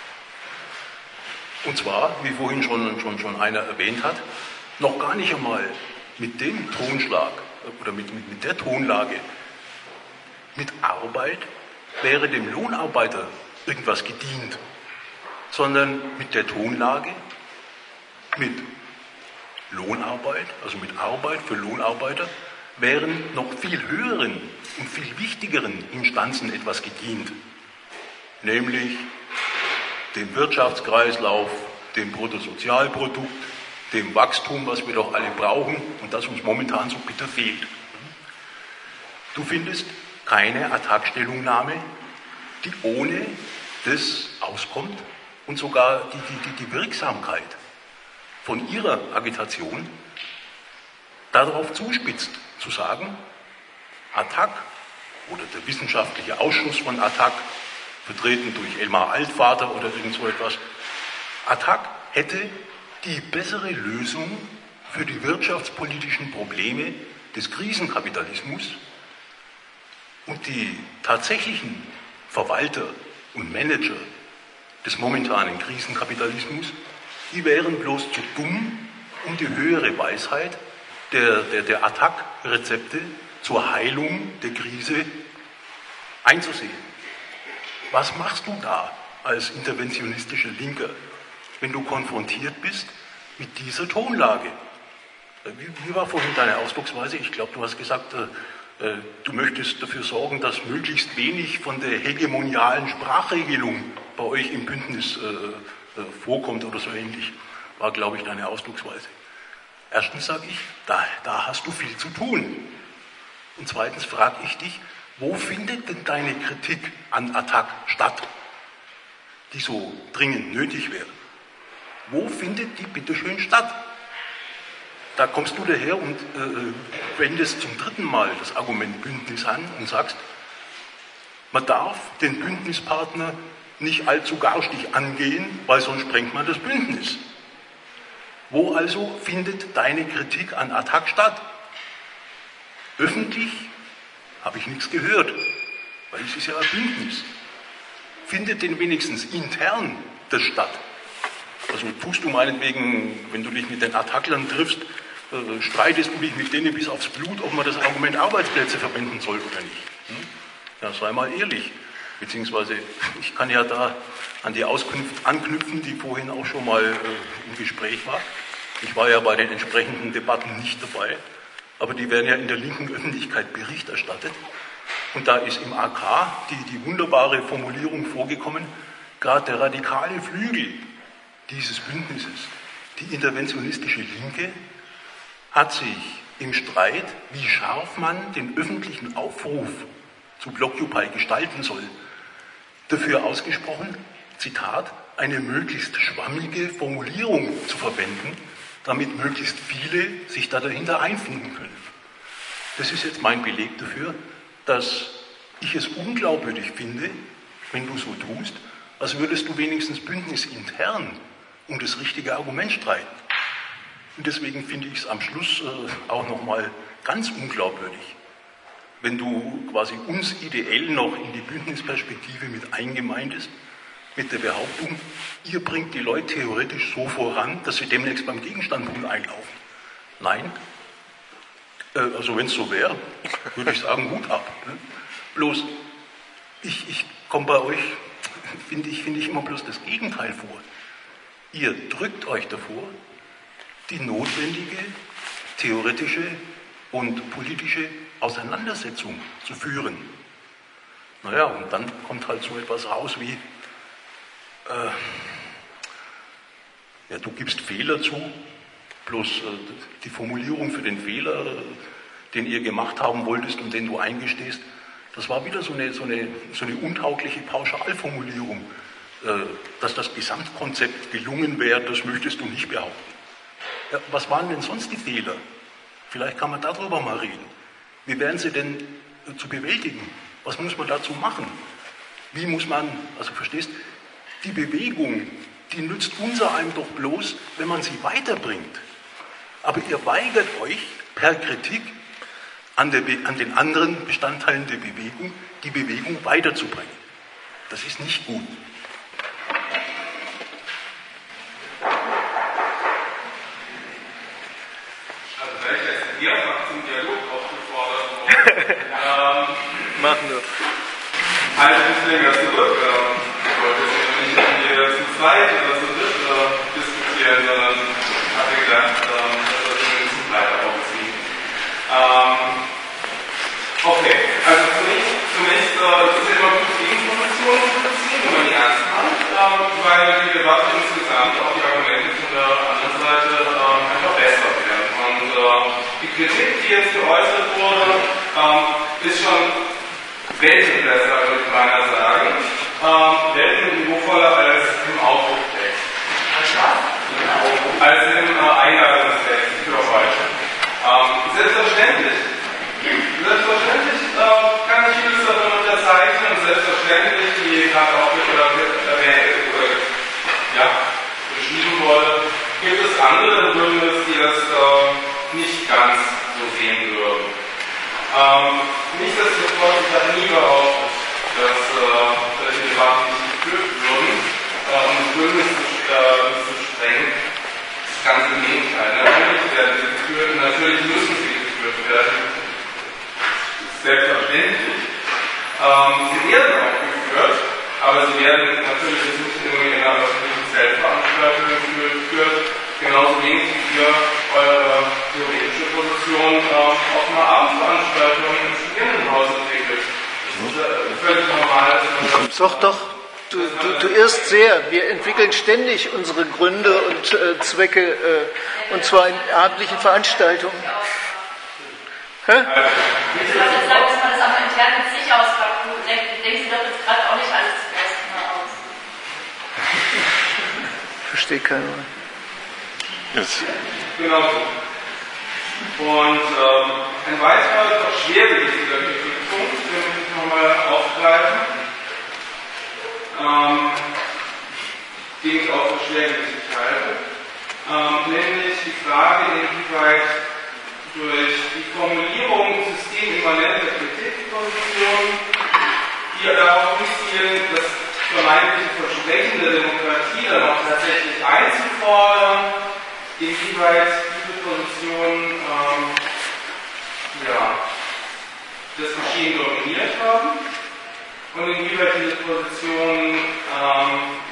Und zwar, wie vorhin schon, schon, schon einer erwähnt hat, noch gar nicht einmal mit dem Tonschlag oder mit, mit, mit der Tonlage. Mit Arbeit wäre dem Lohnarbeiter irgendwas gedient, sondern mit der Tonlage, mit Lohnarbeit, also mit Arbeit für Lohnarbeiter, wären noch viel höheren und viel wichtigeren Instanzen etwas gedient, nämlich dem Wirtschaftskreislauf, dem Bruttosozialprodukt, dem Wachstum, was wir doch alle brauchen und das uns momentan so bitter fehlt. Du findest keine Attac-Stellungnahme, die ohne das auskommt und sogar die, die, die, die Wirksamkeit von ihrer Agitation darauf zuspitzt, zu sagen, Attac oder der wissenschaftliche Ausschuss von Attac, vertreten durch Elmar Altvater oder irgend so etwas, Attac hätte die bessere Lösung für die wirtschaftspolitischen Probleme des Krisenkapitalismus und die tatsächlichen Verwalter und Manager des momentanen Krisenkapitalismus, die wären bloß zu dumm, um die höhere Weisheit der, der, der Attac-Rezepte zur Heilung der Krise einzusehen. Was machst du da als interventionistischer Linker, wenn du konfrontiert bist mit dieser Tonlage? Wie, wie war vorhin deine Ausdrucksweise? Ich glaube, du hast gesagt, äh, du möchtest dafür sorgen, dass möglichst wenig von der hegemonialen Sprachregelung bei euch im Bündnis äh, äh, vorkommt oder so ähnlich, war, glaube ich, deine Ausdrucksweise. Erstens sage ich, da, da hast du viel zu tun. Und zweitens frage ich dich, wo findet denn deine Kritik an Attac statt, die so dringend nötig wäre? Wo findet die bitteschön statt? Da kommst du daher und äh, wendest zum dritten Mal das Argument Bündnis an und sagst, man darf den Bündnispartner nicht allzu garstig angehen, weil sonst sprengt man das Bündnis. Wo also findet deine Kritik an Attac statt? Öffentlich habe ich nichts gehört, weil es ist ja ein Bündnis. Findet denn wenigstens intern das statt? Also tust du meinetwegen, wenn du dich mit den Attacklern triffst, äh, streitest du dich mit denen bis aufs Blut, ob man das Argument Arbeitsplätze verwenden soll oder nicht. Hm? Ja, sei mal ehrlich. Beziehungsweise, ich kann ja da an die Auskunft anknüpfen, die vorhin auch schon mal äh, im Gespräch war. Ich war ja bei den entsprechenden Debatten nicht dabei, aber die werden ja in der linken Öffentlichkeit Bericht erstattet. Und da ist im A K die, die wunderbare Formulierung vorgekommen, gerade der radikale Flügel dieses Bündnisses, die interventionistische Linke, hat sich im Streit, wie scharf man den öffentlichen Aufruf zu Blockupy gestalten soll, dafür ausgesprochen, Zitat, eine möglichst schwammige Formulierung zu verwenden, damit möglichst viele sich da dahinter einfinden können. Das ist jetzt mein Beleg dafür, dass ich es unglaubwürdig finde, wenn du so tust, als würdest du wenigstens bündnisintern um das richtige Argument streiten. Und deswegen finde ich es am Schluss äh, auch nochmal ganz unglaubwürdig, wenn du quasi uns ideell noch in die Bündnisperspektive mit eingemeindest, mit der Behauptung, ihr bringt die Leute theoretisch so voran, dass sie demnächst beim Gegenstandpunkt einlaufen. Nein, äh, also wenn es so wäre, würde ich sagen, Hut ab. Ne? Bloß, ich, ich komme bei euch, finde ich, finde ich immer bloß das Gegenteil vor. Ihr drückt euch davor, die notwendige theoretische und politische Auseinandersetzung zu führen. Naja, und dann kommt halt so etwas raus wie, äh, ja, du gibst Fehler zu, bloß äh, die Formulierung für den Fehler, äh, den ihr gemacht haben wolltest und den du eingestehst, das war wieder so eine, so eine, so eine untaugliche Pauschalformulierung. Äh, dass das Gesamtkonzept gelungen wäre, das möchtest du nicht behaupten. Ja, was waren denn sonst die Fehler? Vielleicht kann man darüber mal reden. Wie wären sie denn äh, zu bewältigen? Was muss man dazu machen? Wie muss man, also verstehst, die Bewegung, die nützt unser einem doch bloß, wenn man sie weiterbringt. Aber ihr weigert euch per Kritik an, der, an den anderen Bestandteilen der Bewegung, die Bewegung weiterzubringen. Das ist nicht gut. Machen wir. Halt ein bisschen länger zurück. Ich wollte jetzt nicht hier zu zweit oder zu dritt äh, diskutieren, sondern hatte gedacht, ähm, dass wir das ein bisschen breiter aufziehen. Ähm, okay, also zunächst, zunächst äh, ist es immer gut, die Informationen zu beziehen, wenn man die ernst macht, ähm, weil Ähm, die Kritik, die jetzt geäußert wurde, ähm, ist schon Welten besser, würde ich meiner sagen. Ähm, Welten niveauvoller als im Output-Text. Als im äh, Einladungstext für heute. Ähm, selbstverständlich. Selbstverständlich äh, kann ich vieles davon unterzeichnen und selbstverständlich, wie gerade auch erwähnt oder ja, beschrieben wurde, gibt es andere Gründe, die das äh, nicht ganz so sehen würden. Ähm, nichtsdestotrotz, ich habe nie behauptet, dass äh, solche Debatten nicht geführt würden, äh, um das Bündnis zu, äh, zu sprengen. Ganz im Gegenteil. Natürlich werden sie geführt und natürlich müssen sie geführt werden. Selbstverständlich. Ähm, sie werden auch geführt, aber sie werden natürlich nicht nur in einer öffentlichen Selbstveranstaltung geführt, genauso wenig wie ihr eure theoretische Position äh, auf einer Abendveranstaltung im Studierendenhaus entwickelt. Das ist äh, völlig normal. Doch, doch. Du, du, du irrst sehr. Wir entwickeln ständig unsere Gründe und äh, Zwecke, äh, und zwar in abendlichen Veranstaltungen. Hä? Ich würde jetzt sagen, dass man das aber intern mit sich ausmacht. Denken Sie doch jetzt gerade auch nicht alles zum ersten Mal aus. Verstehe keiner. Yes. Genau so. Und ähm, ein weiterer schwergewichtiger Kritikpunkt, den möchte ich nochmal aufgreifen, ähm, den ich auch für schwergewichtig halte, ähm, nämlich die Frage, inwieweit durch die Formulierung systemimmanenter Kritikpositionen, die darauf abzielen, das vermeintliche Versprechen der Demokratie dann auch tatsächlich einzufordern, inwieweit diese Positionen ähm, ja, das Geschehen dominiert haben und inwieweit diese Positionen ähm,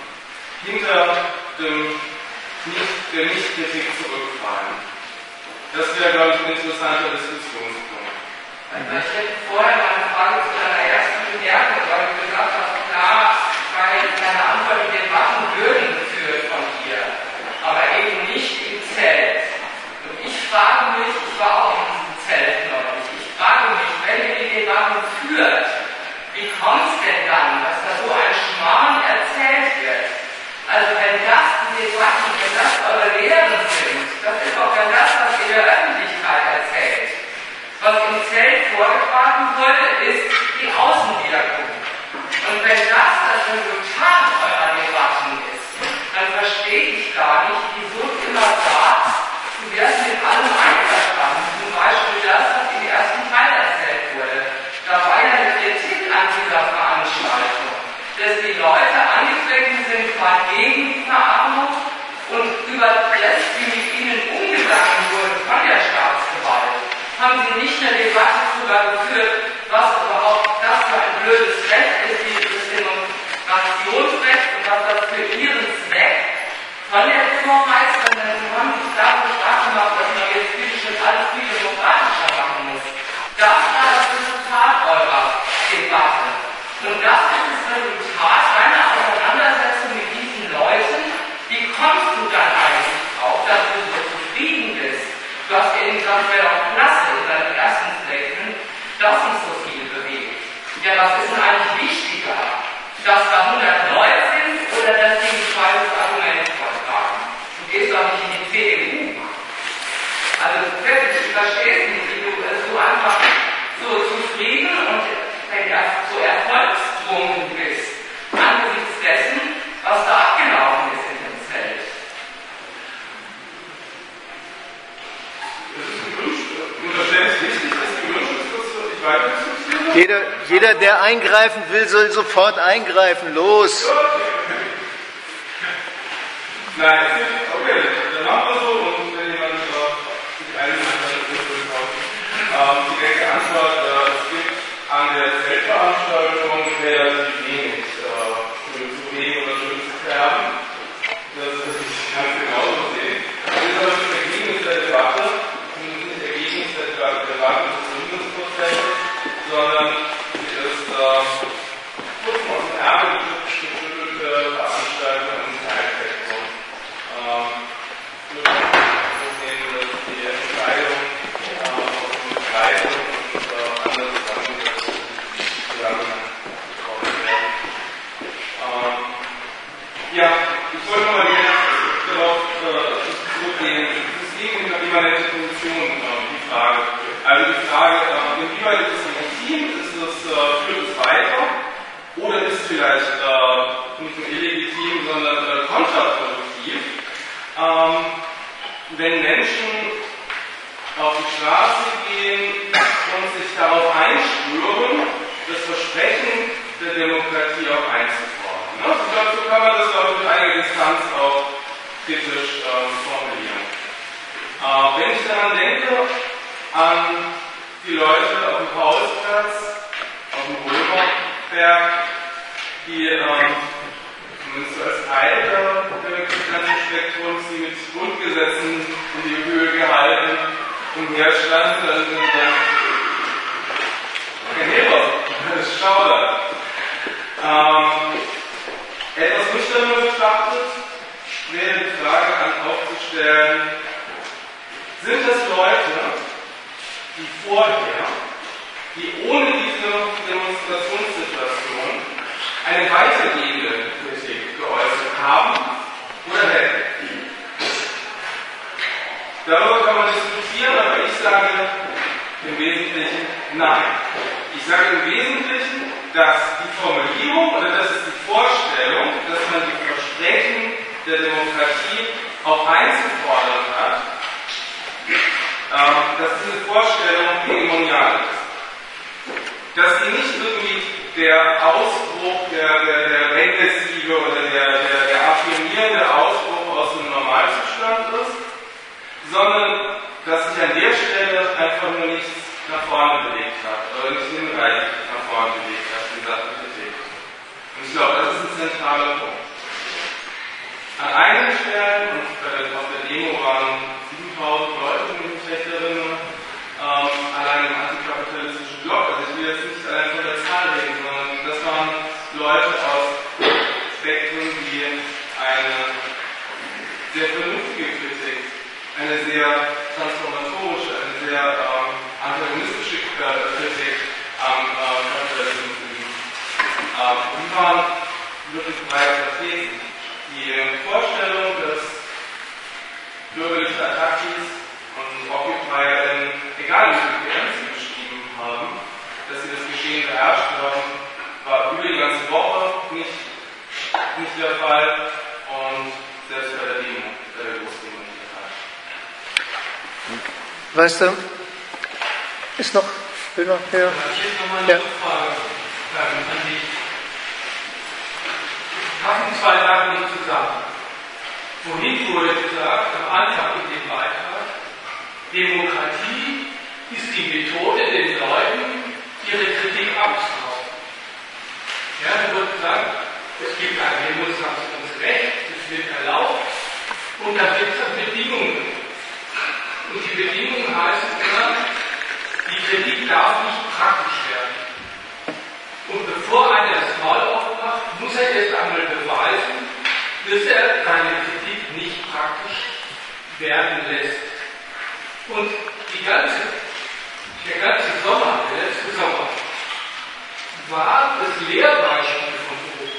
hinter dem nicht, der Nichtkritik zurückfallen. Das wäre, glaube ich, ein interessanter Diskussionspunkt. Ich hätte vorher mal eine Frage zu deiner ersten Bemerkung, weil du gesagt hast, klar, weil deine Antwort in Debatten würden geführt von dir, aber eben nicht im Zelt. Und ich frage mich, ich war auch in diesem Zelt neulich, ich frage mich, wenn ihr die Debatten führt, wie kommt es denn dann, dass da so ein Schmarrn erzählt wird? Also wenn das die Debatten, wenn das eure Lehren sind, das ist auch dann das, was ihr der Öffentlichkeit erzählt. Was im Zelt vorgetragen wurde, ist die Außenwirkung. Und wenn das das Resultat eurer Debatten ist, dann verstehe ich gar nicht, wieso du immer sagst, du wärst mit allem einverstanden. Zum Beispiel das, was im ersten Teil erzählt wurde. Da war ja eine Kritik an dieser Veranstaltung, dass die Leute angetreten sind, mal gegen die Verarmung und über das, wie mit ihnen umgegangen wurde von der Staatsgewalt, haben sie nicht eine Debatte darüber geführt, was überhaupt das für ein blödes Recht ist, dieses Demonstrationsrecht und was das für ihren Zweck von der Demo heißt, sondern sie haben sich darüber stark gemacht, dass man jetzt bitte schon alles viel demokratischer machen muss. Das war das Resultat eurer Debatte. Und das ist das Resultat deiner Auseinandersetzung mit diesen Leuten. Wie kommst du dann eigentlich drauf, dass du so zufrieden bist? Du hast eben gesagt, wäre doch klasse in deinem ersten Statement, dass uns so viel bewegt. Ja, was ist denn eigentlich wichtiger? Dass da hundert Leute sind oder dass die ein zweites Argument vortragen? Du gehst doch nicht in die C D U. Also, ich verstehe es nicht, wie du so einfach so zufrieden und so erfolgstrunken bist, angesichts dessen, was da abgelaufen ist in dem Zelt. Jeder, jeder, der eingreifen will, soll sofort eingreifen. Los! Nein, okay, dann machen wir so und wenn jemand sich einigt, dann ist das durchaus. Die direkte Antwort, äh, es gibt an der Zeltveranstaltung relativ wenig zu reden oder schön zu färben. Das ist ganz genauso sehen. Das ist aber nicht Ergebnis der Debatte, nicht Ergebnis der Debatte des Bundesprozesses, sondern sie ist äh, kurz aus dem Ärmel geschüttelte Veranstaltung im Zeitspektrum. Ähm, so sehen, dass die Entscheidung Definition äh, die Frage. Also die Frage, äh, inwieweit ist es legitim, ist es, äh, führt es weiter oder ist es vielleicht äh, nicht nur illegitim, sondern äh, kontraproduktiv, ähm, wenn Menschen auf die Straße gehen und sich darauf einschwören, das Versprechen der Demokratie auch einzufordern. Ne? Ich glaube, so kann man das, glaube ich, mit einiger Distanz auch kritisch äh, formulieren. Äh, wenn ich daran denke, an die Leute auf dem Pausplatz, auf dem Römerberg, die ähm, zumindest als Teil der, des ganzen Spektrums, die mit Grundgesetzen in die Höhe gehalten umherstanden, dann sind dann kein Heber, das ist Schauder. Ähm, etwas nüchterner betrachtet wäre die Frage an aufzustellen, sind das Leute, die vorher, die ohne diese Demonstrationssituation eine weitergehende Kritik geäußert haben oder hätten? Darüber kann man diskutieren, aber ich sage im Wesentlichen nein. Ich sage im Wesentlichen, dass die Formulierung oder das ist die Vorstellung, dass man die Versprechen der Demokratie auch einzufordern hat, ähm, dass diese Vorstellung hegemonial ist. Dass sie nicht irgendwie der Ausbruch, der, der, der regressive oder der, der, der affirmierende Ausbruch aus dem Normalzustand ist, sondern dass sich an der Stelle einfach nur nichts nach vorne bewegt hat oder nicht hinreichend nach vorne bewegt hat in Sachen Kritik. Und ich glaube, das ist ein zentraler Punkt. An einigen Stellen, und auf der Demo waren siebentausend Leute, wenn ich mich recht erinnere, ähm, allein im antikapitalistischen Block, also ich will jetzt nicht allein von der Zahl reden, sondern das waren Leute aus Spektren, die eine sehr vernünftige Kritik, eine sehr transformatorische, eine sehr ähm, antagonistische Kritik am äh, Kapitalismus üben. Ähm, die waren wirklich breit vertreten. Die Vorstellung, dass bürgerliche Attackis und OccupierInnen, egal wie viel Grenzen sie beschrieben haben, dass sie das Geschehen beherrscht haben, war über die ganze Woche nicht, nicht der Fall und selbst bei der Demo, bei der Großdemo nicht der Fall. Weißt du, ist noch, will noch, ja. Ich hätte noch mal eine Frage an dich. Passen zwei Sachen nicht zusammen. Vorhin wurde gesagt, am Anfang in dem Beitrag, Demokratie ist die Methode, den Leuten ihre Kritik abzukaufen. Ja, da wird gesagt, es gibt ein Demonstrationsrecht, es wird erlaubt und da gibt es Bedingungen. Und die Bedingungen heißen immer, die Kritik darf nicht praktisch werden. Und bevor einer das Maul aufmacht, muss er erst einmal beweisen, dass er seine Kritik nicht praktisch werden lässt. Und die ganze, der ganze Sommer, der letzte Sommer, war das Lehrbeispiel von oben.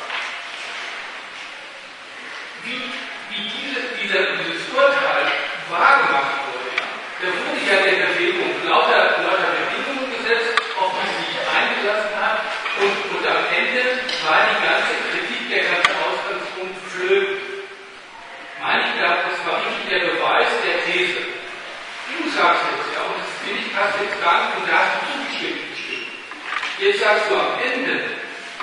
Wie, wie diese, dieser, dieses Urteil wahrgemacht wurde. Da wurde ja der Bewegung lauter, lauter Bedingungen gesetzt, auf die sie sich eingelassen hat. Und, und am Ende war die ganze Kritik, der ganze Ausgangspunkt flöten. Meine ich glaube, das war nicht der Beweis der These. Du sagst jetzt ja, und das finde ich passt jetzt gar nicht, und da hast du zugestimmt. Jetzt sagst du am Ende,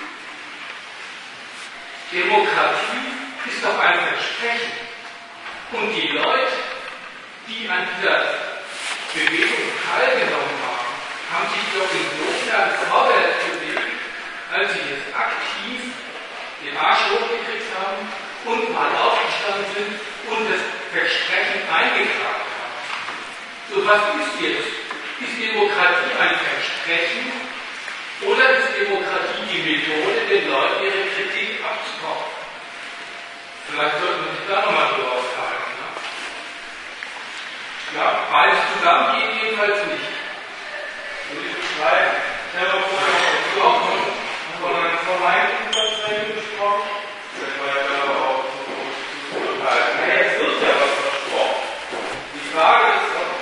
Demokratie ist doch ein Versprechen. Und die Leute, die an dieser Bewegung teilgenommen haben, haben sich doch insofern vorwärts bewegt, als sie jetzt aktiv den Arsch hochgekriegt haben und mal aufgestanden sind und das Versprechen eingetragen haben. So, was ist jetzt? Ist Demokratie ein Versprechen oder ist Demokratie die Methode, den Leuten ihre Kritik abzukaufen? Vielleicht sollten wir sich da nochmal drüber aushalten. Ne? Ja, beides zusammen geht jedenfalls nicht. Und ich beschreibe, ich habe auch von einer Vermeidungsverträge gesprochen. Das war ja aber auch so urteilen. Na, jetzt wird ja was versprochen. Die Frage ist, ob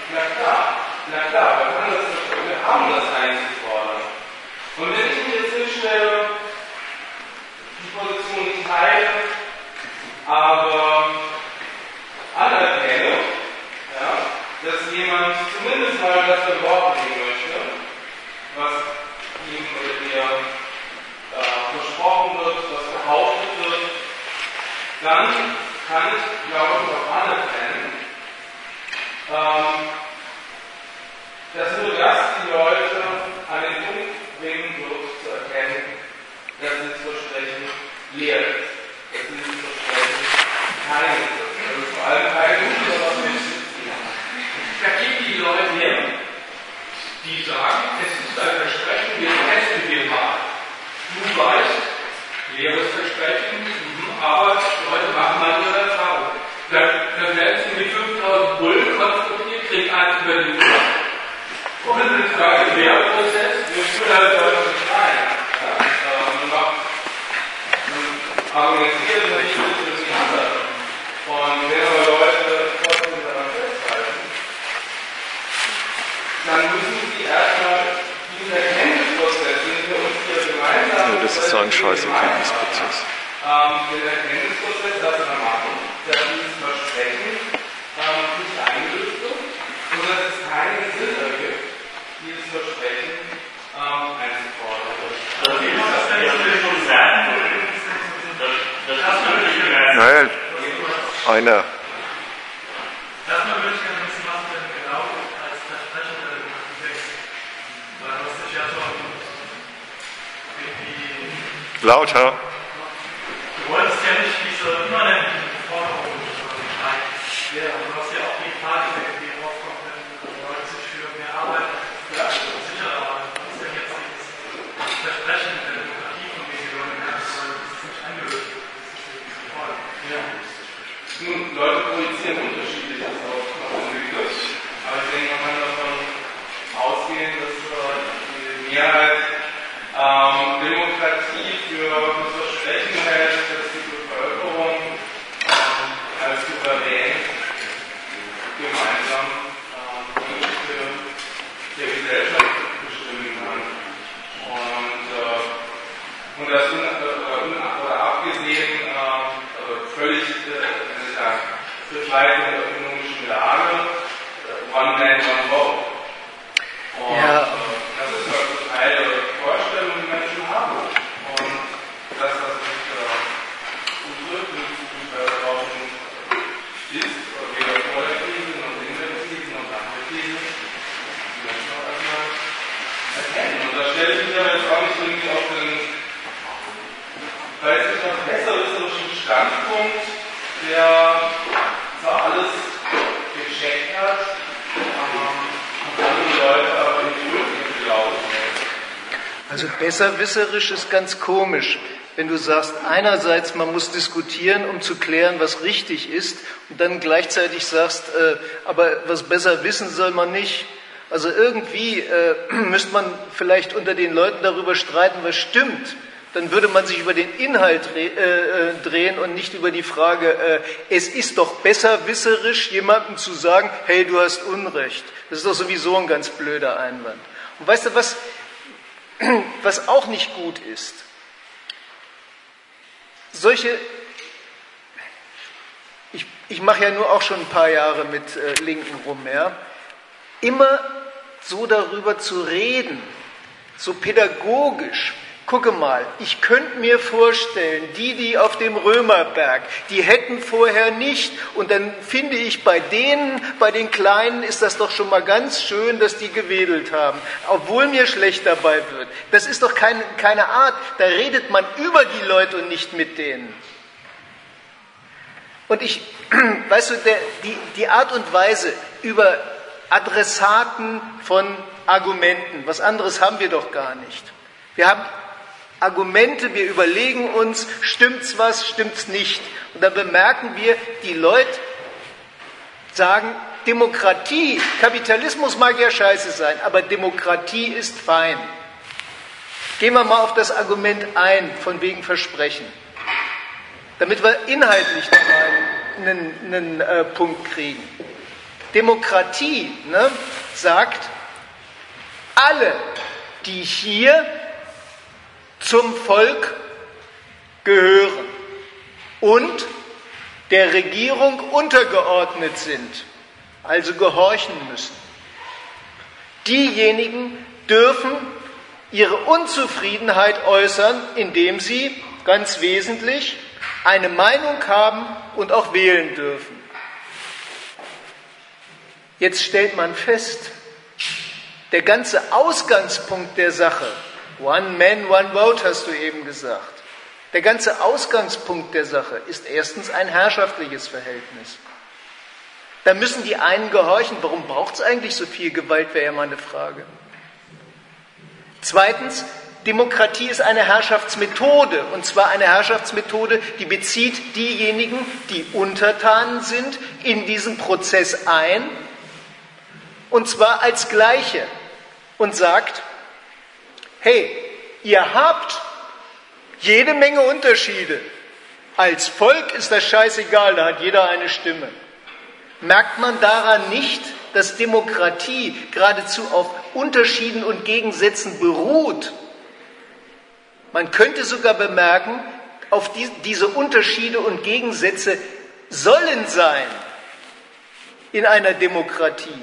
Na klar, na klar, wir haben das, wir haben das einzufordern. Und wenn ich mir jetzt hinstelle, die Position nicht teile, aber anerkenne, ja, dass jemand zumindest mal das in Wort bringen möchte, was ihm oder ihr äh, versprochen wird, was behauptet wird, dann kann ich, glaube ich, auch anerkennen, ähm, dass nur das die Leute an den Punkt bringen wird, zu erkennen, dass dieses Versprechen leer ist, dass dieses Versprechen kein ist. Also vor allem kein Gutes, was wir nicht haben. Da gibt die Leute her, die sagen, es ist ein Versprechen, wir testen wir mal. Du weißt, leeres Versprechen, aber die Leute machen mal ihre Erfahrung. Dann, dann werden sie mit fünftausend Bullen konfrontiert, kriegen einen über die Uhr. Und mit einem Lehrprozess wirst du halt deutlich rein. Ja, man macht, man argumentiert nicht für die anderen. Und wenn aber Leute trotzdem daran festhalten, dann müssen sie erstmal diesen Erkenntnisprozess, den wir uns hier gemeinsam. Ja, das ist so ein scheiß Erkenntnisprozess. Ähm, den Erkenntnisprozess dafür machen, dass dieses Versprechen ähm, nicht eingelöst wird und dass es keinen Sinn ergibt, dieses Versprechen ähm, einzufordern. Also wie ist das denn jetzt mit schon sagen? Das hast du wirklich gemerkt. Naja, einer. Erstmal würde ich gerne wissen, was du denn genau als Versprechen der Demokratie denkst. Weil du hast dich ja schon irgendwie... Lauter. Du wolltest ja nicht diese immanenten Forderungen streichen. Ja, du hast ja auch die Frage, die rauskommt, wenn Leute sich für mehr Arbeit, ja, sicher arbeiten. Was ist denn jetzt dieses Versprechen der Demokratie, von dem die Leute merken sollen, das ist nicht angelöst. Das ist die Frage. Ja. Nun, Leute projizieren unterschiedliches auf den Begriff, aber ich denke, man kann davon ausgehen, dass äh, die Mehrheit ähm, Demokratie für das Versprechen hält, dass die Bevölkerung ähm, als souverän gemeinsam ähm, die Geschichte der Gesellschaft bestimmen kann. Und, äh, und das un, äh, un, oder abgesehen, äh, also völlig äh, Begleitung der ökonomischen Lage, One Man, One Vote. Und Ja. äh, das ist halt Teil der Vorstellung, die Menschen haben. Und das, was mich äh, unsere Zukunftsverbrauchen ist, weder vor der Krise noch in der Krise noch nach der Krise, die Menschen auch erstmal erkennen. Und da stelle ich mich aber jetzt auch nicht irgendwie auf den, weiß ich noch, besserwisserischen Standpunkt, der zwar alles gecheckt hat, und andere Leute aber nicht wirklich glauben. Also besserwisserisch ist ganz komisch, wenn du sagst, einerseits man muss diskutieren, um zu klären, was richtig ist, und dann gleichzeitig sagst, äh, aber was besser wissen soll man nicht. Also irgendwie äh, müsste man vielleicht unter den Leuten darüber streiten, was stimmt. Dann würde man sich über den Inhalt äh, drehen und nicht über die Frage, äh, es ist doch besserwisserisch, jemandem zu sagen, hey, du hast Unrecht. Das ist doch sowieso ein ganz blöder Einwand. Und weißt du, was, was auch nicht gut ist? Solche, ich, ich mache ja nur auch schon ein paar Jahre mit äh, Linken rum, ja, immer so darüber zu reden, so pädagogisch. Gucke mal, ich könnte mir vorstellen, die, die auf dem Römerberg, die hätten vorher nicht. Und dann finde ich, bei denen, bei den Kleinen ist das doch schon mal ganz schön, dass die gewedelt haben, obwohl mir schlecht dabei wird. Das ist doch keine, keine Art, da redet man über die Leute und nicht mit denen. Und ich, weißt du, der, die, die Art und Weise über Adressaten von Argumenten, was anderes haben wir doch gar nicht. Wir haben Argumente, wir überlegen uns, stimmt's was, stimmt's nicht. Und dann bemerken wir, die Leute sagen, Demokratie, Kapitalismus mag ja scheiße sein, aber Demokratie ist fein. Gehen wir mal auf das Argument ein, von wegen Versprechen, damit wir inhaltlich noch mal einen, einen äh, Punkt kriegen. Demokratie, ne, sagt, alle, die hier zum Volk gehören und der Regierung untergeordnet sind, also gehorchen müssen, diejenigen dürfen ihre Unzufriedenheit äußern, indem sie ganz wesentlich eine Meinung haben und auch wählen dürfen. Jetzt stellt man fest, der ganze Ausgangspunkt der Sache, One Man, One Vote hast du eben gesagt, der ganze Ausgangspunkt der Sache ist erstens ein herrschaftliches Verhältnis. Da müssen die einen gehorchen. Warum braucht es eigentlich so viel Gewalt, wäre ja mal eine Frage. Zweitens, Demokratie ist eine Herrschaftsmethode, und zwar eine Herrschaftsmethode, die bezieht diejenigen, die Untertanen sind, in diesen Prozess ein, und zwar als Gleiche, und sagt, hey, ihr habt jede Menge Unterschiede. Als Volk ist das scheißegal, da hat jeder eine Stimme. Merkt man daran nicht, dass Demokratie geradezu auf Unterschieden und Gegensätzen beruht? Man könnte sogar bemerken, auf die, diese Unterschiede und Gegensätze sollen sein in einer Demokratie.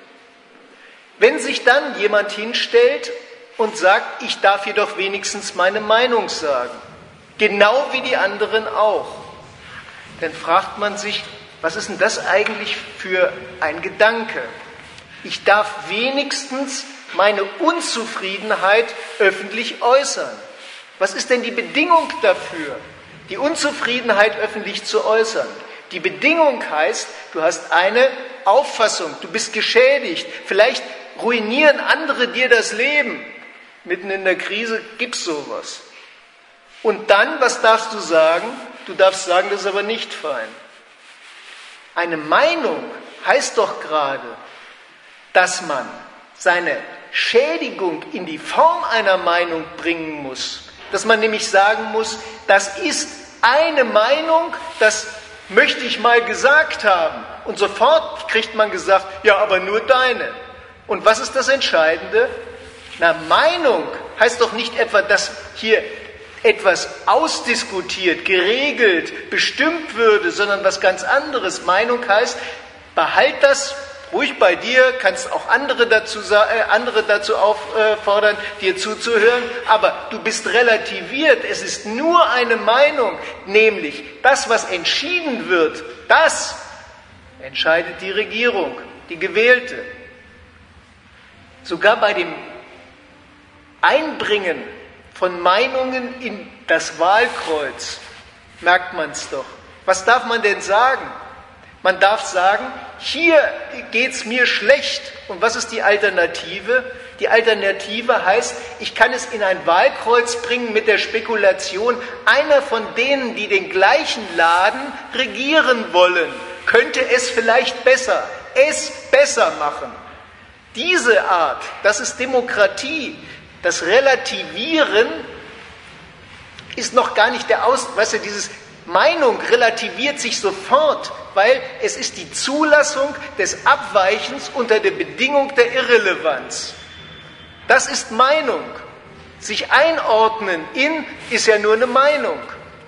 Wenn sich dann jemand hinstellt und sagt, ich darf jedoch wenigstens meine Meinung sagen, genau wie die anderen auch, dann fragt man sich, was ist denn das eigentlich für ein Gedanke? Ich darf wenigstens meine Unzufriedenheit öffentlich äußern. Was ist denn die Bedingung dafür, die Unzufriedenheit öffentlich zu äußern? Die Bedingung heißt, du hast eine Auffassung, du bist geschädigt, vielleicht ruinieren andere dir das Leben. Mitten in der Krise gibt's sowas. Und dann, was darfst du sagen? Du darfst sagen, das ist aber nicht fein. Eine Meinung heißt doch gerade, dass man seine Schädigung in die Form einer Meinung bringen muss. Dass man nämlich sagen muss, das ist eine Meinung, das möchte ich mal gesagt haben. Und sofort kriegt man gesagt, ja, aber nur deine. Und was ist das Entscheidende? Na, Meinung heißt doch nicht etwa, dass hier etwas ausdiskutiert, geregelt, bestimmt würde, sondern was ganz anderes. Meinung heißt, behalt das ruhig bei dir, kannst auch andere dazu, äh, andere dazu auffordern, dir zuzuhören, aber du bist relativiert. Es ist nur eine Meinung, nämlich das, was entschieden wird, das entscheidet die Regierung, die gewählte. Sogar bei dem Einbringen von Meinungen in das Wahlkreuz merkt man es doch. Was darf man denn sagen? Man darf sagen, hier geht es mir schlecht. Und was ist die Alternative? Die Alternative heißt, ich kann es in ein Wahlkreuz bringen mit der Spekulation, einer von denen, die den gleichen Laden regieren wollen, könnte es vielleicht besser, es besser machen. Diese Art, das ist Demokratie. Das Relativieren ist noch gar nicht der Aus... Weißt du, dieses Meinung relativiert sich sofort, weil es ist die Zulassung des Abweichens unter der Bedingung der Irrelevanz. Das ist Meinung. Sich einordnen in ist ja nur eine Meinung.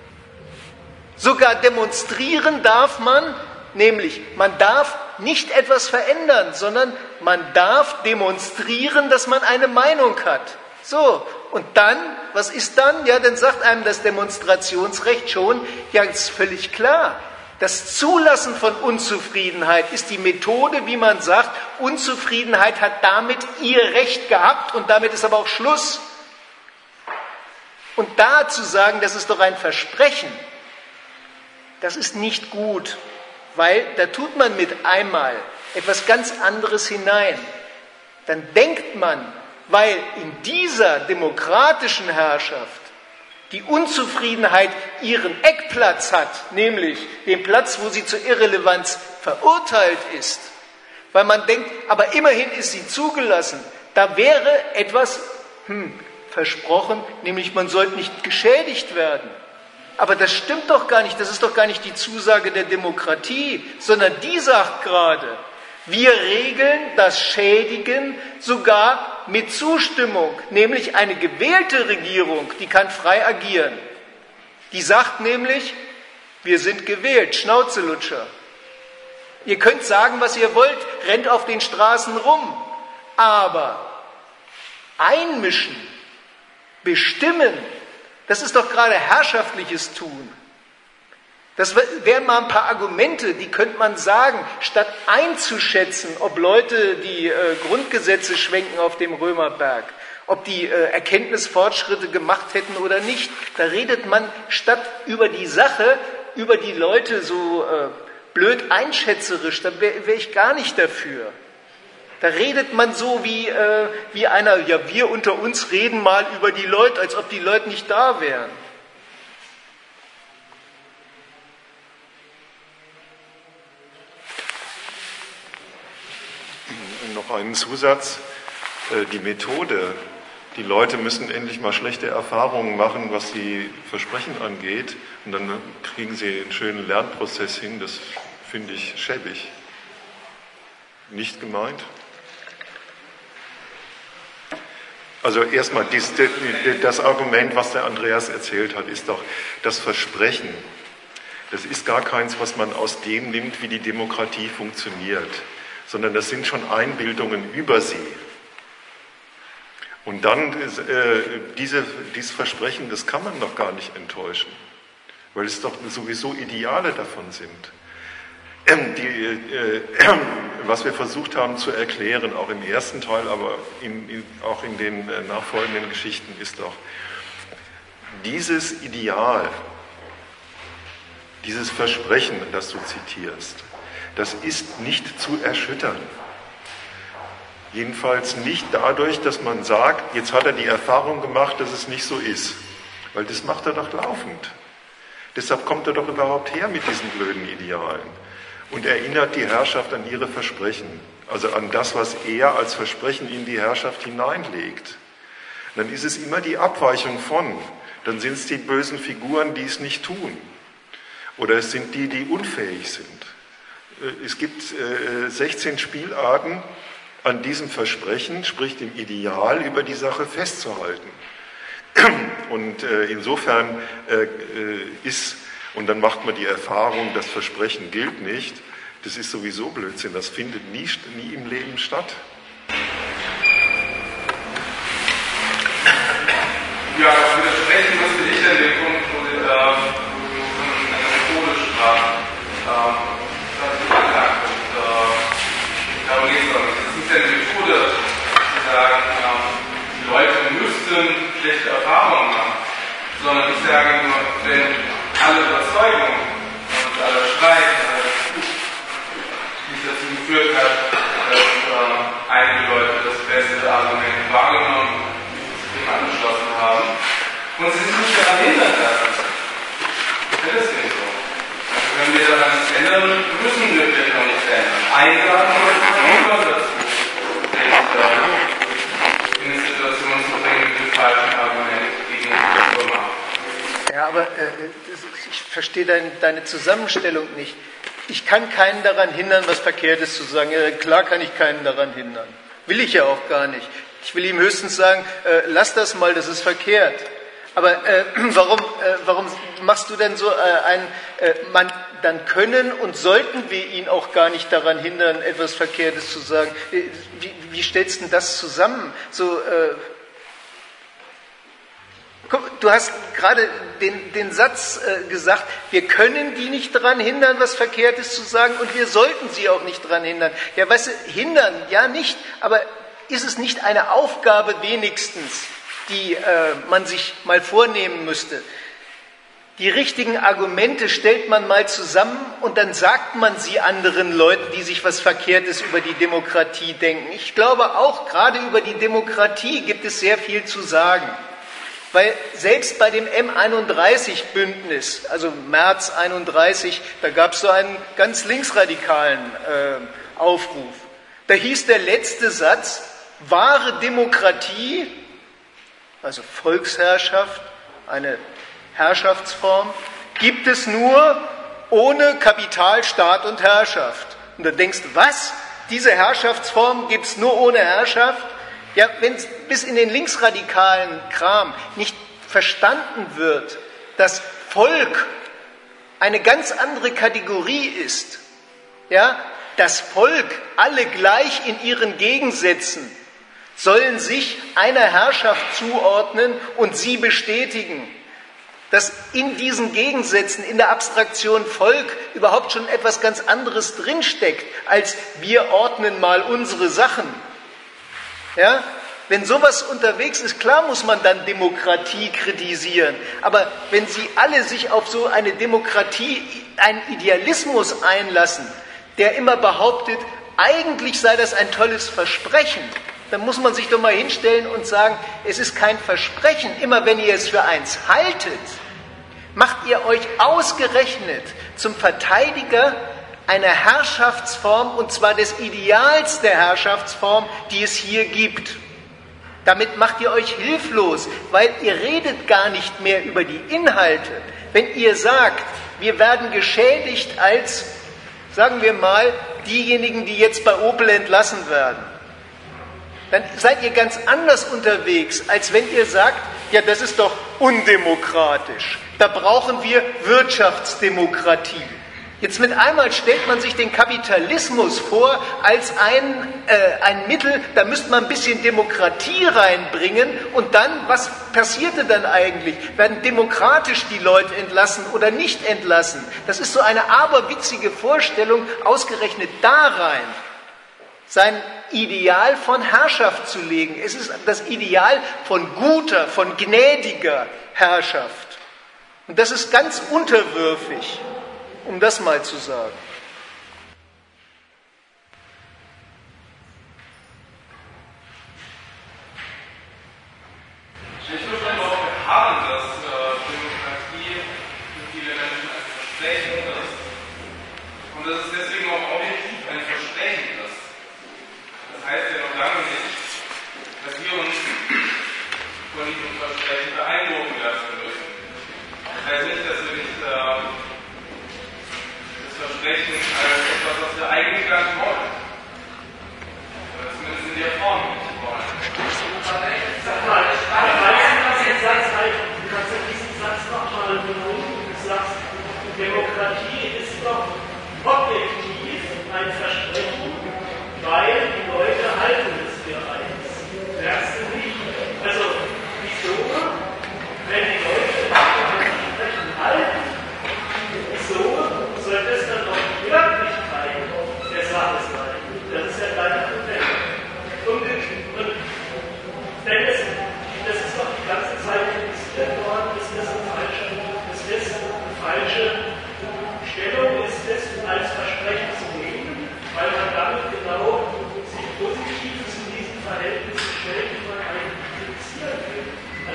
Sogar demonstrieren darf man, nämlich man darf nicht etwas verändern, sondern man darf demonstrieren, dass man eine Meinung hat. So, und dann, was ist dann? Ja, dann sagt einem das Demonstrationsrecht schon, ja, ist völlig klar. Das Zulassen von Unzufriedenheit ist die Methode, wie man sagt, Unzufriedenheit hat damit ihr Recht gehabt und damit ist aber auch Schluss. Und da zu sagen, das ist doch ein Versprechen, das ist nicht gut, weil da tut man mit einmal etwas ganz anderes hinein. Dann denkt man, weil in dieser demokratischen Herrschaft die Unzufriedenheit ihren Eckplatz hat, nämlich den Platz, wo sie zur Irrelevanz verurteilt ist, weil man denkt, aber immerhin ist sie zugelassen, da wäre etwas hm, versprochen, nämlich man sollte nicht geschädigt werden. Aber das stimmt doch gar nicht, das ist doch gar nicht die Zusage der Demokratie, sondern die sagt gerade, Wir regeln das Schädigen sogar mit Zustimmung, nämlich eine gewählte Regierung, die kann frei agieren. Die sagt nämlich, wir sind gewählt, Schnauzelutscher. Ihr könnt sagen, was ihr wollt, rennt auf den Straßen rum, aber einmischen, bestimmen, das ist doch gerade herrschaftliches Tun. Das wären mal ein paar Argumente, die könnte man sagen, statt einzuschätzen, ob Leute die äh, Grundgesetze schwenken auf dem Römerberg, ob die äh, Erkenntnisfortschritte gemacht hätten oder nicht. Da redet man statt über die Sache, über die Leute so äh, blöd einschätzerisch, da wäre wär ich gar nicht dafür. Da redet man so wie, äh, wie einer, ja, wir unter uns reden mal über die Leute, als ob die Leute nicht da wären. Noch einen Zusatz, die Methode. Die Leute müssen endlich mal schlechte Erfahrungen machen, was die Versprechen angeht, und dann kriegen sie einen schönen Lernprozess hin. Das finde ich schäbig. Nicht gemeint? Also erstmal, dies, das Argument, was der Andreas erzählt hat, ist doch das Versprechen. Das ist gar keins, was man aus dem nimmt, wie die Demokratie funktioniert, sondern das sind schon Einbildungen über sie. Und dann, äh, diese, dieses Versprechen, das kann man doch gar nicht enttäuschen, weil es doch sowieso Ideale davon sind. Ähm, die, äh, äh, was wir versucht haben zu erklären, auch im ersten Teil, aber in, in, auch in den äh, nachfolgenden Geschichten, ist doch, dieses Ideal, dieses Versprechen, das du zitierst, das ist nicht zu erschüttern. Jedenfalls nicht dadurch, dass man sagt, jetzt hat er die Erfahrung gemacht, dass es nicht so ist. Weil das macht er doch laufend. Deshalb kommt er doch überhaupt her mit diesen blöden Idealen und erinnert die Herrschaft an ihre Versprechen, also an das, was er als Versprechen in die Herrschaft hineinlegt. Dann ist es immer die Abweichung von, dann sind es die bösen Figuren, die es nicht tun. Oder es sind die, die unfähig sind. Es gibt sechzehn Spielarten, an diesem Versprechen, sprich dem Ideal, über die Sache festzuhalten. Und äh, insofern äh, ist, und dann macht man die Erfahrung, das Versprechen gilt nicht, das ist sowieso Blödsinn, das findet nie, nie im Leben statt. Ja, das Widersprechen musste ich an dem Punkt, wo Sie da von einer Methode sprachen. Ähm, das hat mich angelangt und äh, darum geht es auch nicht. Es ist ja eine Methode, zu sagen, ähm, die Leute müssten schlechte Erfahrungen machen, sondern ich sage nur, wenn alle Überzeugung und aller Streit, die dazu geführt hat, dass äh, einige Leute das beste Argument wahrgenommen und sich angeschlossen haben, und sie sich nicht daran hindern lassen. Das ist nicht so. Also wenn wir daran nichts ändern, müssen wir vielleicht noch nichts ändern. Einladen oder immer dazu, in eine Situation zu bringen, mit dem falschen Argument gegen die Firma. Ja, aber äh, ich verstehe dein, deine Zusammenstellung nicht. Ich kann keinen daran hindern, was Verkehrtes zu sagen. Ja, klar kann ich keinen daran hindern. Will ich ja auch gar nicht. Ich will ihm höchstens sagen, äh, lass das mal, das ist verkehrt. Aber äh, warum, äh, warum machst du denn so äh, ein, äh, man, dann können und sollten wir ihn auch gar nicht daran hindern, etwas Verkehrtes zu sagen. Wie, wie stellst du denn das zusammen? So, äh, guck, du hast gerade den, den Satz äh, gesagt, wir können die nicht daran hindern, was Verkehrtes zu sagen, und wir sollten sie auch nicht daran hindern. Ja, weißt du, hindern, ja nicht, aber ist es nicht eine Aufgabe wenigstens, die äh, man sich mal vornehmen müsste? Die richtigen Argumente stellt man mal zusammen und dann sagt man sie anderen Leuten, die sich was Verkehrtes über die Demokratie denken. Ich glaube auch, gerade über die Demokratie gibt es sehr viel zu sagen. Weil selbst bei dem M einunddreißig Bündnis, also März einunddreißig, da gab es so einen ganz linksradikalen äh, Aufruf. Da hieß der letzte Satz, wahre Demokratie, also Volksherrschaft, eine Herrschaftsform, gibt es nur ohne Kapital, Staat und Herrschaft. Und dann denkst du, was? diese Herrschaftsform gibt es nur ohne Herrschaft. Ja, wenn bis in den linksradikalen Kram nicht verstanden wird, dass Volk eine ganz andere Kategorie ist, ja, das Volk, alle gleich in ihren Gegensätzen, sollen sich einer Herrschaft zuordnen und sie bestätigen, dass in diesen Gegensätzen, in der Abstraktion Volk überhaupt schon etwas ganz anderes drinsteckt, als wir ordnen mal unsere Sachen. Ja? Wenn sowas unterwegs ist, klar muss man dann Demokratie kritisieren. Aber wenn Sie alle sich auf so eine Demokratie, einen Idealismus einlassen, der immer behauptet, eigentlich sei das ein tolles Versprechen, dann muss man sich doch mal hinstellen und sagen, es ist kein Versprechen. Immer wenn ihr es für eins haltet, macht ihr euch ausgerechnet zum Verteidiger einer Herrschaftsform, und zwar des Ideals der Herrschaftsform, die es hier gibt. Damit macht ihr euch hilflos, weil ihr redet gar nicht mehr über die Inhalte. Wenn ihr sagt, wir werden geschädigt als, sagen wir mal, diejenigen, die jetzt bei Opel entlassen werden, dann seid ihr ganz anders unterwegs, als wenn ihr sagt, ja, das ist doch undemokratisch. Da brauchen wir Wirtschaftsdemokratie. Jetzt mit einmal stellt man sich den Kapitalismus vor als ein, äh, ein Mittel, da müsste man ein bisschen Demokratie reinbringen und dann, was passierte dann eigentlich? Werden demokratisch die Leute entlassen oder nicht entlassen? Das ist so eine aberwitzige Vorstellung, ausgerechnet da rein sein Ideal von Herrschaft zu legen. Es ist das Ideal von guter, von gnädiger Herrschaft. Und das ist ganz unterwürfig, um das mal zu sagen. Ich würde einfach auch beharren, dass äh, Demokratie für viele Menschen ein Versprechen ist. Und dass es deswegen auch objektiv ein Versprechen ist. Das heißt ja noch lange nicht, dass wir uns von diesem Versprechen beeindrucken lassen müssen. Das heißt nicht, dass wir nicht äh, das Versprechen als etwas, was wir eigentlich gar nicht wollen. Oder zumindest in der Form nicht wollen. Sag mal, ich weiß nicht, was den Satz halt, du kannst ja diesen Satz nochmal belohnen. Du sagst, Demokratie ist doch objektiv ein Versprechen, weil die Leute halten es bereits. Merkst du nicht? Also, wieso, wenn die Leute ein Versprechen halten, wieso soll das dann doch die Wirklichkeit der Sache sein? Das ist ja deine Protest. Und, und wenn es, das ist doch die ganze Zeit kritisiert worden, ist das eine falsche, ist das eine falsche Stellung, ist das als Versprechen zu nehmen, weil man damit genau sich positiv zu diesen Verhältnissen stellt, die man eigentlich kritisieren will.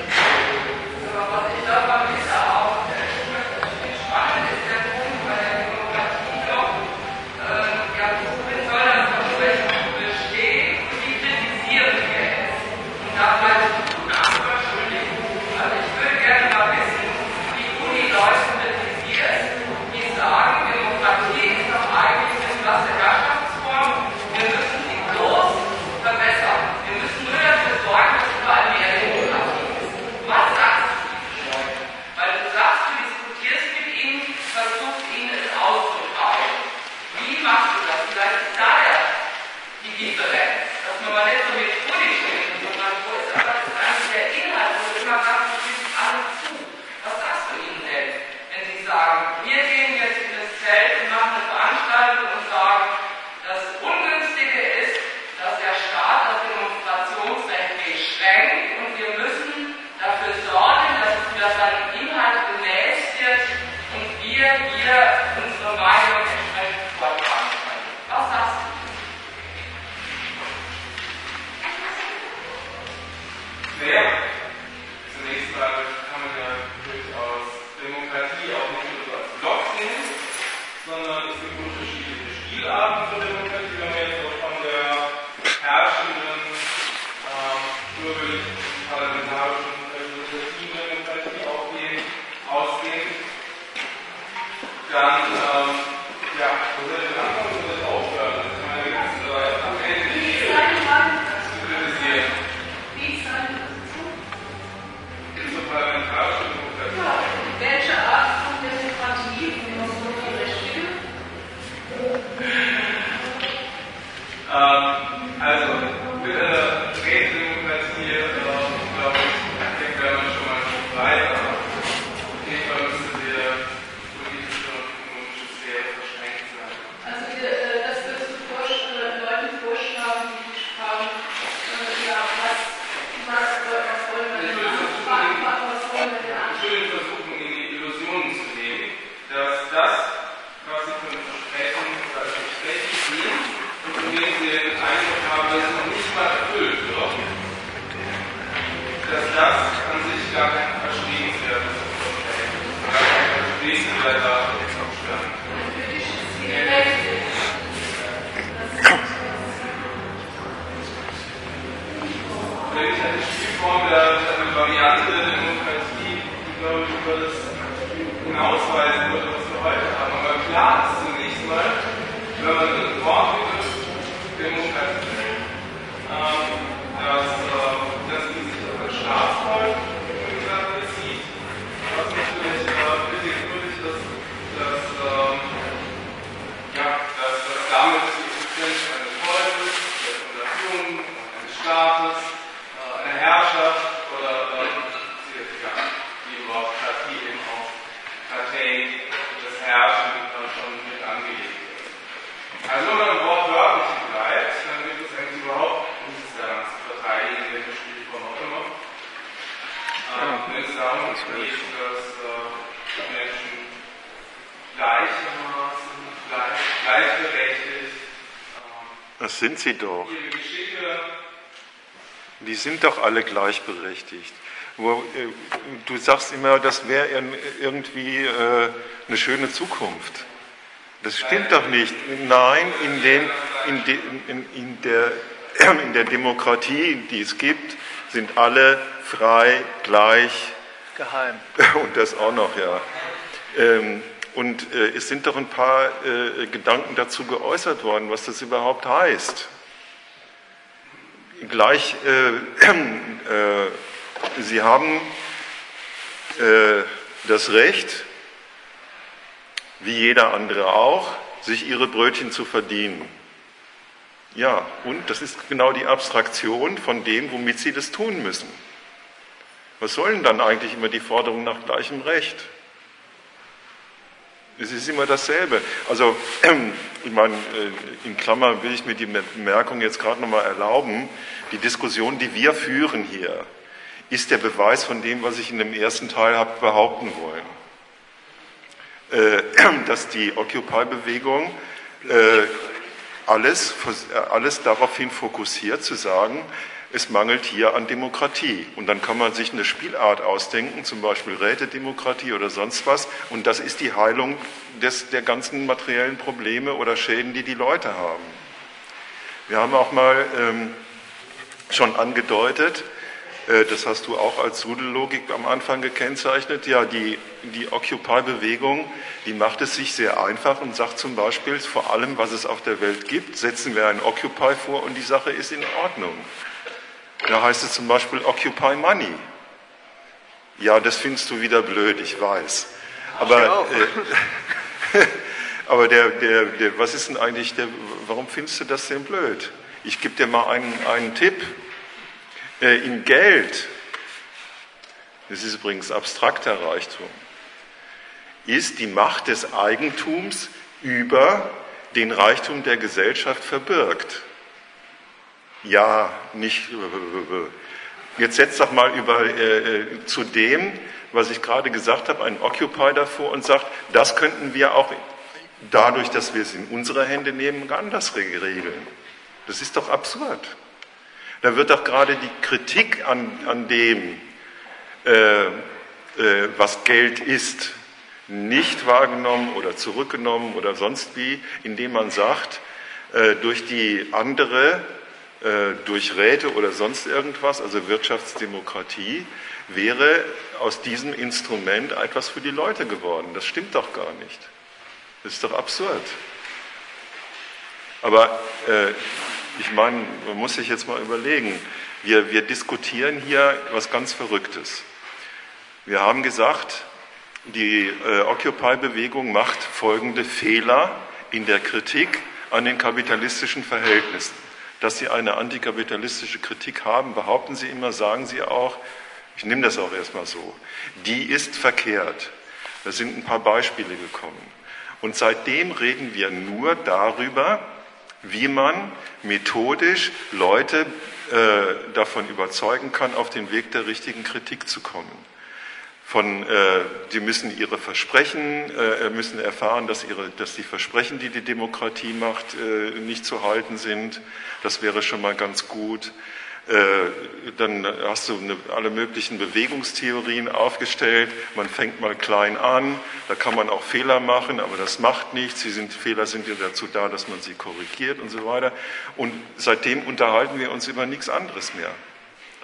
Aber was ich da vermisse auch, spannend ist der Punkt bei der Demokratie doch, äh, ja, worin soll das Versprechen bestehen und wie kritisieren wir es? Und da bleibt es gut Entschuldigung. Also ich würde gerne mal wissen, wie du die Leute kritisierst, die sagen, Demokratie ist doch eigentlich eine klasse Herrschaftsform, wir müssen sie bloß verbessern. Wir müssen nur dafür sorgen, dass überall mehr Demokratie ist. Was sagst du? Weil du sagst, du diskutierst mit ihnen, versuchst ihnen es auszutragen. Wie machst du das? Vielleicht ist da ja die Differenz, dass man mal nicht so methodisch redet, sondern wo ist aber das eigentlich der Inhalt, wo du immer sagst, du gibst alles zu. Was sagst du ihnen denn, wenn sie sagen, wir gehen jetzt in das Feld und machen eine Veranstaltung und sagen, das Ungünstige ist, dass der Staat das Demonstrationsrecht beschränkt und wir müssen dafür sorgen, dass es wieder seinem Inhalt gemäß wird und wir hier unsere Meinung entsprechend vortragen können. Was sagst du? Naja, zunächst mal kann man ja durchaus Demokratie auch nicht nur so als Block sehen, sondern es gibt unterschiedliche Spielarten für Demokratie. Wenn wir jetzt so von der herrschenden, ähm, bürgerlich-parlamentarischen repräsentativen Demokratie aufgehen, ausgehen, dann, ähm, ja, wo soll ich denn anfangen, wo soll ich aufhören? Das kann man ja die ganze Reihe wenn ich eine Spielform oder eine Variante der Demokratie, die, glaube ich, über das hinausweisen würde, was wir heute haben. Aber klar ist zunächst mal, wenn man den Wortbegriff Demokratie, ähm, dass, äh, dass die sich auf das Staatsvolk bezieht, was natürlich äh, bedingt ist, dass, ähm, ja, dass, dass damit die Existenz eines Volkes, der Fundation, eines Staates, äh, einer Herrschaft oder ähm, ja, die Demokratie eben auch Partei, das Herrschen äh, schon mit angelegt wird. Also wenn man im Wort wörtlich bleibt, dann gibt es eigentlich überhaupt nichts daran zu verteidigen, in welcher Spielform auch immer. Ähm, wenn es darum geht, dass äh, Menschen gleichermaßen, gleich, gleichberechtigt ähm, das sind sie doch. ihre Geschicke. Die sind doch alle gleichberechtigt. Wo, äh, du sagst immer, das wäre irgendwie äh, eine schöne Zukunft. Das stimmt doch nicht. Nein, in, den, in, de, in, in, der, in der Demokratie, die es gibt, sind alle frei, gleich. Geheim. Und das auch noch, ja. Ähm, und äh, es sind doch ein paar äh, Gedanken dazu geäußert worden, was das überhaupt heißt. Gleich, äh, äh, Sie haben äh, das Recht, wie jeder andere auch, sich ihre Brötchen zu verdienen. Ja, und das ist genau die Abstraktion von dem, womit Sie das tun müssen. Was soll denn dann eigentlich immer die Forderung nach gleichem Recht? Es ist immer dasselbe. Also, ich meine, in Klammern will ich mir die Bemerkung jetzt gerade nochmal erlauben. Die Diskussion, die wir führen hier, ist der Beweis von dem, was ich in dem ersten Teil habe behaupten wollen. Dass die Occupy-Bewegung alles, alles daraufhin fokussiert, zu sagen, es mangelt hier an Demokratie. Und dann kann man sich eine Spielart ausdenken, zum Beispiel Rätedemokratie oder sonst was. Und das ist die Heilung des, der ganzen materiellen Probleme oder Schäden, die die Leute haben. Wir haben auch mal ähm, schon angedeutet, äh, das hast du auch als Sudellogik am Anfang gekennzeichnet, ja, die, die Occupy-Bewegung, die macht es sich sehr einfach und sagt zum Beispiel, vor allem, was es auf der Welt gibt, setzen wir ein Occupy vor und die Sache ist in Ordnung. Da heißt es zum Beispiel Occupy Money. Ja, das findest du wieder blöd, ich weiß. Aber, äh, aber der, der, der, was ist denn eigentlich, der, warum findest du das denn blöd? Ich gebe dir mal einen, einen Tipp. Äh, in Geld, das ist übrigens abstrakter Reichtum, ist die Macht des Eigentums über den Reichtum der Gesellschaft verbirgt. Ja, nicht. Jetzt setz doch mal über, äh, zu dem, was ich gerade gesagt habe, einen Occupy davor und sagt, das könnten wir auch dadurch, dass wir es in unsere Hände nehmen, anders regeln. Das ist doch absurd. Da wird doch gerade die Kritik an, an dem, äh, äh, was Geld ist, nicht wahrgenommen oder zurückgenommen oder sonst wie, indem man sagt, äh, durch die andere, äh, durch Räte oder sonst irgendwas, also Wirtschaftsdemokratie, wäre aus diesem Instrument etwas für die Leute geworden. Das stimmt doch gar nicht. Das ist doch absurd. Aber äh, ich meine, man muss sich jetzt mal überlegen, wir, wir diskutieren hier was ganz Verrücktes. Wir haben gesagt, die äh, Occupy-Bewegung macht folgende Fehler in der Kritik an den kapitalistischen Verhältnissen. Dass sie eine antikapitalistische Kritik haben, behaupten sie immer, sagen sie auch, ich nehme das auch erstmal so, die ist verkehrt. Da sind ein paar Beispiele gekommen. Und seitdem reden wir nur darüber, wie man methodisch Leute äh, davon überzeugen kann, auf den Weg der richtigen Kritik zu kommen. Von, äh, die müssen ihre Versprechen, äh, müssen erfahren, dass, ihre, dass die Versprechen, die die Demokratie macht, äh, nicht zu halten sind. Das wäre schon mal ganz gut. Äh, dann hast du eine, alle möglichen Bewegungstheorien aufgestellt. Man fängt mal klein an, da kann man auch Fehler machen, aber das macht nichts. Sie sind, Fehler sind ja dazu da, dass man sie korrigiert und so weiter. Und seitdem unterhalten wir uns über nichts anderes mehr.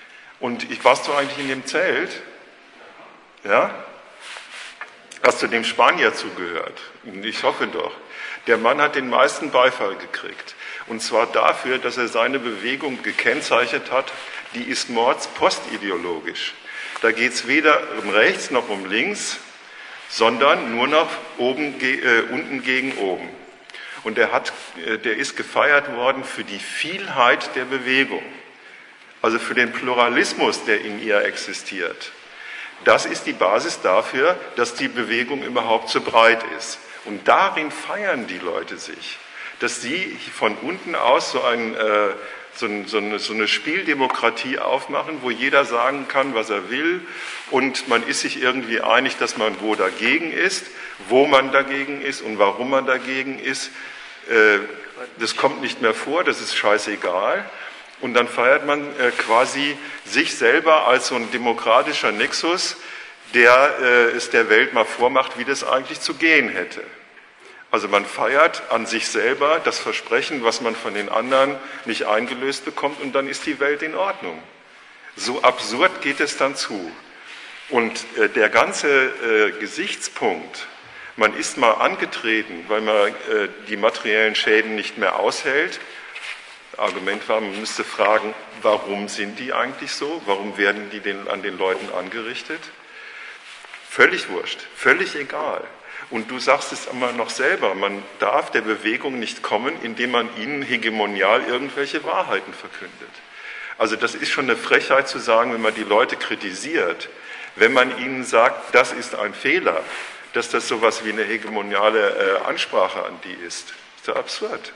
Und ich, warst du eigentlich in dem Zelt? Ja? Hast du dem Spanier zugehört? Ich hoffe doch. Der Mann hat den meisten Beifall gekriegt. Und zwar dafür, dass er seine Bewegung gekennzeichnet hat, die ist mordspostideologisch. Da geht es weder um rechts noch um links, sondern nur noch oben, äh, unten gegen oben. Und der, hat, äh, der ist gefeiert worden für die Vielheit der Bewegung, also für den Pluralismus, der in ihr existiert. Das ist die Basis dafür, dass die Bewegung überhaupt so breit ist. Und darin feiern die Leute sich, dass sie von unten aus so, ein, äh, so, ein, so, eine, so eine Spieldemokratie aufmachen, wo jeder sagen kann, was er will, und man ist sich irgendwie einig, dass man wo dagegen ist, wo man dagegen ist und warum man dagegen ist. Äh, das kommt nicht mehr vor, das ist scheißegal. Und dann feiert man äh, quasi sich selber als so ein demokratischer Nexus, der äh, es der Welt mal vormacht, wie das eigentlich zu gehen hätte. Also man feiert an sich selber das Versprechen, was man von den anderen nicht eingelöst bekommt, und dann ist die Welt in Ordnung. So absurd geht es dann zu. Und äh, der ganze äh, Gesichtspunkt, man ist mal angetreten, weil man äh, die materiellen Schäden nicht mehr aushält. Argument war, man müsste fragen, warum sind die eigentlich so? Warum werden die den, an den Leuten angerichtet? Völlig wurscht, völlig egal. Und du sagst es immer noch selber, man darf der Bewegung nicht kommen, indem man ihnen hegemonial irgendwelche Wahrheiten verkündet. Also das ist schon eine Frechheit zu sagen, wenn man die Leute kritisiert, wenn man ihnen sagt, das ist ein Fehler, dass das sowas wie eine hegemoniale äh, Ansprache an die ist. Das ist ja absurd.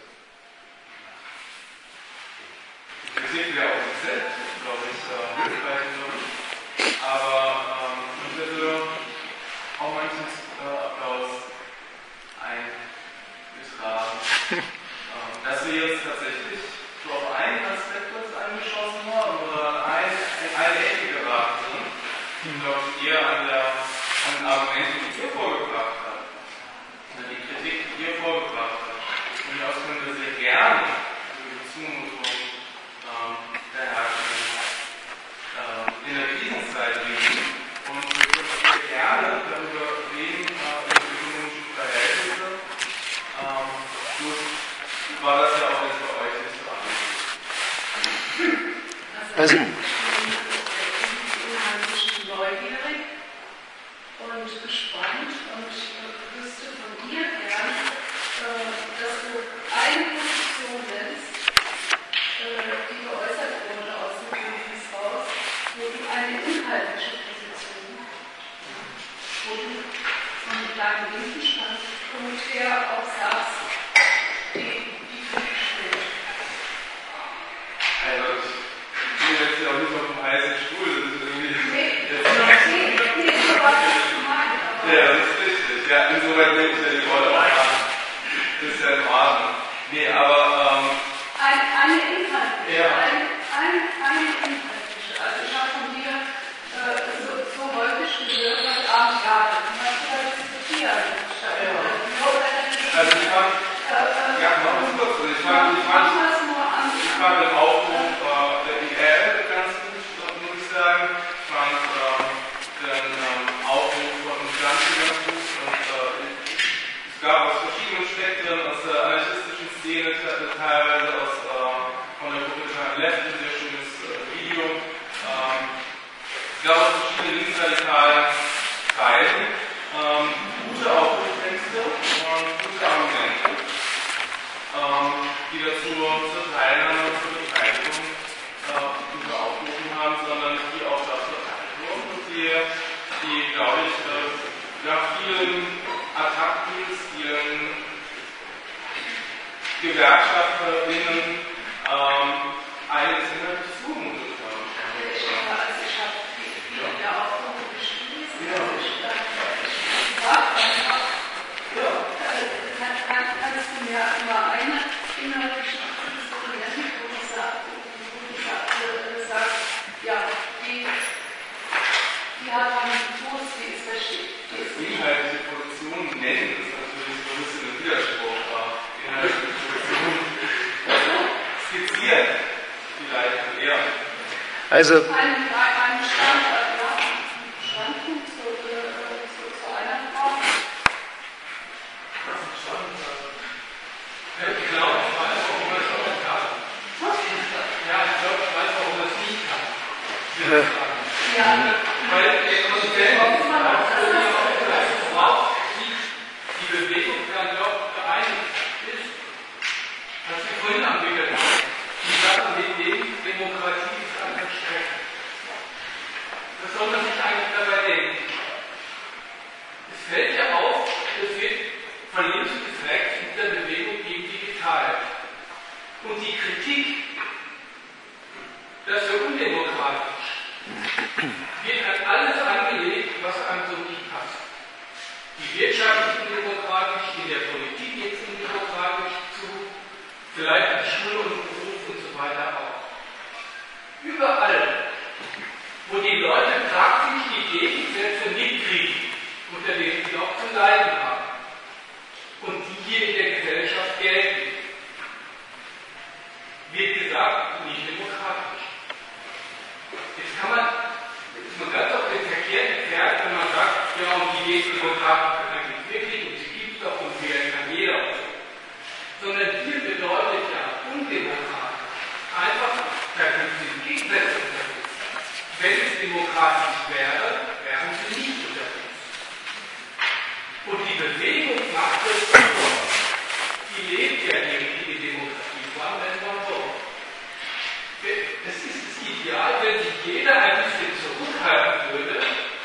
Das sehen wir auch nicht selbst, glaube ich, äh, hilfreich. Aber ähm, ich würde auch manches äh, Applaus eingetragen, ähm, dass wir jetzt tatsächlich so auf einen Aspekt uns angeschossen haben oder ein, in eine Ecke geraten sind, die, glaube ich, eher an, der, an den Argumenten, die ihr vorgebracht habt, oder die Kritik, die ihr vorgebracht habt. Und daraus können wir sehr gerne über die Zumutung der herrschenden äh, in der Krisenzeit reden. Und wir können sehr gerne darüber reden, äh, über die ökonomischen Verhältnisse. Ähm, bloß war das ja auch jetzt bei euch nicht so anders. Also, ich bin unheimlich neugierig und gespannt und wüsste von dir gern, äh, dass du eine Position nennst, die geäußert wurde aus dem Bündnis raus, wo du eine inhaltliche Position, wo du von deinem linken Standpunkt her auch sagst, die, die Kritik steht. Also, ich bin jetzt ja auch nicht auf dem heißen Stuhl, das ist irgendwie. Nee, nee, nee, so was ich meine. Ja, das ist richtig. Ja, insoweit nehme ich ja die Rolle auch an. Das ist ja in Ordnung. Nee, aber. Ähm, Ein, eine inhaltliche, ja. ein, ein, eine inhaltliche. Also ich habe von dir äh, so, so häufig gehört, heute Abend gerade. Du hast ja diskutiert. Also ich fand, äh, ja, mach das kurz. Ich fand, ich fand, ich fand den Aufruf äh, der I L ganz gut, muss ich sagen. Ich fand äh, den ähm, Aufruf von Ganze ganz gut. Und äh, es gab aus verschiedenen Spektren, aus der anarchistischen Szene, teilweise aus von der Gruppe Left, ein sehr schönes äh, Video. Ähm, es gab auch verschiedene linksradikale Kreisen, ähm, gute Aufrufstexte und gute Argumente, ähm, die dazu zur Teilnahme und zur Beteiligung äh, nicht nur aufgerufen haben, sondern die auch dazu erteilt wurden und die, die glaube ich, äh, ja, vielen Attacken, vielen GewerkschafterInnen ähm, einiges inhaltlich zugemutet haben. Ich habe die, die ja. Aufgabe beschrieben. Ja. Ja. Kann, kann, kannst du mir mal eine inhaltliche Position nennen, wo du sagst, wo du sagst, ja, die, die hat einen Kurs, die ist richtig. Inhaltliche Positionen nennen ist natürlich so ein bisschen ein Widerspruch. Inhaltliche Positionen skizzieren vielleicht eher. Also, Ein, ein Stand, ja, Standpunkt zu, zu, zu einer Frage. Ja, ich glaube, ich weiß, warum man das nicht kann. Ja, ich glaube, ich weiß, warum man das nicht kann. Ja. Weil der Konsequenz die Bewegung dann doch geeinigt ist, was wir vorhin anbieten. Die Sache mit dem Demokratie ist einfach schrecklich. Was soll man sich eigentlich dabei denken? Es fällt ja auf, es wird von links bis rechts mit der Bewegung irgendwie geteilt. Und die Kritik, das ist ja undemokratisch, wird an alles angelegt, was einem so nicht passt. Die Wirtschaft ist undemokratisch, in der Politik geht es undemokratisch zu, vielleicht in Schule und Beruf und so weiter auch. Überall, wo die Leute praktisch die Gegensätze mitkriegen, unter denen sie auch zu leiden haben und die hier in der Gesellschaft gelten, wird gesagt, nicht demokratisch. Jetzt kann man, ist man ganz auf den Verkehr entfernt, wenn man sagt, ja, und die geht demokratisch eigentlich wirklich und sie gibt es doch und wählen kann jeder. Sondern hier bedeutet ja undemokratisch einfach, da gibt es die Gegensätze unterwegs. Wenn es demokratisch wäre, wären sie nicht unterwegs. Und die Bewegung macht es so. Die lebt ja irgendwie die Demokratie, sagen wir es mal so. Es ist das Ideal, wenn sich jeder ein bisschen zurückhalten würde,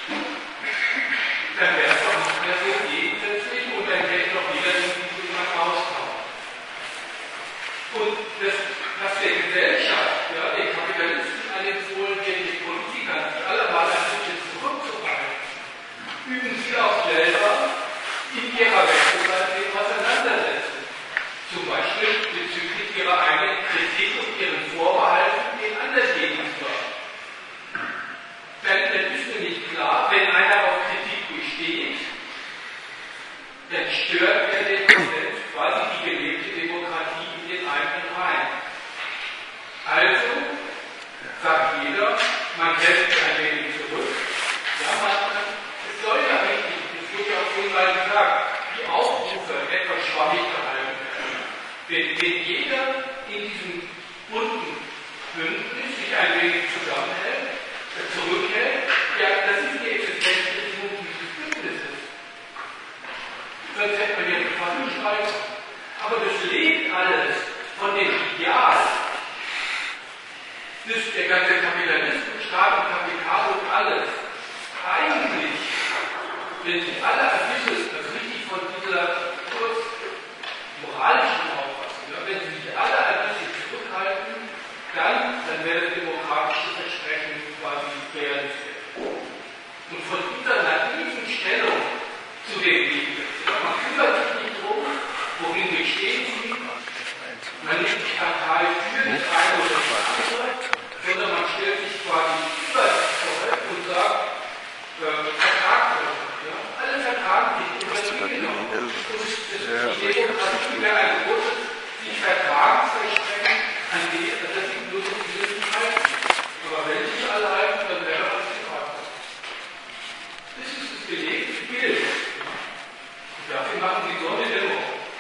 dann wäre es doch nicht mehr so gegensätzlich und dann hätte doch jeder irgendwie jemand rauskommen. Und das, was der Gesellschaft, ja, den Kapitalisten anempfohlen wird, den Politikern, die alle mal ein bisschen zurückzuhalten, üben sie auch selber in ihrer Wechselseitigkeit auseinandersetzen. Zum Beispiel bezüglich ihrer eigenen Kritik und ihren Vorbehalten den anderen gegenüber. Dann, dann ist nämlich klar, wenn einer auf Kritik besteht, dann stört er den Konsens, quasi die gelebte Demokratie in den eigenen Reihen. Also sagt jeder, man hält sich ein wenig zurück. Ja, man, es soll ja richtig, es wird ja auf jeden Fall gesagt, die Aufrufe etwas schwammig gehalten werden. Wenn, wenn jeder in diesem bunten Bündnis sich ein wenig zusammenhält, zurückhält, ja, das ist die Existenzbedingung dieses Bündnisses. Sonst hätte man ja die Verfassung schreiben. Aber das lebt alles von dem Ideal. Das ist der ganze Kapitalismus, Staat und Kapital und alles. Eigentlich, wenn sich alle ein bisschen, also richtig von dieser kurz moralischen Auffassung, ja, wenn sie sich alle ein bisschen zurückhalten, dann, dann wäre das demokratische Versprechen quasi realisiert. Und von dieser naiven Stellung zu dem Gegensätze, man kümmert sich nicht drum, worin bestehen sie, man nimmt die Partei für das eine oder das andere, sondern man stellt sich quasi über das Volk und sagt, äh, vertragt oder so. Ja? Alle vertragen sich über die Regierung. Die Demokratie wäre ein großes, sich Vertragsversprechen, an dem, das sind nur so viele halten. Aber wenn sich alle halten, dann wäre das nicht wahr. Das ist das belegte Bild. Und dafür machen sie so eine Demo.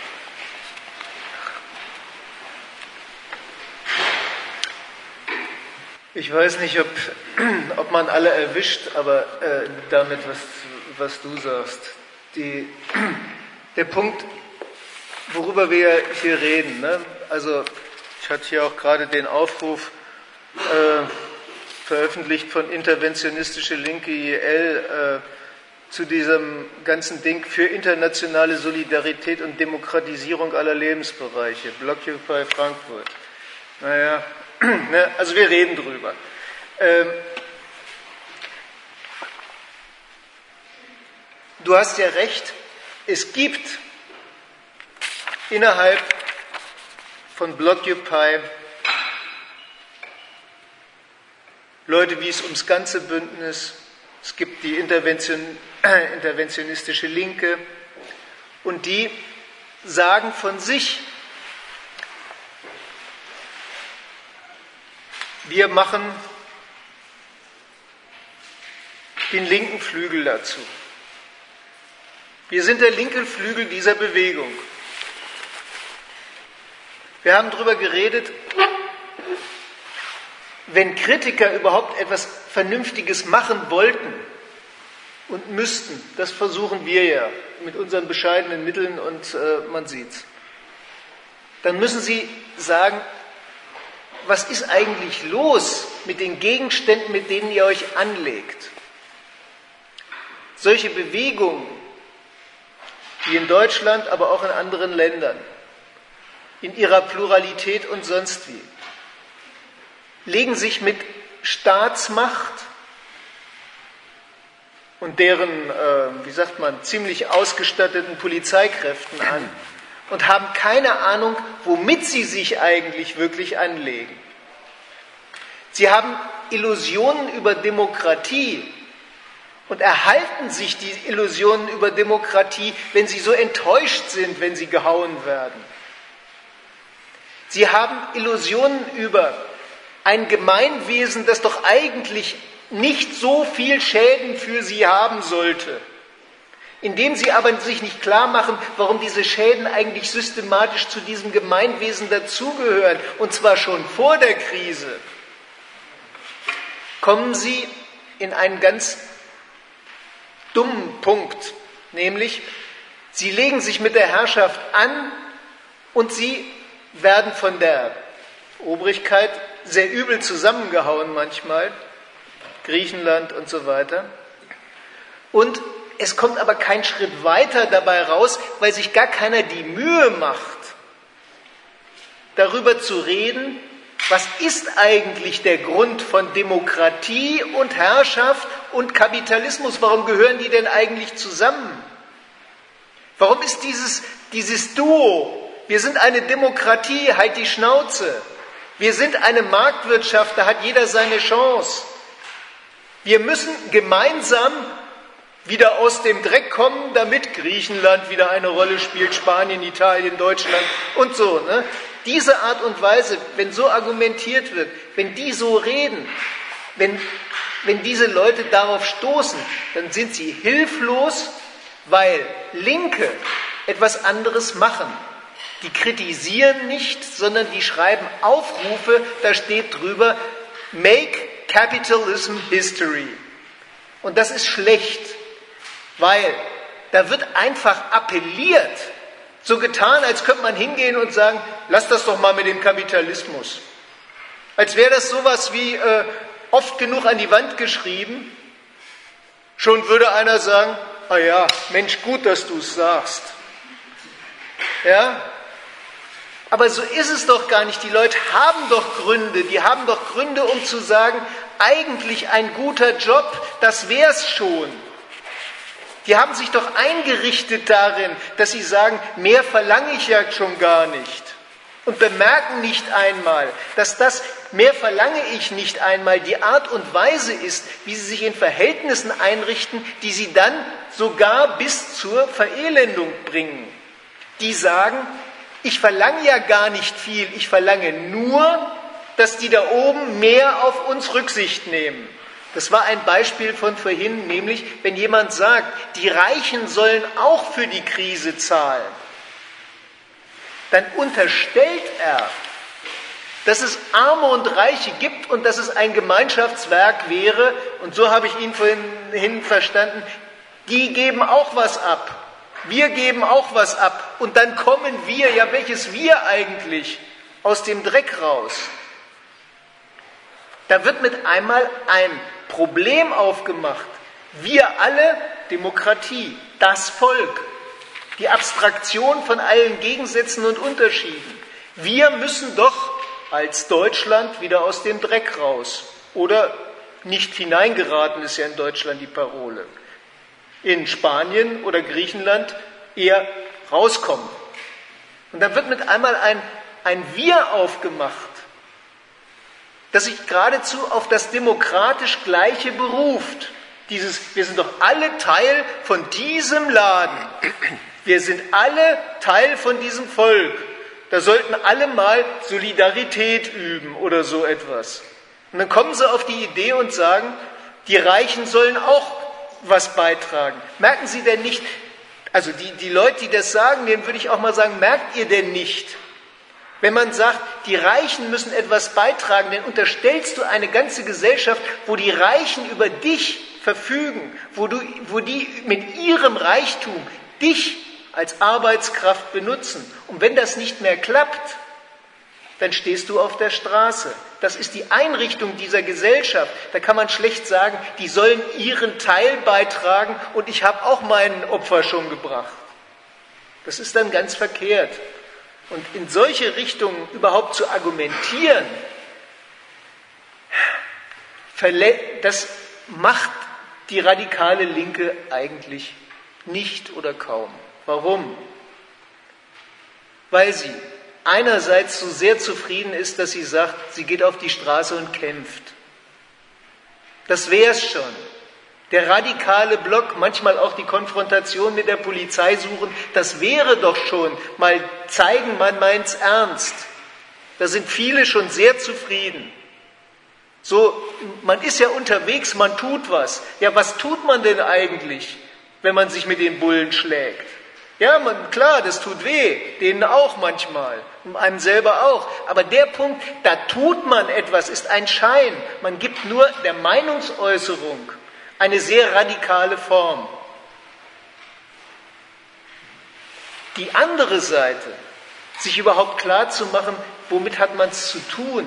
ich weiß nicht, ob, ob man alle erwischt, aber äh, damit, was, was du sagst. Die, der Punkt, worüber wir hier reden, ne? Also ich hatte hier auch gerade den Aufruf äh, veröffentlicht von Interventionistische Linke I L äh, zu diesem ganzen Ding für internationale Solidarität und Demokratisierung aller Lebensbereiche, Blockupy Frankfurt. Naja, ne, also wir reden drüber. Ähm, du hast ja recht, es gibt innerhalb von Blockupy Leute wie es ums ganze Bündnis, es gibt die Intervention, äh, interventionistische Linke und die sagen von sich, wir machen den linken Flügel dazu. Wir sind der linke Flügel dieser Bewegung. Wir haben darüber geredet, wenn Kritiker überhaupt etwas Vernünftiges machen wollten und müssten, das versuchen wir ja mit unseren bescheidenen Mitteln und äh, man sieht's, dann müssen sie sagen, was ist eigentlich los mit den Gegenständen, mit denen ihr euch anlegt? Solche Bewegungen, wie in Deutschland, aber auch in anderen Ländern, in ihrer Pluralität und sonst wie, legen sich mit Staatsmacht und deren, äh, wie sagt man, ziemlich ausgestatteten Polizeikräften an und haben keine Ahnung, womit sie sich eigentlich wirklich anlegen. Sie haben Illusionen über Demokratie und erhalten sich die Illusionen über Demokratie, wenn sie so enttäuscht sind, wenn sie gehauen werden. Sie haben Illusionen über ein Gemeinwesen, das doch eigentlich nicht so viel Schäden für sie haben sollte, indem sie aber sich nicht klar machen, warum diese Schäden eigentlich systematisch zu diesem Gemeinwesen dazugehören, und zwar schon vor der Krise, kommen sie in einen ganz dummen Punkt, nämlich sie legen sich mit der Herrschaft an und sie werden von der Obrigkeit sehr übel zusammengehauen manchmal, Griechenland und so weiter. Und es kommt aber kein Schritt weiter dabei raus, weil sich gar keiner die Mühe macht, darüber zu reden, was ist eigentlich der Grund von Demokratie und Herrschaft und Kapitalismus? Warum gehören die denn eigentlich zusammen? Warum ist dieses, dieses Duo, wir sind eine Demokratie, halt die Schnauze. Wir sind eine Marktwirtschaft, da hat jeder seine Chance. Wir müssen gemeinsam wieder aus dem Dreck kommen, damit Griechenland wieder eine Rolle spielt, Spanien, Italien, Deutschland und so. Ne? Diese Art und Weise, wenn so argumentiert wird, wenn die so reden, wenn, wenn diese Leute darauf stoßen, dann sind sie hilflos, weil Linke etwas anderes machen. Die kritisieren nicht, sondern die schreiben Aufrufe, da steht drüber, make capitalism history. Und das ist schlecht, weil da wird einfach appelliert, so getan, als könnte man hingehen und sagen, lass das doch mal mit dem Kapitalismus. Als wäre das sowas wie äh, oft genug an die Wand geschrieben. Schon würde einer sagen, ah ja, Mensch, gut, dass du es sagst. Ja? Aber so ist es doch gar nicht. Die Leute haben doch Gründe. Die haben doch Gründe, um zu sagen, eigentlich ein guter Job, das wär's schon. Die haben sich doch eingerichtet darin, dass sie sagen, mehr verlange ich ja schon gar nicht. Und bemerken nicht einmal, dass das, mehr verlange ich nicht einmal, die Art und Weise ist, wie sie sich in Verhältnissen einrichten, die sie dann sogar bis zur Verelendung bringen. Die sagen, ich verlange ja gar nicht viel, ich verlange nur, dass die da oben mehr auf uns Rücksicht nehmen. Das war ein Beispiel von vorhin, nämlich wenn jemand sagt, die Reichen sollen auch für die Krise zahlen, dann unterstellt er, dass es Arme und Reiche gibt und dass es ein Gemeinschaftswerk wäre, und so habe ich ihn vorhin verstanden, die geben auch was ab. Wir geben auch was ab und dann kommen wir, ja welches wir eigentlich, aus dem Dreck raus. Da wird mit einmal ein Problem aufgemacht. Wir alle, Demokratie, das Volk, die Abstraktion von allen Gegensätzen und Unterschieden. Wir müssen doch als Deutschland wieder aus dem Dreck raus. Oder nicht hineingeraten ist ja in Deutschland die Parole. In Spanien oder Griechenland eher rauskommen. Und dann wird mit einmal ein, ein Wir aufgemacht, das sich geradezu auf das demokratisch Gleiche beruft. Dieses, wir sind doch alle Teil von diesem Laden. Wir sind alle Teil von diesem Volk. Da sollten alle mal Solidarität üben oder so etwas. Und dann kommen sie auf die Idee und sagen, die Reichen sollen auch was beitragen. Merken Sie denn nicht, also die, die Leute, die das sagen, denen würde ich auch mal sagen, merkt ihr denn nicht, wenn man sagt, die Reichen müssen etwas beitragen, dann unterstellst du eine ganze Gesellschaft, wo die Reichen über dich verfügen, wo, du, wo die mit ihrem Reichtum dich als Arbeitskraft benutzen. Und wenn das nicht mehr klappt, dann stehst du auf der Straße. Das ist die Einrichtung dieser Gesellschaft. Da kann man schlecht sagen, die sollen ihren Teil beitragen und ich habe auch meinen Opfer schon gebracht. Das ist dann ganz verkehrt. Und in solche Richtungen überhaupt zu argumentieren, das macht die radikale Linke eigentlich nicht oder kaum. Warum? Weil sie einerseits so sehr zufrieden ist, dass sie sagt, sie geht auf die Straße und kämpft. Das wär's schon. Der radikale Block, manchmal auch die Konfrontation mit der Polizei suchen, das wäre doch schon mal zeigen, man meint's ernst. Da sind viele schon sehr zufrieden. So, man ist ja unterwegs, man tut was. Ja, was tut man denn eigentlich, wenn man sich mit den Bullen schlägt? Ja, man, klar, das tut weh, denen auch manchmal, und einem selber auch. Aber der Punkt, da tut man etwas, ist ein Schein. Man gibt nur der Meinungsäußerung eine sehr radikale Form. Die andere Seite, sich überhaupt klar zu machen, womit hat man es zu tun?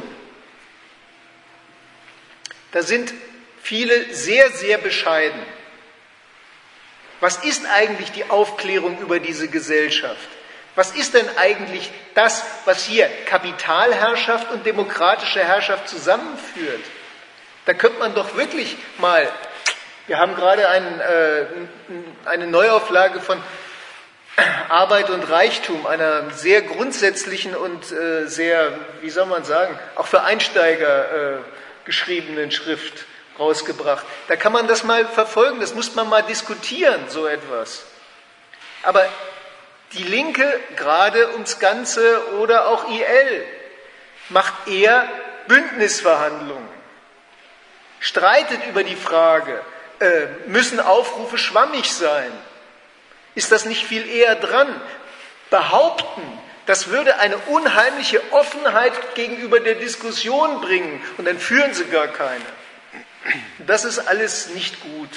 Da sind viele sehr, sehr bescheiden. Was ist eigentlich die Aufklärung über diese Gesellschaft? Was ist denn eigentlich das, was hier Kapitalherrschaft und demokratische Herrschaft zusammenführt? Da könnte man doch wirklich mal, wir haben gerade ein, äh, eine Neuauflage von Arbeit und Reichtum, einer sehr grundsätzlichen und äh, sehr, wie soll man sagen, auch für Einsteiger äh, geschriebenen Schrift rausgebracht. Da kann man das mal verfolgen, das muss man mal diskutieren, so etwas. Aber die Linke, gerade ums Ganze oder auch I L, macht eher Bündnisverhandlungen, streitet über die Frage, äh, müssen Aufrufe schwammig sein? Ist das nicht viel eher dran? Behaupten, das würde eine unheimliche Offenheit gegenüber der Diskussion bringen und dann führen sie gar keine. Das ist alles nicht gut.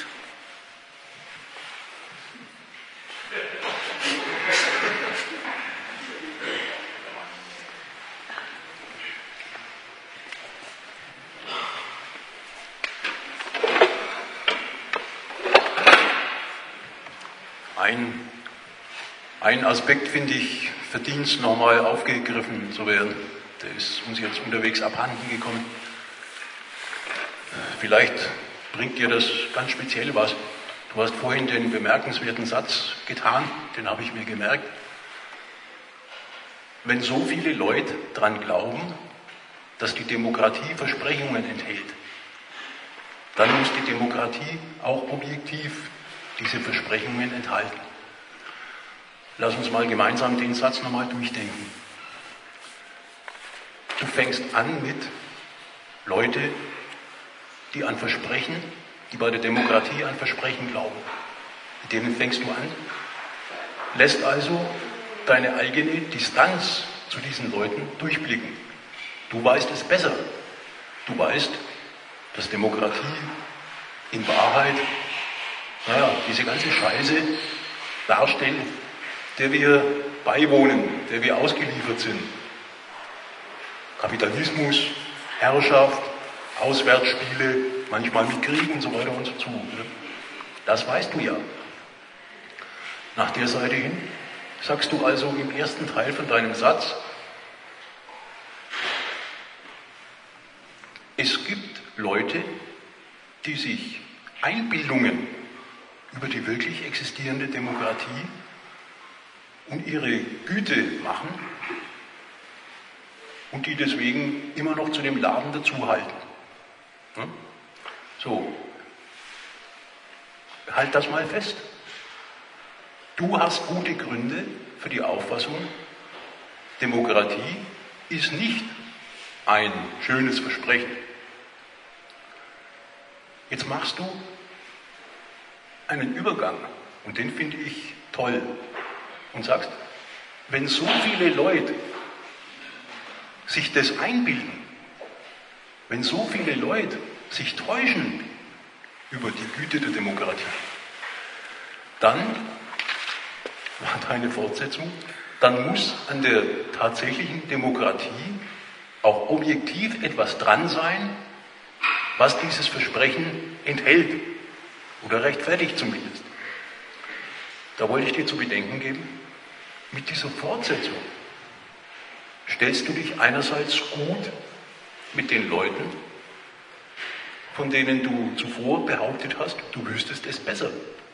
Ein, ein Aspekt, finde ich, verdient es nochmal aufgegriffen zu werden. Der ist uns jetzt unterwegs abhanden gekommen. Vielleicht bringt dir das ganz speziell was. Du hast vorhin den bemerkenswerten Satz getan, den habe ich mir gemerkt. Wenn so viele Leute daran glauben, dass die Demokratie Versprechungen enthält, dann muss die Demokratie auch objektiv diese Versprechungen enthalten. Lass uns mal gemeinsam den Satz nochmal durchdenken. Du fängst an mit Leute, die an Versprechen, die bei der Demokratie an Versprechen glauben. Mit denen fängst du an, lässt also deine eigene Distanz zu diesen Leuten durchblicken. Du weißt es besser. Du weißt, dass Demokratie in Wahrheit, naja, diese ganze Scheiße darstellt, der wir beiwohnen, der wir ausgeliefert sind. Kapitalismus, Herrschaft, Auswärtsspiele, manchmal mit Kriegen und so weiter und so zu. Das weißt du ja. Nach der Seite hin sagst du also im ersten Teil von deinem Satz, es gibt Leute, die sich Einbildungen über die wirklich existierende Demokratie und ihre Güte machen und die deswegen immer noch zu dem Laden dazuhalten. Hm? So, halt das mal fest. Du hast gute Gründe für die Auffassung, Demokratie ist nicht ein schönes Versprechen. Jetzt machst du einen Übergang, und den finde ich toll, und sagst, wenn so viele Leute sich das einbilden, wenn so viele Leute sich täuschen über die Güte der Demokratie, dann, war deine Fortsetzung, dann muss an der tatsächlichen Demokratie auch objektiv etwas dran sein, was dieses Versprechen enthält oder rechtfertigt zumindest. Da wollte ich dir zu bedenken geben, mit dieser Fortsetzung stellst du dich einerseits gut mit den Leuten, von denen du zuvor behauptet hast, du wüsstest es besser.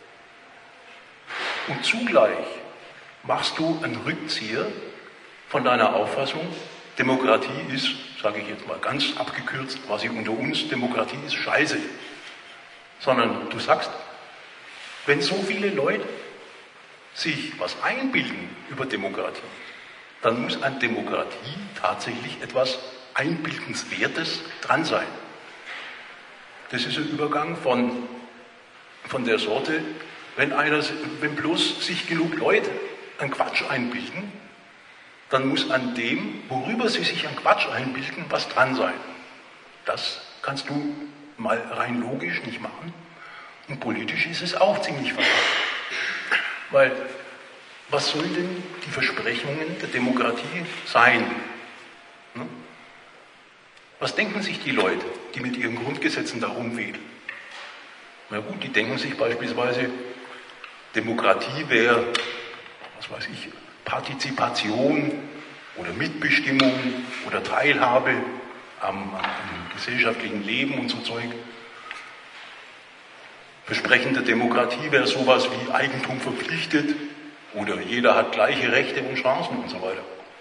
Und zugleich machst du einen Rückzieher von deiner Auffassung, Demokratie ist, sage ich jetzt mal ganz abgekürzt, quasi unter uns, Demokratie ist Scheiße. Sondern du sagst, wenn so viele Leute sich was einbilden über Demokratie, dann muss an Demokratie tatsächlich etwas Einbildenswertes dran sein. Das ist ein Übergang von, von der Sorte, wenn, einer, wenn bloß sich genug Leute an Quatsch einbilden, dann muss an dem, worüber sie sich an Quatsch einbilden, was dran sein. Das kannst du mal rein logisch nicht machen. Und politisch ist es auch ziemlich verkehrt. Weil, was sollen denn die Versprechungen der Demokratie sein? Hm? Was denken sich die Leute, die mit ihren Grundgesetzen da rumwedeln? Na gut, die denken sich beispielsweise, Demokratie wäre, was weiß ich, Partizipation oder Mitbestimmung oder Teilhabe am, am gesellschaftlichen Leben und so Zeug. Versprechen der Demokratie wäre sowas wie Eigentum verpflichtet oder jeder hat gleiche Rechte und Chancen und so weiter.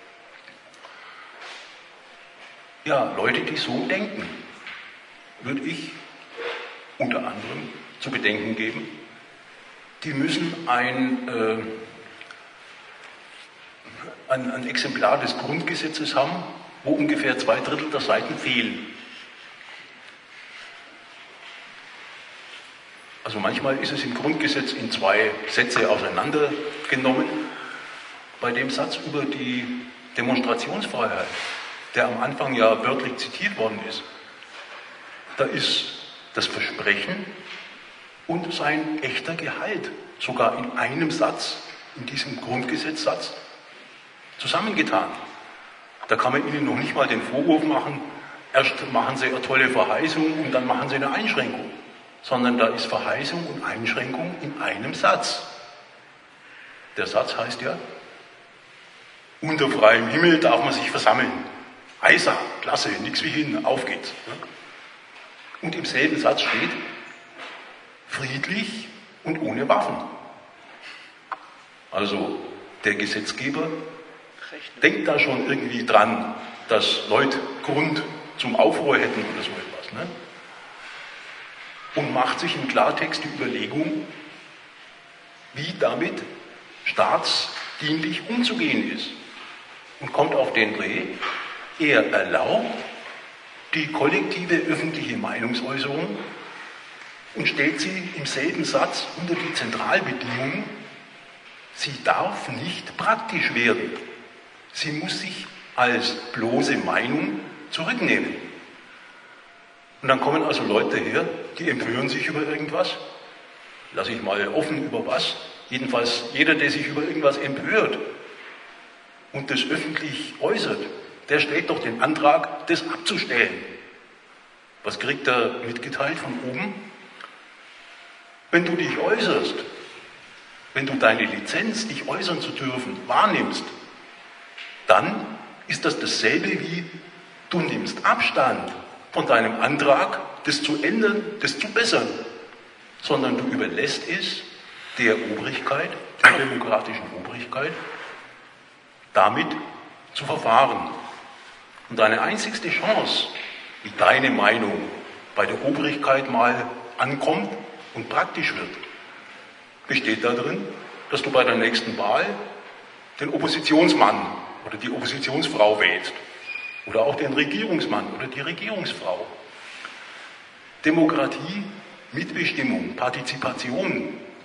Ja, Leute, die so denken, würde ich unter anderem zu bedenken geben, die müssen ein, äh, ein, ein Exemplar des Grundgesetzes haben, wo ungefähr zwei Drittel der Seiten fehlen. Also manchmal ist es im Grundgesetz in zwei Sätze auseinandergenommen. Bei dem Satz über die Demonstrationsfreiheit, der am Anfang ja wörtlich zitiert worden ist, da ist das Versprechen und sein echter Gehalt sogar in einem Satz, in diesem Grundgesetzsatz, zusammengetan. Da kann man ihnen noch nicht mal den Vorwurf machen, erst machen sie eine tolle Verheißung und dann machen sie eine Einschränkung. Sondern da ist Verheißung und Einschränkung in einem Satz. Der Satz heißt ja, unter freiem Himmel darf man sich versammeln. Heißer, klasse, nix wie hin, auf geht's. Und im selben Satz steht, friedlich und ohne Waffen. Also der Gesetzgeber denkt da schon irgendwie dran, dass Leute Grund zum Aufruhr hätten oder so etwas. Ne? Und macht sich im Klartext die Überlegung, wie damit staatsdienlich umzugehen ist. Und kommt auf den Dreh, er erlaubt die kollektive öffentliche Meinungsäußerung und stellt sie im selben Satz unter die Zentralbedingung, sie darf nicht praktisch werden. Sie muss sich als bloße Meinung zurücknehmen. Und dann kommen also Leute her, die empören sich über irgendwas. Lass ich mal offen über was. Jedenfalls jeder, der sich über irgendwas empört und das öffentlich äußert, der stellt doch den Antrag, das abzustellen. Was kriegt er mitgeteilt von oben? Wenn du dich äußerst, wenn du deine Lizenz, dich äußern zu dürfen, wahrnimmst, dann ist das dasselbe wie, du nimmst Abstand von deinem Antrag, das zu ändern, das zu bessern, sondern du überlässt es der Obrigkeit, der demokratischen Obrigkeit, damit zu verfahren. Und deine einzigste Chance, wie deine Meinung bei der Obrigkeit mal ankommt und praktisch wird, besteht darin, dass du bei der nächsten Wahl den Oppositionsmann oder die Oppositionsfrau wählst. Oder auch den Regierungsmann oder die Regierungsfrau. Demokratie, Mitbestimmung, Partizipation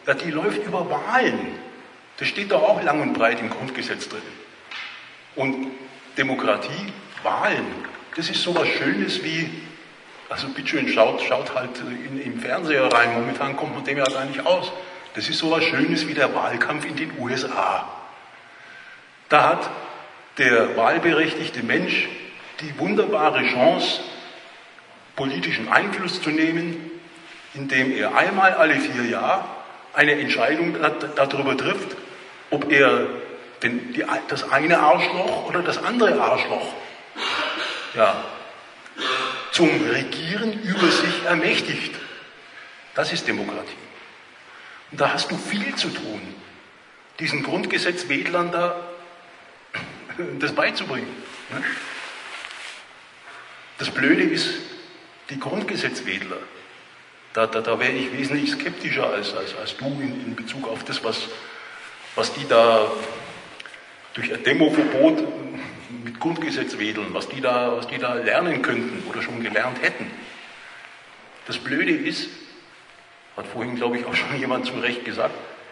ja, die läuft über Wahlen. Das steht doch auch lang und breit im Grundgesetz drin. Und Demokratie, Wahlen, das ist sowas Schönes wie, also bitteschön, schaut, schaut halt in, im Fernseher rein, momentan kommt man dem ja gar nicht aus. Das ist sowas Schönes wie der Wahlkampf in den U S A. Da hat der wahlberechtigte Mensch die wunderbare Chance, politischen Einfluss zu nehmen, indem er einmal alle vier Jahre eine Entscheidung darüber trifft, ob er den, die, das eine Arschloch oder das andere Arschloch ja, zum Regieren über sich ermächtigt. Das ist Demokratie. Und da hast du viel zu tun, diesen Grundgesetzwedlern da das beizubringen. Das Blöde ist, die Grundgesetzwedler, da, da, da wäre ich wesentlich skeptischer als, als, als du in, in Bezug auf das, was, was die da durch ein Demoverbot mit Grundgesetz wedeln, was die, da, was die da lernen könnten oder schon gelernt hätten. Das Blöde ist, hat vorhin, glaube ich, auch schon jemand zu Recht gesagt,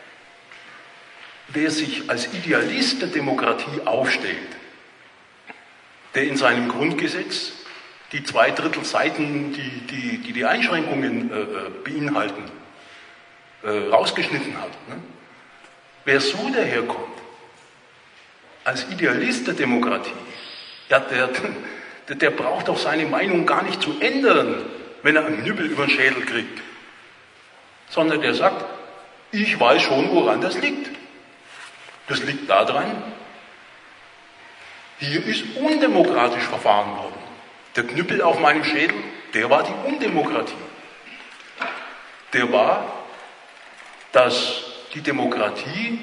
wer sich als Idealist der Demokratie aufstellt, der in seinem Grundgesetz die zwei Drittel Seiten, die die, die, die Einschränkungen äh, beinhalten, äh, rausgeschnitten hat. Ne? Wer so daherkommt, als Idealist der Demokratie, ja, der, der, der braucht doch seine Meinung gar nicht zu ändern, wenn er einen Knüppel über den Schädel kriegt. Sondern der sagt, ich weiß schon, woran das liegt. Das liegt daran, hier ist undemokratisch verfahren worden. Der Knüppel auf meinem Schädel, der war die Undemokratie. Der war, dass die Demokratie,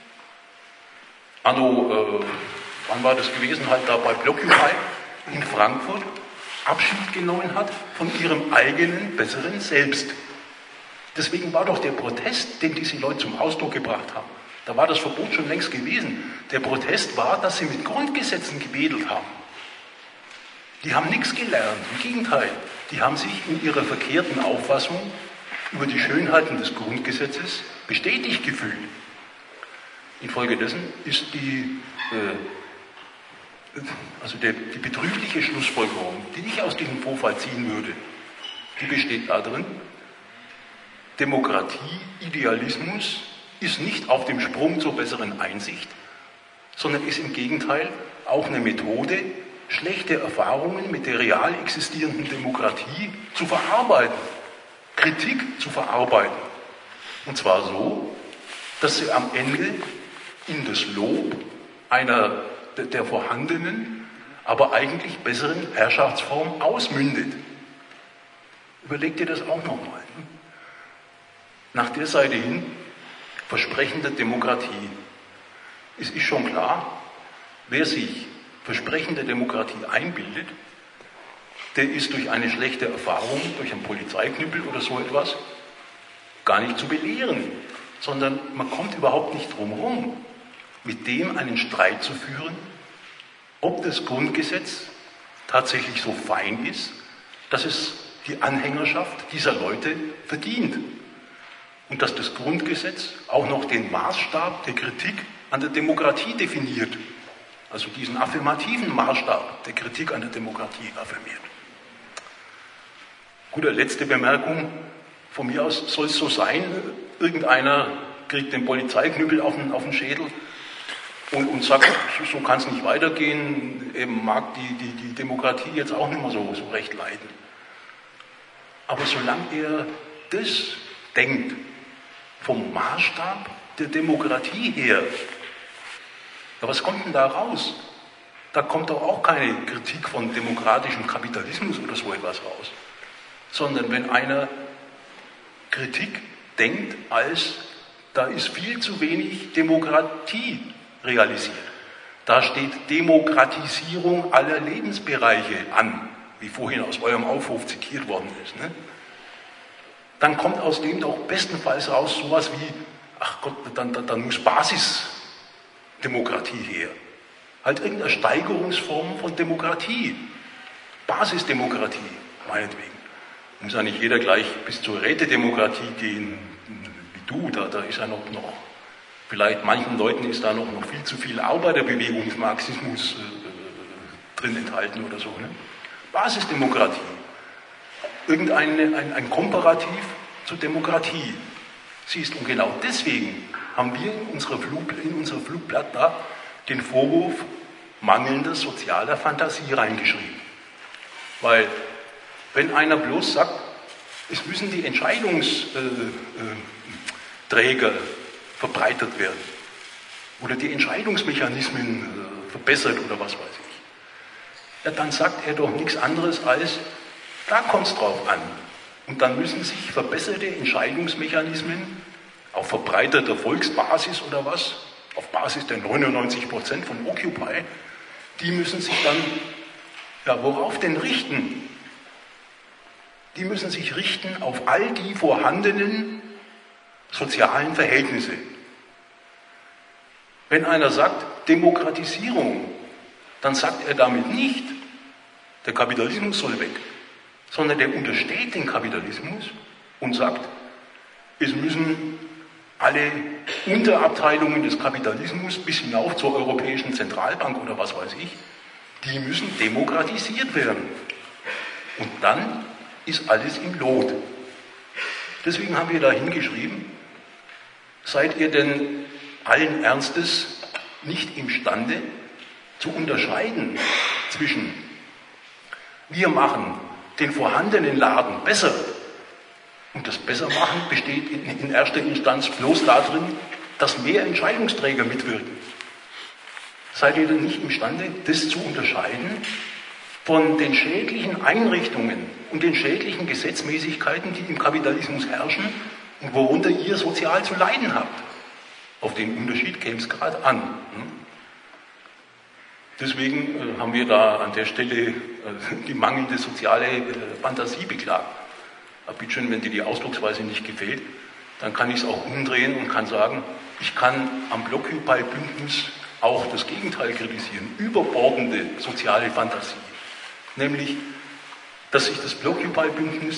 anno, äh, wann war das gewesen, halt da bei Blockupy in Frankfurt, Abschied genommen hat von ihrem eigenen, besseren Selbst. Deswegen war doch der Protest, den diese Leute zum Ausdruck gebracht haben, da war das Verbot schon längst gewesen. Der Protest war, dass sie mit Grundgesetzen gewedelt haben. Die haben nichts gelernt, im Gegenteil. Die haben sich in ihrer verkehrten Auffassung über die Schönheiten des Grundgesetzes bestätigt gefühlt. Infolgedessen ist die, äh, also der, die betrübliche Schlussfolgerung, die ich aus diesem Vorfall ziehen würde, die besteht darin, Demokratie, Idealismus ist nicht auf dem Sprung zur besseren Einsicht, sondern ist im Gegenteil auch eine Methode, schlechte Erfahrungen mit der real existierenden Demokratie zu verarbeiten, Kritik zu verarbeiten. Und zwar so, dass sie am Ende in das Lob einer der vorhandenen, aber eigentlich besseren Herrschaftsform ausmündet. Überleg dir das auch nochmal. Nach der Seite hin, Versprechen der Demokratie. Es ist schon klar, wer sich Versprechen der Demokratie einbildet, der ist durch eine schlechte Erfahrung, durch einen Polizeiknüppel oder so etwas, gar nicht zu belehren, sondern man kommt überhaupt nicht drum herum, mit dem einen Streit zu führen, ob das Grundgesetz tatsächlich so fein ist, dass es die Anhängerschaft dieser Leute verdient. Und dass das Grundgesetz auch noch den Maßstab der Kritik an der Demokratie definiert. Also diesen affirmativen Maßstab der Kritik an der Demokratie affirmiert. Gut, eine letzte Bemerkung. Von mir aus soll es so sein, irgendeiner kriegt den Polizeiknüppel auf den, auf den Schädel und, und sagt, so kann es nicht weitergehen, eben mag die, die, die Demokratie jetzt auch nicht mehr so, so recht leiden. Aber solange er das denkt, vom Maßstab der Demokratie her, ja, was kommt denn da raus? Da kommt doch auch keine Kritik von demokratischem Kapitalismus oder so etwas raus. Sondern wenn einer Kritik denkt als, da ist viel zu wenig Demokratie realisiert. Da steht Demokratisierung aller Lebensbereiche an, wie vorhin aus eurem Aufruf zitiert worden ist. Ne? Dann kommt aus dem doch bestenfalls raus sowas wie, ach Gott, dann, dann, dann muss Basisdemokratie her. Halt irgendeine Steigerungsform von Demokratie. Basisdemokratie, meinetwegen. Muss ja nicht jeder gleich bis zur Rätedemokratie gehen, wie du, da, da ist ja noch, noch, vielleicht manchen Leuten ist da noch, noch viel zu viel Arbeiterbewegungsmarxismus äh, drin enthalten oder so. Ne? Basisdemokratie. Irgendein ein, ein Komparativ zur Demokratie. Siehst, und genau deswegen haben wir in unserer, Flug, in unserer Flugblatt da den Vorwurf mangelnder sozialer Fantasie reingeschrieben. Weil, wenn einer bloß sagt, es müssen die Entscheidungsträger verbreitert werden oder die Entscheidungsmechanismen verbessert oder was weiß ich, ja, dann sagt er doch nichts anderes als, da kommt es drauf an. Und dann müssen sich verbesserte Entscheidungsmechanismen auf verbreiteter Volksbasis oder was, auf Basis der neunundneunzig Prozent von Occupy, die müssen sich dann, ja, worauf denn richten? Die müssen sich richten auf all die vorhandenen sozialen Verhältnisse. Wenn einer sagt Demokratisierung, dann sagt er damit nicht, der Kapitalismus soll weg, sondern der untersteht den Kapitalismus und sagt, es müssen alle Unterabteilungen des Kapitalismus bis hinauf zur Europäischen Zentralbank oder was weiß ich, die müssen demokratisiert werden. Und dann ist alles im Lot. Deswegen haben wir da hingeschrieben, seid ihr denn allen Ernstes nicht imstande zu unterscheiden zwischen wir machen den vorhandenen Laden besser und das Bessermachen besteht in, in erster Instanz bloß darin, dass mehr Entscheidungsträger mitwirken. Seid ihr denn nicht imstande, das zu unterscheiden von den schädlichen Einrichtungen und den schädlichen Gesetzmäßigkeiten, die im Kapitalismus herrschen und worunter ihr sozial zu leiden habt? Auf den Unterschied käme es gerade an. Deswegen haben wir da an der Stelle die mangelnde soziale Fantasie beklagt. Aber bitte schön, wenn dir die Ausdrucksweise nicht gefällt, dann kann ich es auch umdrehen und kann sagen, ich kann am Blockupy-Bündnis auch das Gegenteil kritisieren, überbordende soziale Fantasie. Nämlich, dass sich das Blockupy-Bündnis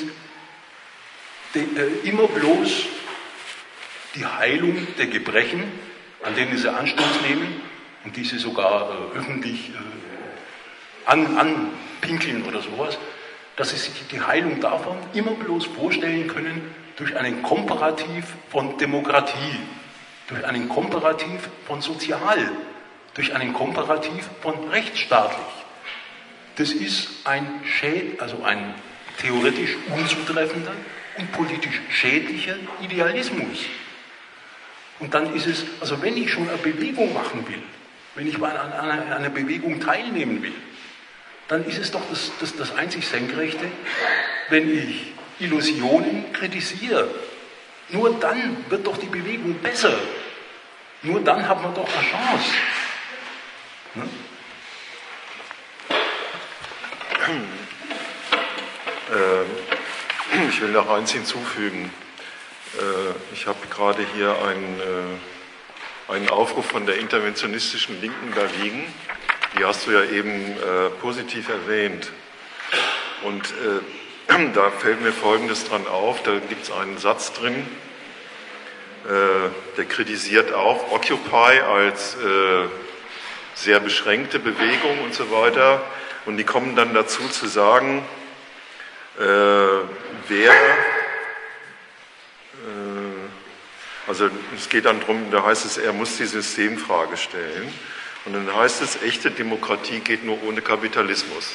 äh, immer bloß die Heilung der Gebrechen, an denen sie Anstoß nehmen und diese sogar äh, öffentlich äh, an, anpinkeln oder sowas, dass sie sich die Heilung davon immer bloß vorstellen können durch einen Komparativ von Demokratie, durch einen Komparativ von Sozial, durch einen Komparativ von rechtsstaatlich. Das ist ein, Schäd, also ein theoretisch unzutreffender und politisch schädlicher Idealismus. Und dann ist es, also wenn ich schon eine Bewegung machen will, wenn ich mal an einer, einer Bewegung teilnehmen will, dann ist es doch das, das, das einzig Senkrechte, wenn ich Illusionen kritisiere. Nur dann wird doch die Bewegung besser. Nur dann hat man doch eine Chance. Ne? Äh, ich will noch eins hinzufügen. Äh, ich habe gerade hier einen, äh, einen Aufruf von der interventionistischen Linken da liegen. Die hast du ja eben äh, positiv erwähnt. Und äh, da fällt mir Folgendes dran auf. Da gibt es einen Satz drin, äh, der kritisiert auch Occupy als äh, sehr beschränkte Bewegung und so weiter. Und die kommen dann dazu zu sagen, äh, wer, äh, also es geht dann darum, da heißt es, er muss die Systemfrage stellen. Und dann heißt es, echte Demokratie geht nur ohne Kapitalismus.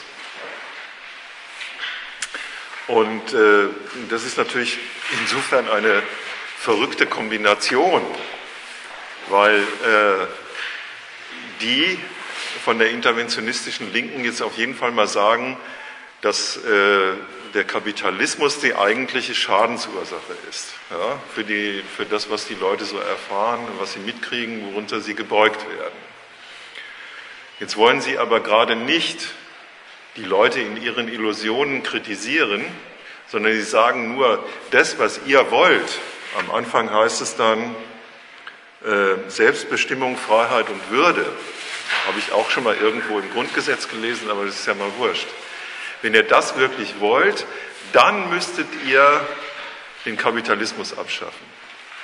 Und äh, das ist natürlich insofern eine verrückte Kombination, weil äh, die von der interventionistischen Linken jetzt auf jeden Fall mal sagen, dass äh, der Kapitalismus die eigentliche Schadensursache ist. Ja, für, die, für das, was die Leute so erfahren, was sie mitkriegen, worunter sie gebeugt werden. Jetzt wollen sie aber gerade nicht die Leute in ihren Illusionen kritisieren, sondern sie sagen nur, das, was ihr wollt, am Anfang heißt es dann äh, Selbstbestimmung, Freiheit und Würde, habe ich auch schon mal irgendwo im Grundgesetz gelesen, aber das ist ja mal wurscht. Wenn ihr das wirklich wollt, dann müsstet ihr den Kapitalismus abschaffen.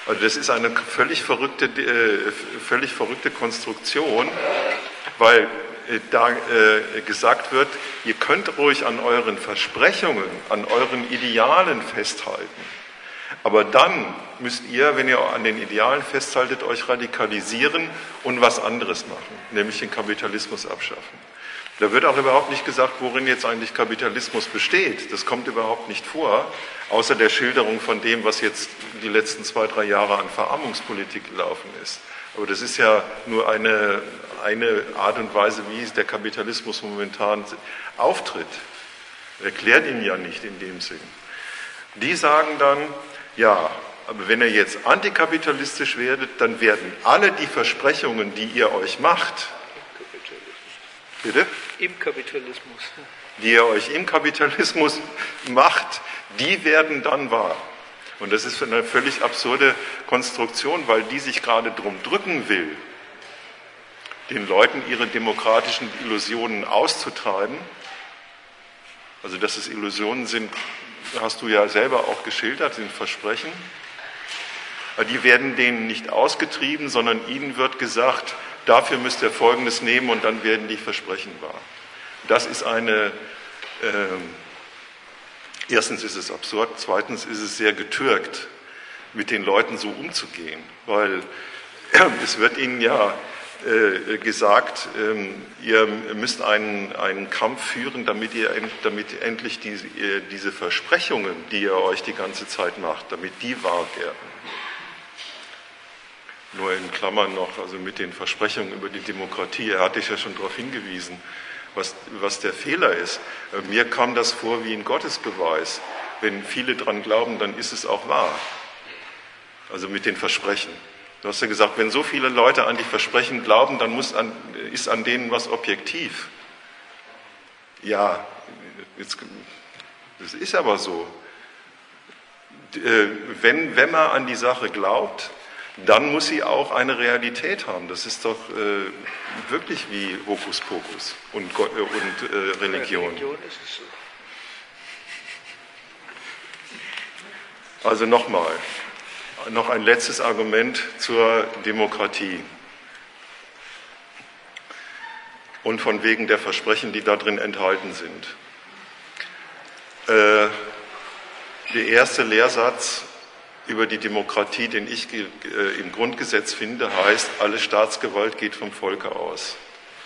Also das ist eine völlig verrückte, äh, völlig verrückte Konstruktion, weil äh, da äh, gesagt wird, ihr könnt ruhig an euren Versprechungen, an euren Idealen festhalten. Aber dann müsst ihr, wenn ihr an den Idealen festhaltet, euch radikalisieren und was anderes machen, nämlich den Kapitalismus abschaffen. Da wird auch überhaupt nicht gesagt, worin jetzt eigentlich Kapitalismus besteht. Das kommt überhaupt nicht vor, außer der Schilderung von dem, was jetzt die letzten zwei, drei Jahre an Verarmungspolitik gelaufen ist. Aber das ist ja nur eine, eine Art und Weise, wie der Kapitalismus momentan auftritt. Erklärt ihn ja nicht in dem Sinn. Die sagen dann, ja, aber wenn ihr jetzt antikapitalistisch werdet, dann werden alle die Versprechungen, die ihr euch macht, bitte? Im Kapitalismus. Die ihr euch im Kapitalismus macht, die werden dann wahr. Und das ist eine völlig absurde Konstruktion, weil die sich gerade drum drücken will, den Leuten ihre demokratischen Illusionen auszutreiben. Also dass es Illusionen sind, hast du ja selber auch geschildert, sind Versprechen. Die werden denen nicht ausgetrieben, sondern ihnen wird gesagt, dafür müsst ihr Folgendes nehmen und dann werden die Versprechen wahr. Das ist eine, äh, erstens ist es absurd, zweitens ist es sehr getürkt, mit den Leuten so umzugehen, weil äh, es wird ihnen ja äh, gesagt, äh, ihr müsst einen, einen Kampf führen, damit ihr, damit endlich diese, äh, diese Versprechungen, die ihr euch die ganze Zeit macht, damit die wahr werden. Nur in Klammern noch, also mit den Versprechungen über die Demokratie, er hatte ich ja schon darauf hingewiesen, was, was der Fehler ist. Mir kam das vor wie ein Gottesbeweis. Wenn viele dran glauben, dann ist es auch wahr. Also mit den Versprechen. Du hast ja gesagt, wenn so viele Leute an die Versprechen glauben, dann muss an, ist an denen was objektiv. Ja, jetzt, das ist aber so. Wenn, wenn man an die Sache glaubt, dann muss sie auch eine Realität haben. Das ist doch äh, wirklich wie Hokuspokus und, Gott, äh, und äh, Religion. Religion ist es so. Also nochmal, noch ein letztes Argument zur Demokratie und von wegen der Versprechen, die da drin enthalten sind. Äh, der erste Lehrsatz über die Demokratie, den ich äh, im Grundgesetz finde, heißt, alle Staatsgewalt geht vom Volke aus.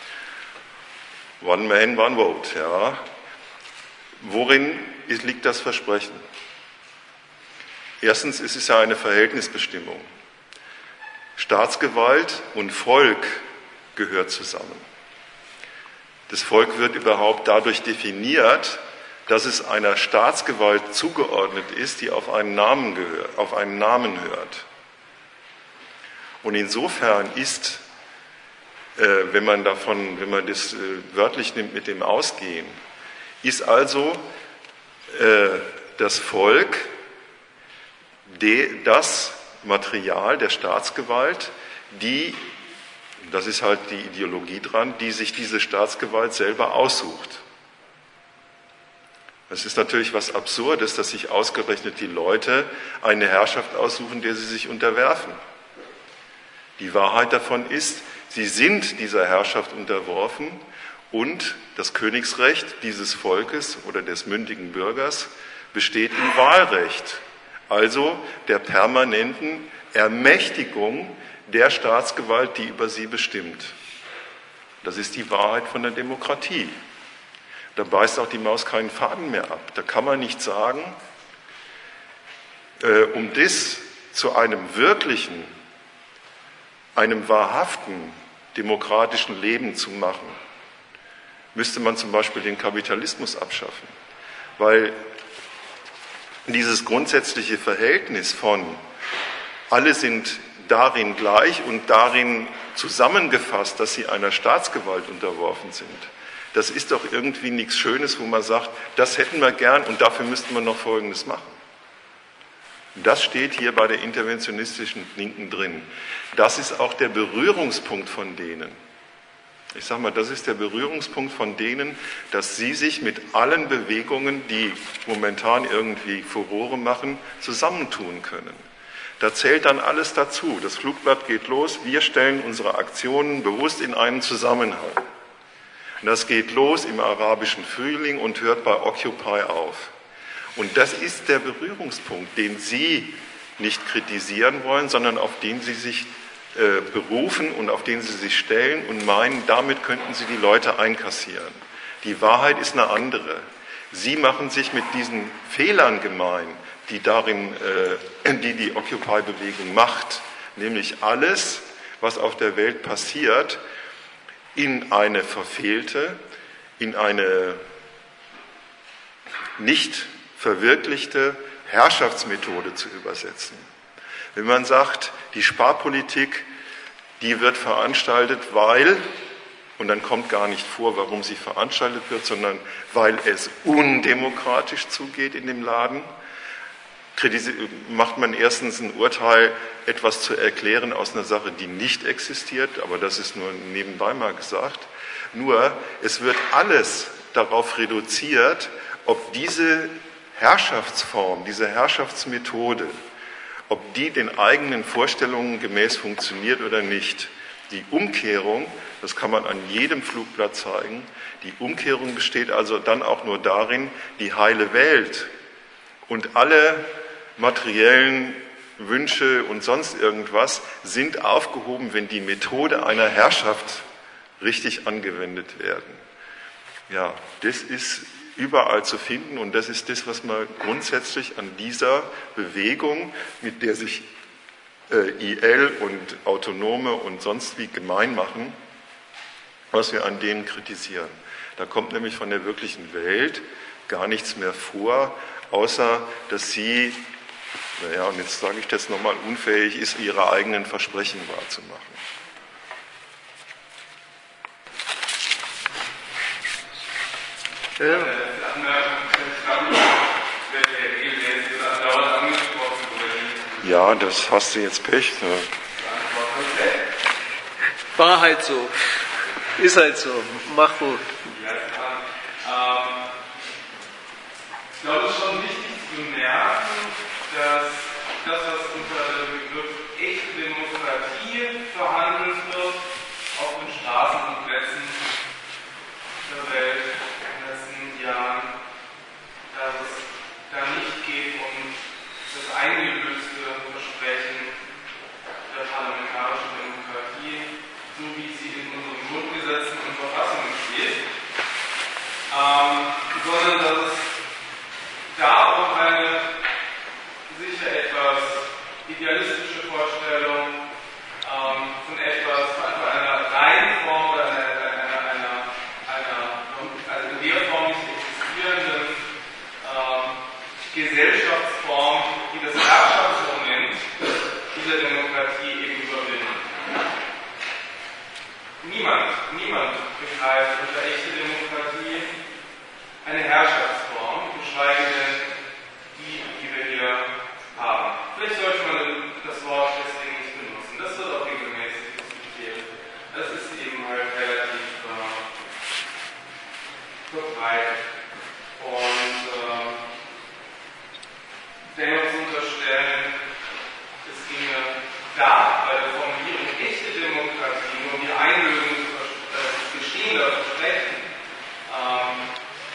One man, one vote. Ja. Worin liegt das Versprechen? Erstens ist es ja eine Verhältnisbestimmung. Staatsgewalt und Volk gehört zusammen. Das Volk wird überhaupt dadurch definiert, dass es einer Staatsgewalt zugeordnet ist, die auf einen Namen gehört, auf einen Namen hört. Und insofern ist, äh, wenn man davon, wenn man das äh, wörtlich nimmt mit dem Ausgehen, ist also äh, das Volk de, das Material der Staatsgewalt, die, das ist halt die Ideologie dran, die sich diese Staatsgewalt selber aussucht. Es ist natürlich was Absurdes, dass sich ausgerechnet die Leute eine Herrschaft aussuchen, der sie sich unterwerfen. Die Wahrheit davon ist, sie sind dieser Herrschaft unterworfen und das Königsrecht dieses Volkes oder des mündigen Bürgers besteht im Wahlrecht, also der permanenten Ermächtigung der Staatsgewalt, die über sie bestimmt. Das ist die Wahrheit von der Demokratie. Da beißt auch die Maus keinen Faden mehr ab. Da kann man nicht sagen, äh, um das zu einem wirklichen, einem wahrhaften demokratischen Leben zu machen, müsste man zum Beispiel den Kapitalismus abschaffen. Weil dieses grundsätzliche Verhältnis von alle sind darin gleich und darin zusammengefasst, dass sie einer Staatsgewalt unterworfen sind, das ist doch irgendwie nichts Schönes, wo man sagt, das hätten wir gern und dafür müssten wir noch Folgendes machen. Das steht hier bei der interventionistischen Linken drin. Das ist auch der Berührungspunkt von denen. Ich sage mal, das ist der Berührungspunkt von denen, dass sie sich mit allen Bewegungen, die momentan irgendwie Furore machen, zusammentun können. Da zählt dann alles dazu. Das Flugblatt geht los, wir stellen unsere Aktionen bewusst in einen Zusammenhang. Das geht los im arabischen Frühling und hört bei Occupy auf. Und das ist der Berührungspunkt, den Sie nicht kritisieren wollen, sondern auf den Sie sich äh, berufen und auf den Sie sich stellen und meinen, damit könnten Sie die Leute einkassieren. Die Wahrheit ist eine andere. Sie machen sich mit diesen Fehlern gemein, die darin, äh, die die Occupy-Bewegung macht, nämlich alles, was auf der Welt passiert, in eine verfehlte, in eine nicht verwirklichte Herrschaftsmethode zu übersetzen. Wenn man sagt, die Sparpolitik, die wird veranstaltet, weil, und dann kommt gar nicht vor, warum sie veranstaltet wird, sondern weil es undemokratisch zugeht in dem Laden, macht man erstens ein Urteil, etwas zu erklären aus einer Sache, die nicht existiert, aber das ist nur nebenbei mal gesagt. Nur, es wird alles darauf reduziert, ob diese Herrschaftsform, diese Herrschaftsmethode, ob die den eigenen Vorstellungen gemäß funktioniert oder nicht. Die Umkehrung, das kann man an jedem Flugblatt zeigen, die Umkehrung besteht also dann auch nur darin, die heile Welt und alle materiellen Wünsche und sonst irgendwas sind aufgehoben, wenn die Methode einer Herrschaft richtig angewendet werden. Ja, das ist überall zu finden und das ist das, was man grundsätzlich an dieser Bewegung, mit der sich äh, I L und Autonome und sonst wie gemein machen, was wir an denen kritisieren. Da kommt nämlich von der wirklichen Welt gar nichts mehr vor, außer dass sie, naja, und jetzt sage ich das nochmal, unfähig ist, ihre eigenen Versprechen wahrzumachen. Ja. Ja, das hast du jetzt Pech. Ne? War halt so. Ist halt so. Mach wohl. Ich glaube, es ist schon wichtig zu bemerken, dass das, was unter dem Begriff echte Demokratie verhandelt wird, auf den Straßen und Plätzen der Welt in den letzten Jahren, dass es da nicht geht um das eingelöste Versprechen der parlamentarischen Demokratie, so wie sie in unseren Grundgesetzen und Verfassungen steht, ähm, sondern dass es da um eine sicher etwas idealistische Vorstellung ähm, von etwas, von einer reinen Form oder einer, einer, einer, einer also in der Form nicht existierenden ähm, Gesellschaftsform, die das Herrschaftsmoment dieser Demokratie eben überwindet. Niemand, niemand begreift unter echte Demokratie eine Herrschaftsform, geschweige denn die, die wir hier haben. Vielleicht sollte man das Wort deswegen nicht benutzen. Das wird auch regelmäßig diskutiert. Das ist eben halt relativ äh, verbreitet. Und äh, dennoch zu unterstellen, es ginge da bei der Formulierung echte Demokratie nur um die Einlösung äh, bestehender Versprechen, ähm,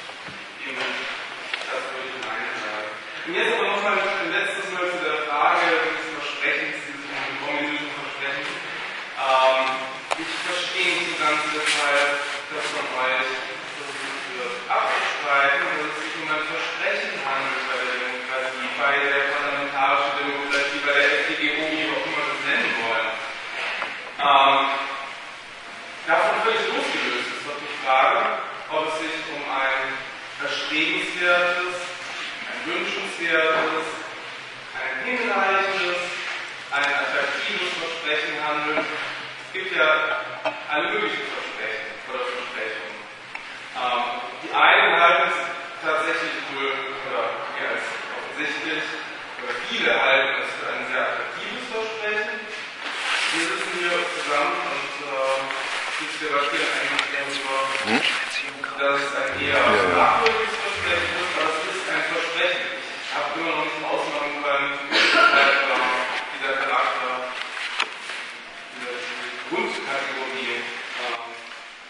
das würde ich Nein sagen. Und jetzt aber nochmal ein letztes Mal zu der Frage des Versprechens, dieses kommunistischen Versprechens. Ähm, ich verstehe nicht so ganz deshalb, dass man euch versucht wird abzustreiten, dass es sich um ein Versprechen handelt bei der Demokratie, bei der parlamentarischen Demokratie, bei der F D G O, wie auch immer wir es nennen wollen. Ähm, davon völlig losgelöst ist doch die Frage, ob es sich um ein erstrebenswertes, ein wünschenswertes, ein hinreichendes, ein attraktives Versprechen handelt. Es gibt ja alle möglichen Versprechen oder Versprechungen. Ähm, die einen halten es tatsächlich wohl, oder mehr als offensichtlich, oder viele halten es für ein sehr attraktives Versprechen. Wir sitzen hier zusammen und äh, diskutieren eigentlich darüber, hm? dass es ein eher fragwürdiges Versprechen ist, aber es ist ein Versprechen. Ich habe immer noch nicht ausmachen können, weshalb äh,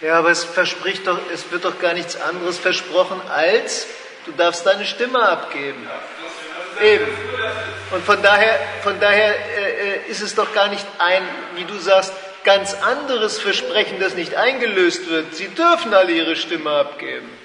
Ja, aber es verspricht doch, es wird doch gar nichts anderes versprochen als, du darfst deine Stimme abgeben. Eben. Und von daher, von daher äh, ist es doch gar nicht ein, wie du sagst, ganz anderes Versprechen, das nicht eingelöst wird. Sie dürfen alle ihre Stimme abgeben.